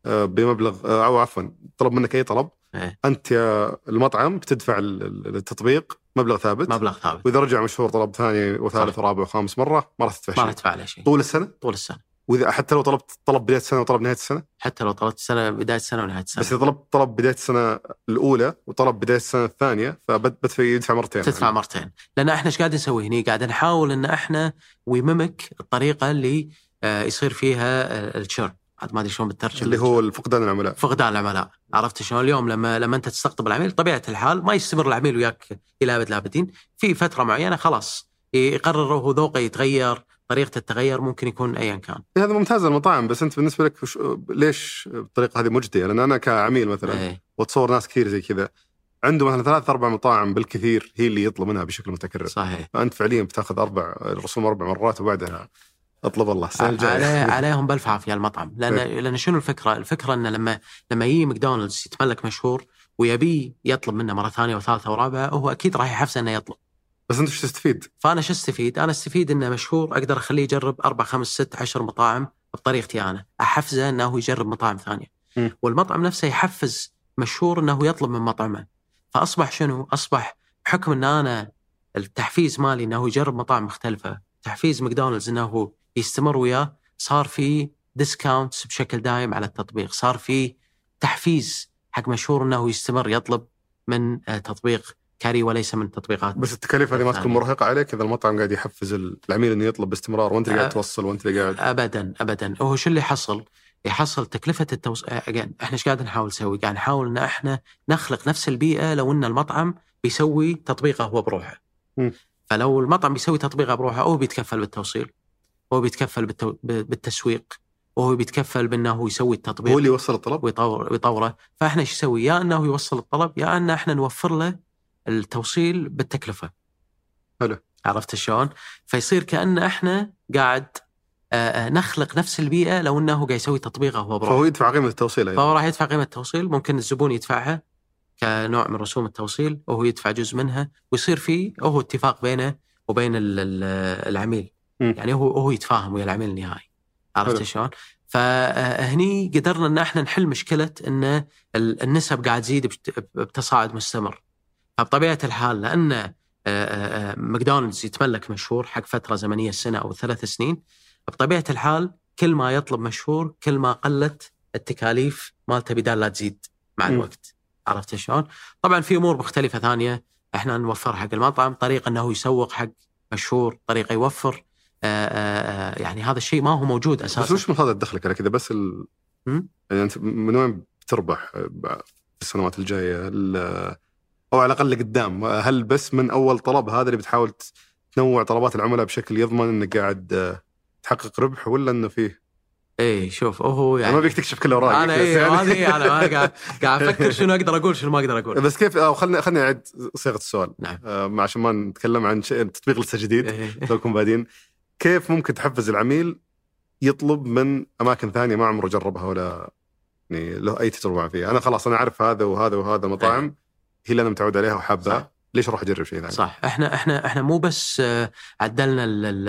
بمبلغ أو عفوا طلب منك أي طلب. أنت يا المطعم بتدفع التطبيق مبلغ ثابت. وإذا رجع مشهور طلب ثاني وثالث ورابع وخامس مرة ما راح تدفع شيء. طول السنة. وإذا حتى لو طلبت طلب بداية السنة وطلب نهاية السنة. حتى لو طلبت سنة بداية السنة ونهاية السنة. بس إذا طلبت طلب بداية السنة الأولى وطلب بداية السنة الثانية يدفع مرتين. تدفع مرتين. لأن إحنا إيش قاعد نسوي هني؟ قاعد نحاول إن إحنا ويممك الطريقة اللي يصير فيها الشرن. ما أدري شلون بالترجمة. اللي هو فقدان العملاء. عرفت شلون؟ اليوم لما أنت تستقطب العميل طبيعة الحال ما يستمر العميل وياك إلى أبد الآبدين. في فترة معينة خلاص يقرر هو ذوقه يتغير، طريقة التغير ممكن يكون أيا كان. هذا ممتاز المطاعم، بس أنت بالنسبة لك ليش الطريقة هذه مجدية؟ لأن أنا كعميل مثلا وتصور ناس كثير زي كذا عنده مثلا 3-4 مطاعم بالكثير هي اللي يطلب منها بشكل متكرر. صحيح. فأنت فعليا بتاخذ رسوم 4 مرات وبعدها اطلب الله عليهم بالف عافية المطعم. لأن شنو الفكرة إن لما يجي ماكدونالدز يتملك مشهور ويبي يطلب منه مرة ثانية وثالثة ورابعة، هو أكيد راح يحفز إنه يطلب. بس أنت شو تستفيد؟ فأنا شو استفيد؟ أنا استفيد إنه مشهور، أقدر أخليه يجرب 4 5 6 10 مطاعم بطريقتي أنا، أحفزه إنه يجرب مطاعم ثانية. والمطعم نفسه يحفز مشهور إنه يطلب من مطعمه. فأصبح شنو؟ أصبح بحكم إن أنا التحفيز مالي إنه يجرب مطاعم مختلفة، تحفيز ماكدونالدز إنه يستمر وياه، صار في ديسكاونتس بشكل دائم على التطبيق، صار في تحفيز حق مشهور إنه يستمر يطلب من تطبيق كاري وليس من تطبيقات. بس التكاليف هذه ما تكون مرهقة عليك إذا المطعم قاعد يحفز العميل إنه يطلب باستمرار وأنت قاعد توصل وأنت قاعد. أبدا. وهو شو اللي يحصل تكلفة التوصيل. إحنا إيش قاعد نحاول نسوي؟ قاعد نحاول إن إحنا نخلق نفس البيئة لو إن المطعم بيسوي تطبيقه هو بروحه. فلو المطعم بيسوي تطبيقه بروحه، هو بيتكفل بالتوصيل، هو بيتكفل بالتسويق، وهو بيتكفل بأنه يسوي التطبيق، هو اللي يوصل الطلب ويطوره. فإحنا إيش نسوي؟ يا أنه يوصل الطلب يا أن إحنا نوفر له التوصيل بالتكلفة. حلو. عرفت شلون؟ فيصير كأن إحنا قاعد نخلق نفس البيئة لو أنه قاعد يسوي تطبيقه هو بروحه. فهو يدفع قيمة التوصيل أيضا. فهو راح يدفع قيمة التوصيل، ممكن الزبون يدفعها كنوع من رسوم التوصيل وهو يدفع جزء منها، ويصير فيه هو اتفاق بينه وبين العميل. يعني هو يتفاهم ويا العميل النهائي. عرفت شلون؟ فهني قدرنا ان احنا نحل مشكله ان النسب قاعد تزيد بتصاعد مستمر. فبطبيعه الحال لان ماكدونالدز يتملك مشهور حق فتره زمنيه سنه او 3 سنين، بطبيعه الحال كل ما يطلب مشهور كل ما قلت التكاليف مالته بدال لا تزيد مع الوقت. عرفت شلون؟ طبعا في امور مختلفه ثانيه احنا نوفر حق المطعم، طريقه انه يسوق حق مشهور، طريقه يوفر يعني هذا الشيء ما هو موجود اساسا. بس وش مصادر دخلك على كذا؟ بس يعني انت من وين بتربح في السنوات الجايه او على الاقل قدام؟ هل بس من اول طلب هذا اللي بتحاول تنوع طلبات العملاء بشكل يضمن انك قاعد تحقق ربح، ولا انه فيه شوف هو يعني ما بيك تكشف كل اوراقك؟ انا هذه انا قاعد افكر شنو اقدر اقول شنو ما اقدر اقول. بس كيف خلني اعيد صيغه السؤال. نعم. عشان ما نتكلم عن شيء تطبيق لسه جديد لكم بعدين. كيف ممكن تحفز العميل يطلب من اماكن ثانيه ما عمره جربها ولا يعني له اي تجربه فيها؟ انا خلاص انا اعرف هذا وهذا وهذا مطاعم هي اللي انا متعود عليها وحابها، ليش اروح اجرب شيء ثاني؟ صح. احنا مو بس عدلنا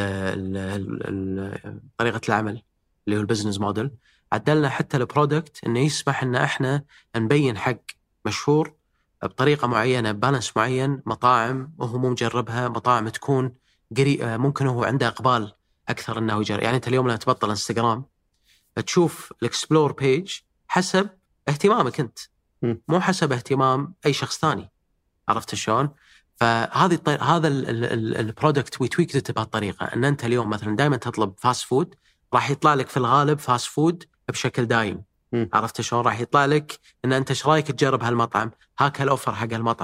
طريقه العمل اللي هو البزنس موديل، عدلنا حتى البرودكت انه يسمح ان احنا نبين حق مشهور بطريقه معينه بالانس معين مطاعم وهو مو مجربها، مطاعم تكون ممكن هو عنده اقبال اكثر انه يجرب. يعني انت اليوم لما تبطل انستغرام تشوف الاكسبلور بيج حسب اهتمامك انت، مو حسب اهتمام اي شخص ثاني. عرفت شلون؟ فهذه هذا البرودكت ويتويكت بهالطريقه ان انت اليوم مثلا دائما تطلب فاست فود، راح يطلع لك في الغالب فاست فود بشكل دايم. عرفت شلون؟ راح يطلع لك ان انت ايش رايك تجرب هالمطعم، هاك هالاوفر حق المطعم،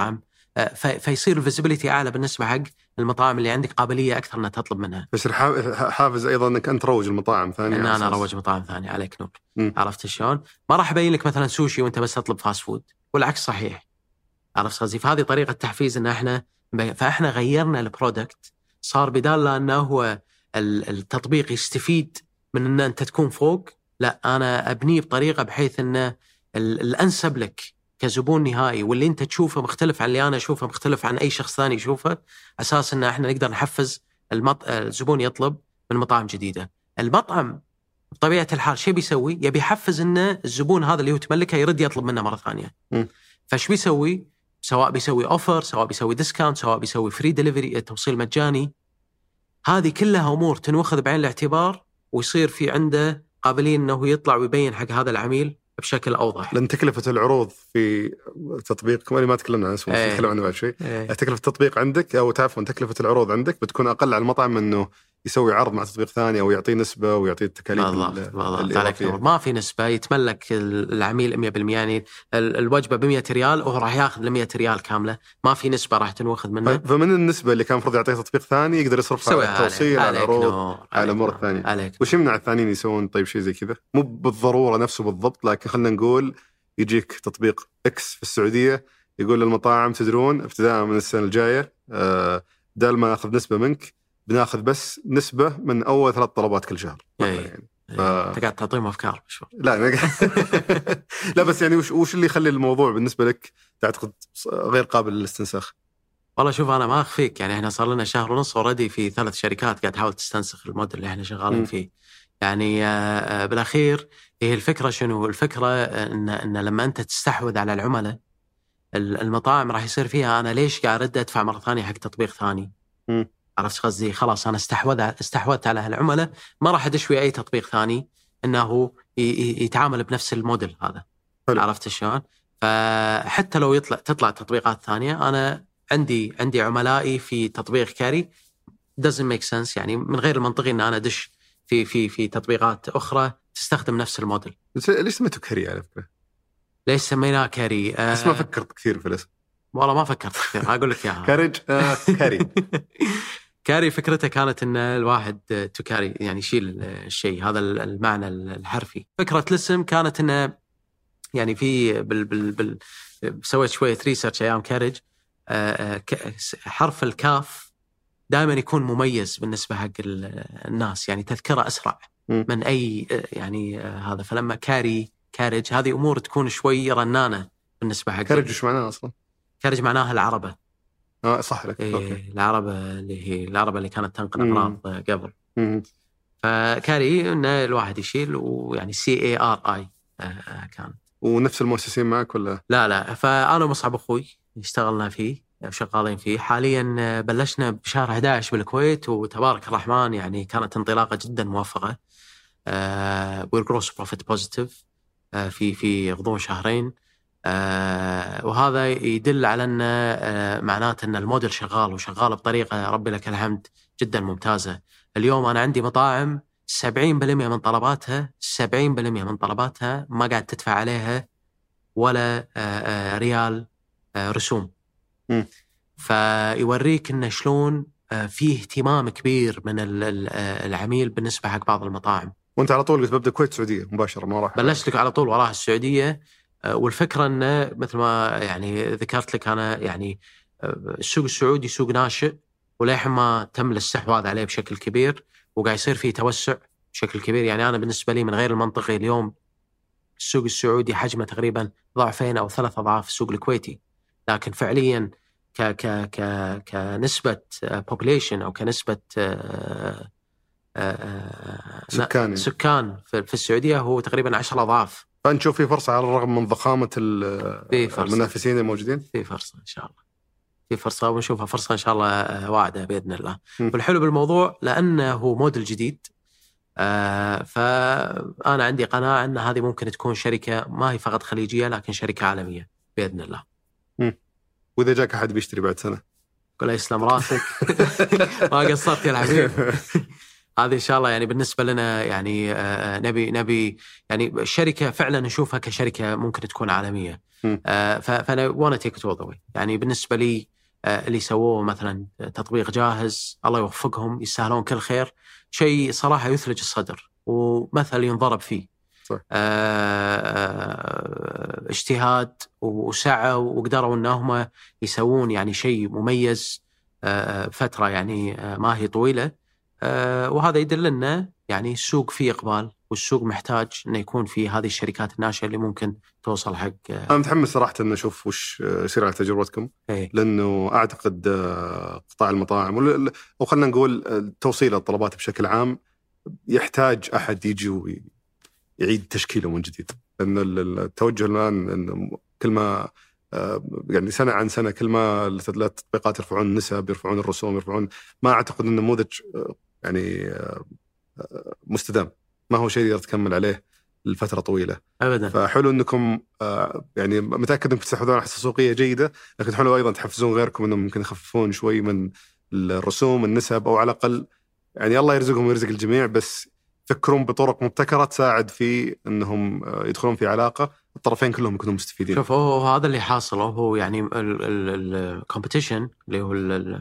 فيصير الفيزيبيليتي اعلى بالنسبه حق المطاعم اللي عندك قابليه اكثر انها تطلب منها. بس حافز ايضا انك انت تروج المطاعم ثانيه، ان انا اروج مطاعم ثانيه، عليك نور. عرفت شلون؟ ما راح ابين لك مثلا سوشي وانت بس تطلب فاست فود، والعكس صحيح. عرفت قصدي؟ فهذه طريقه تحفيز ان فاحنا غيرنا البرودكت، صار بدال انه هو التطبيق يستفيد من ان انت تكون فوق، لا انا ابنيه بطريقه بحيث انه الانسب لك كزبون نهائي، واللي انت تشوفه مختلف عن اللي انا اشوفه، مختلف عن اي شخص ثاني يشوفه، اساس ان احنا نقدر نحفز الزبون يطلب من مطاعم جديده. المطعم بطبيعه الحال شيء بيسوي، يبي يحفز ان الزبون هذا اللي هو تملكه يرد يطلب منه مره ثانيه. فايش بيسوي؟ سواء بيسوي اوفر، سواء بيسوي ديسكاونت، سواء بيسوي فري ديليفري، توصيل مجاني، هذه كلها امور تنوخذ بعين الاعتبار، ويصير في عنده قابلين انه يطلع ويبين حق هذا العميل بشكل اوضح. لان تكلفه العروض في تطبيق ما تكلمنا عنه، نتكلم عنه بعد شوي. تكلفه التطبيق عندك او تعرفون تكلفه العروض عندك بتكون اقل على المطعم انه يسوي عرض مع تطبيق ثاني او يعطيه نسبه ويعطيه التكاليف. بالضبط. ما في نسبه، يتملك العميل 100%. يعني الوجبه ب100 ريال وهو راح ياخذ 100 ريال كامله، ما في نسبه راح تنوخذ منه. فمن النسبه اللي كان المفروض يعطيه تطبيق ثاني يقدر يصرفها على التوصيل، على العروض، على الامور الثانيه. وش يمنع الثانيين يسوون طيب شيء زي كذا؟ مو بالضروره نفسه بالضبط، لكن خلينا نقول يجيك تطبيق اكس في السعوديه يقول للمطاعم تدرون ابتداء من السنه الجايه بدل ما ناخذ نسبه منك بناخذ بس نسبة من أول 3 طلبات كل شهر. يعني أنت قاعد تعطيهم أفكار شو؟ لا لا بس يعني وش اللي يخلي الموضوع بالنسبة لك تعتقد غير قابل للاستنساخ؟ والله شوف، أنا ما أخفيك، يعني إحنا صار لنا شهر ونص أوريدي في 3 شركات قاعد تحاول تستنسخ الموديل اللي إحنا شغالين فيه. يعني بالأخير هي الفكرة شنو؟ الفكرة إن لما أنت تستحوذ على العملاء، المطاعم راح يصير فيها أنا ليش قاعد أرد أدفع مرة ثانية حق تطبيق ثاني؟ عرفت قصدي؟ خلاص أنا استحوذت على العملاء، ما راح أدشوي أي تطبيق ثاني إنه يتعامل بنفس الموديل هذا. عرفت شلون؟ فحتى لو تطلع تطبيقات ثانية، أنا عندي عملائي في تطبيق كاري doesn't make sense. يعني من غير المنطقي إن أنا أدش في تطبيقات أخرى تستخدم نفس الموديل. ليش سميته كاري على فكرة؟ ليش سميناه كاري؟ بس ما فكرت كثير في الاسم. والله ما فكرت كثير، أقول لك إياها. كارج كاري. كاري فكرته كانت إن الواحد تو كاري، يعني يشيل الشيء، هذا المعنى الحرفي. فكرة الاسم كانت إنه يعني في سويت شوية ريسيرش أيام كارج، حرف الكاف دائما يكون مميز بالنسبة حق الناس، يعني تذكره أسرع من أي يعني هذا. فلما كارج هذه أمور تكون شوي رنانة بالنسبة حق. كارج وش معناه أصلا؟ كارج معناها العربة. صح لك. العربة اللي هي العربة اللي كانت تنقل أغراض قبل. فكاري إن الواحد يشيل، ويعني CARI كان. ونفس المؤسسين معك ولا؟ لا، فأنا ومصعب أخوي اشتغلنا فيه، شغالين فيه حاليا. بلشنا بشهر 11 بالكويت، وتبارك الرحمن يعني كانت انطلاقة جدا موفقة. we're gross profit positive في غضون شهرين. وهذا يدل على أن معناته أن الموديل شغال، وشغال بطريقة ربي لك الحمد جدا ممتازة. اليوم أنا عندي مطاعم 70% من طلباتها ما قاعد تدفع عليها ولا ريال رسوم. فيوريك إن شلون فيه اهتمام كبير من العميل بالنسبة حق بعض المطاعم. وانت على طول قلت ببدأ الكويت السعودية مباشرة، ما راح بلشت لك على طول وراها السعودية. والفكرة أنه مثل ما يعني ذكرت لك أنا، يعني السوق السعودي سوق ناشئ، ولحين ما تم الاستحواذ عليه بشكل كبير، وقاعد يصير فيه توسع بشكل كبير. يعني أنا بالنسبة لي من غير المنطقي اليوم السوق السعودي حجمه تقريبا 2 أو 3 أضعاف السوق الكويتي، لكن فعليا كنسبة population أو كنسبة سكان في السعودية هو تقريبا 10 أضعاف. فأنت تشوف في فرصة على الرغم من ضخامة المنافسين الموجودين؟ في فرصة إن شاء الله، في فرصة، ونشوفها فرصة إن شاء الله واعدة بإذن الله. والحلو بالموضوع لأنه هو موديل جديد، فأنا عندي قناعة أن هذه ممكن تكون شركة ما هي فقط خليجية لكن شركة عالمية بإذن الله. وإذا جاك أحد بيشتري بعد سنة؟ قل يسلم راسك. ما قصرت يا الحبيب. هذه إن شاء الله يعني بالنسبة لنا يعني نبي يعني الشركة فعلا نشوفها كشركة ممكن تكون عالمية. فأنا wanna take it all the way. يعني بالنسبة لي اللي سووه مثلا تطبيق جاهز، الله يوفقهم، يستاهلون كل خير، شيء صراحة يثلج الصدر ومثل ينضرب فيه. اجتهاد وسعة، وقدروا أنهم يسوون يعني شيء مميز فترة يعني ما هي طويلة. وهذا يدل لنا يعني السوق فيه إقبال، والسوق محتاج أنه يكون في هذه الشركات الناشئة اللي ممكن توصل حق. أنا متحمس صراحة أن أشوف وش يصير على تجربتكم. لأنه أعتقد قطاع المطاعم أو خلنا نقول توصيل الطلبات بشكل عام يحتاج أحد يجي ويعيد تشكيله من جديد. لأن التوجه الآن إن كل ما يعني سنة عن سنة كل ما التطبيقات يرفعون النسب، يرفعون الرسوم، يرفعون، ما أعتقد أن النموذج يعني مستدام، ما هو شيء يقدر تكمل عليه لفترة طويلة أبدا. فحلو أنكم يعني متأكد أنكم تستحوذون على حصة سوقية جيدة، لكن حلو أيضا تحفزون غيركم أنهم ممكن يخففون شوي من الرسوم النسب، أو على الأقل يعني الله يرزقهم ويرزق الجميع، بس فكرون بطرق مبتكرة تساعد في أنهم يدخلون في علاقة الطرفين كلهم يكونوا مستفيدين. شوف هو هذا اللي حاصل، هو يعني الكومبيتيشن اللي هو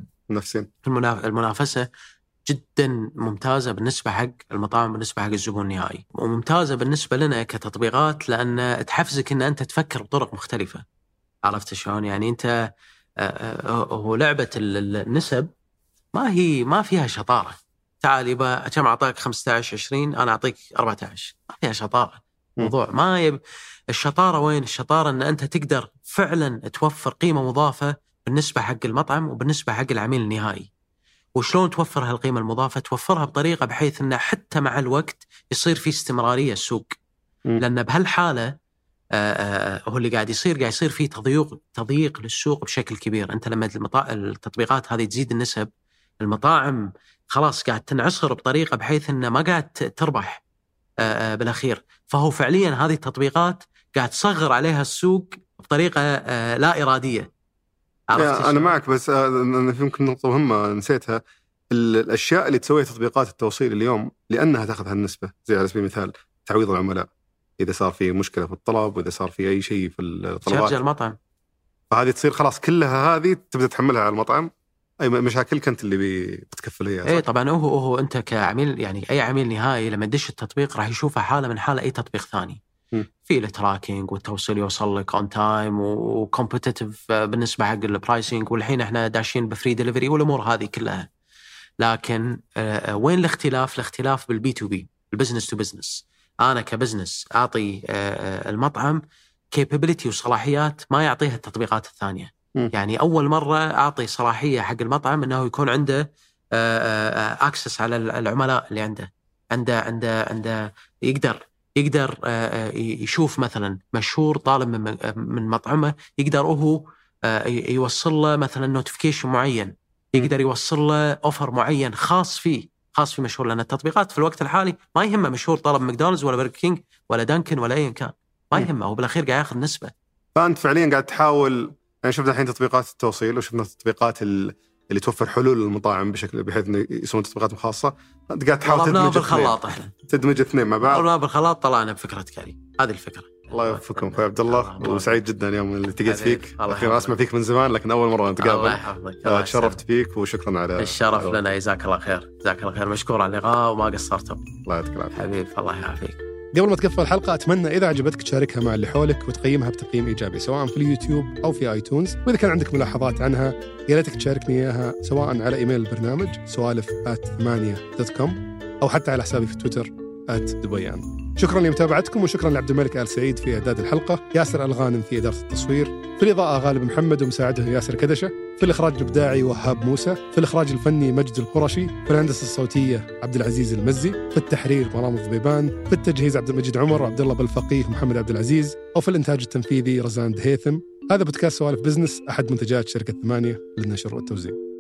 المنافسة جدا ممتازة بالنسبة حق المطاعم، بالنسبة حق الزبون النهائي، وممتازة بالنسبة لنا كتطبيقات لأن تحفزك أن أنت تفكر بطرق مختلفة. عرفت شلون؟ يعني أنت هو لعبة النسب ما فيها شطارة. تعال يبا كم أعطاك 15-20، أنا أعطيك 14، ما فيها شطارة. موضوع ما الشطارة وين؟ الشطارة أن أنت تقدر فعلا توفر قيمة مضافة بالنسبة حق المطعم وبالنسبة حق العميل النهائي. وشلون توفر هالقيمة المضافة؟ توفرها بطريقة بحيث أنه حتى مع الوقت يصير في استمرارية السوق. لأن بهالحالة هو اللي قاعد يصير في تضييق للسوق بشكل كبير. أنت لما التطبيقات هذه تزيد النسب، المطاعم خلاص قاعد تنعصر بطريقة بحيث أنه ما قاعد تربح بالأخير. فهو فعليا هذه التطبيقات قاعد تصغر عليها السوق بطريقة لا إرادية. أنا معك، بس يمكن نقطة مهمة نسيتها. الأشياء اللي تسويها تطبيقات التوصيل اليوم لأنها تأخذ هالنسبة، زي على سبيل المثال تعويض العملاء إذا صار في مشكلة في الطلب، وإذا صار في أي شيء في الطلبات شارج المطعم، فهذه تصير خلاص كلها هذه تبدأ تحملها على المطعم. أي مشاكل كنت اللي بتكفلها. إيه طبعا. هو أنت كعميل، يعني أي عميل نهائي لما يدش التطبيق راح يشوفها حالة من حالة أي تطبيق ثاني. في التراكينج والتوصيل يوصل لك اون تايم وكومبيتيتيف بالنسبه حق البرايسنج، والحين احنا داشين بفري ديليفري والامور هذه كلها. لكن وين الاختلاف؟ الاختلاف بالبي تو بي، البزنس تو بزنس. انا كبزنس اعطي المطعم كابابيلتي وصلاحيات ما يعطيها التطبيقات الثانيه. يعني اول مره اعطي صلاحيه حق المطعم انه يكون عنده اكسس على العملاء اللي عنده يقدر يشوف مثلا مشهور طالب من مطعمه، يقدر هو يوصل له مثلا نوتيفيكيشن معين، يقدر يوصل له اوفر معين خاص في مشهور. لان التطبيقات في الوقت الحالي ما يهمه مشهور طالب ماكدونالدز ولا برجر كينج ولا دانكن ولا ايا كان، ما يهمه، هو بالاخير قاعد ياخذ نسبه. فانت فعليا قاعد تحاول، يعني شفنا الحين تطبيقات التوصيل وشفنا التطبيقات اللي توفر حلول للمطاعم بشكل بحيث انه يسوون تطبيقات خاصه. انت قاعد تحاول تدمج اثنين مع بعض. ضربنا بالخلاط، طلعنا بفكره كريم. هذه الفكره. الله يوفقكم اخوي عبد الله، وسعيد جدا اليوم اللي التقيت فيك. اخيرا اسمع فيك من زمان لكن اول مره نتقابل. الله يحفظك. تشرفت فيك وشكرا على الشرف لنا. جزاك الله خير. جزاك الله خير، مشكور على اللقاء وما قصرتوا. الله يعطيك العافيه حبيبي. الله يعافيك. قبل ما تقفل الحلقة أتمنى إذا عجبتك تشاركها مع اللي حولك وتقيمها بتقييم إيجابي سواء في اليوتيوب أو في آيتونز. وإذا كان عندك ملاحظات عنها يا ريتك تشاركني إياها سواء على إيميل البرنامج سوالف@8.com أو حتى على حسابي في تويتر @دبيان. شكرا لمتابعتكم، وشكرا لعبد الملك آل سعيد في إعداد الحلقة، ياسر الغانم في إدارة التصوير، في الإضاءة غالب محمد ومساعده ياسر كدشة، في الإخراج الإبداعي وهاب موسى، في الإخراج الفني مجد القرشي، في الهندسة الصوتية عبد العزيز المزي، في التحرير مرام الضبيبان، في التجهيز عبد المجيد عمر وعبد الله بالفقيه ومحمد عبد العزيز، وفي الإنتاج التنفيذي رزان دهيثم. هذا بودكاست سوالف بزنس، أحد منتجات شركة 8 للنشر والتوزيع.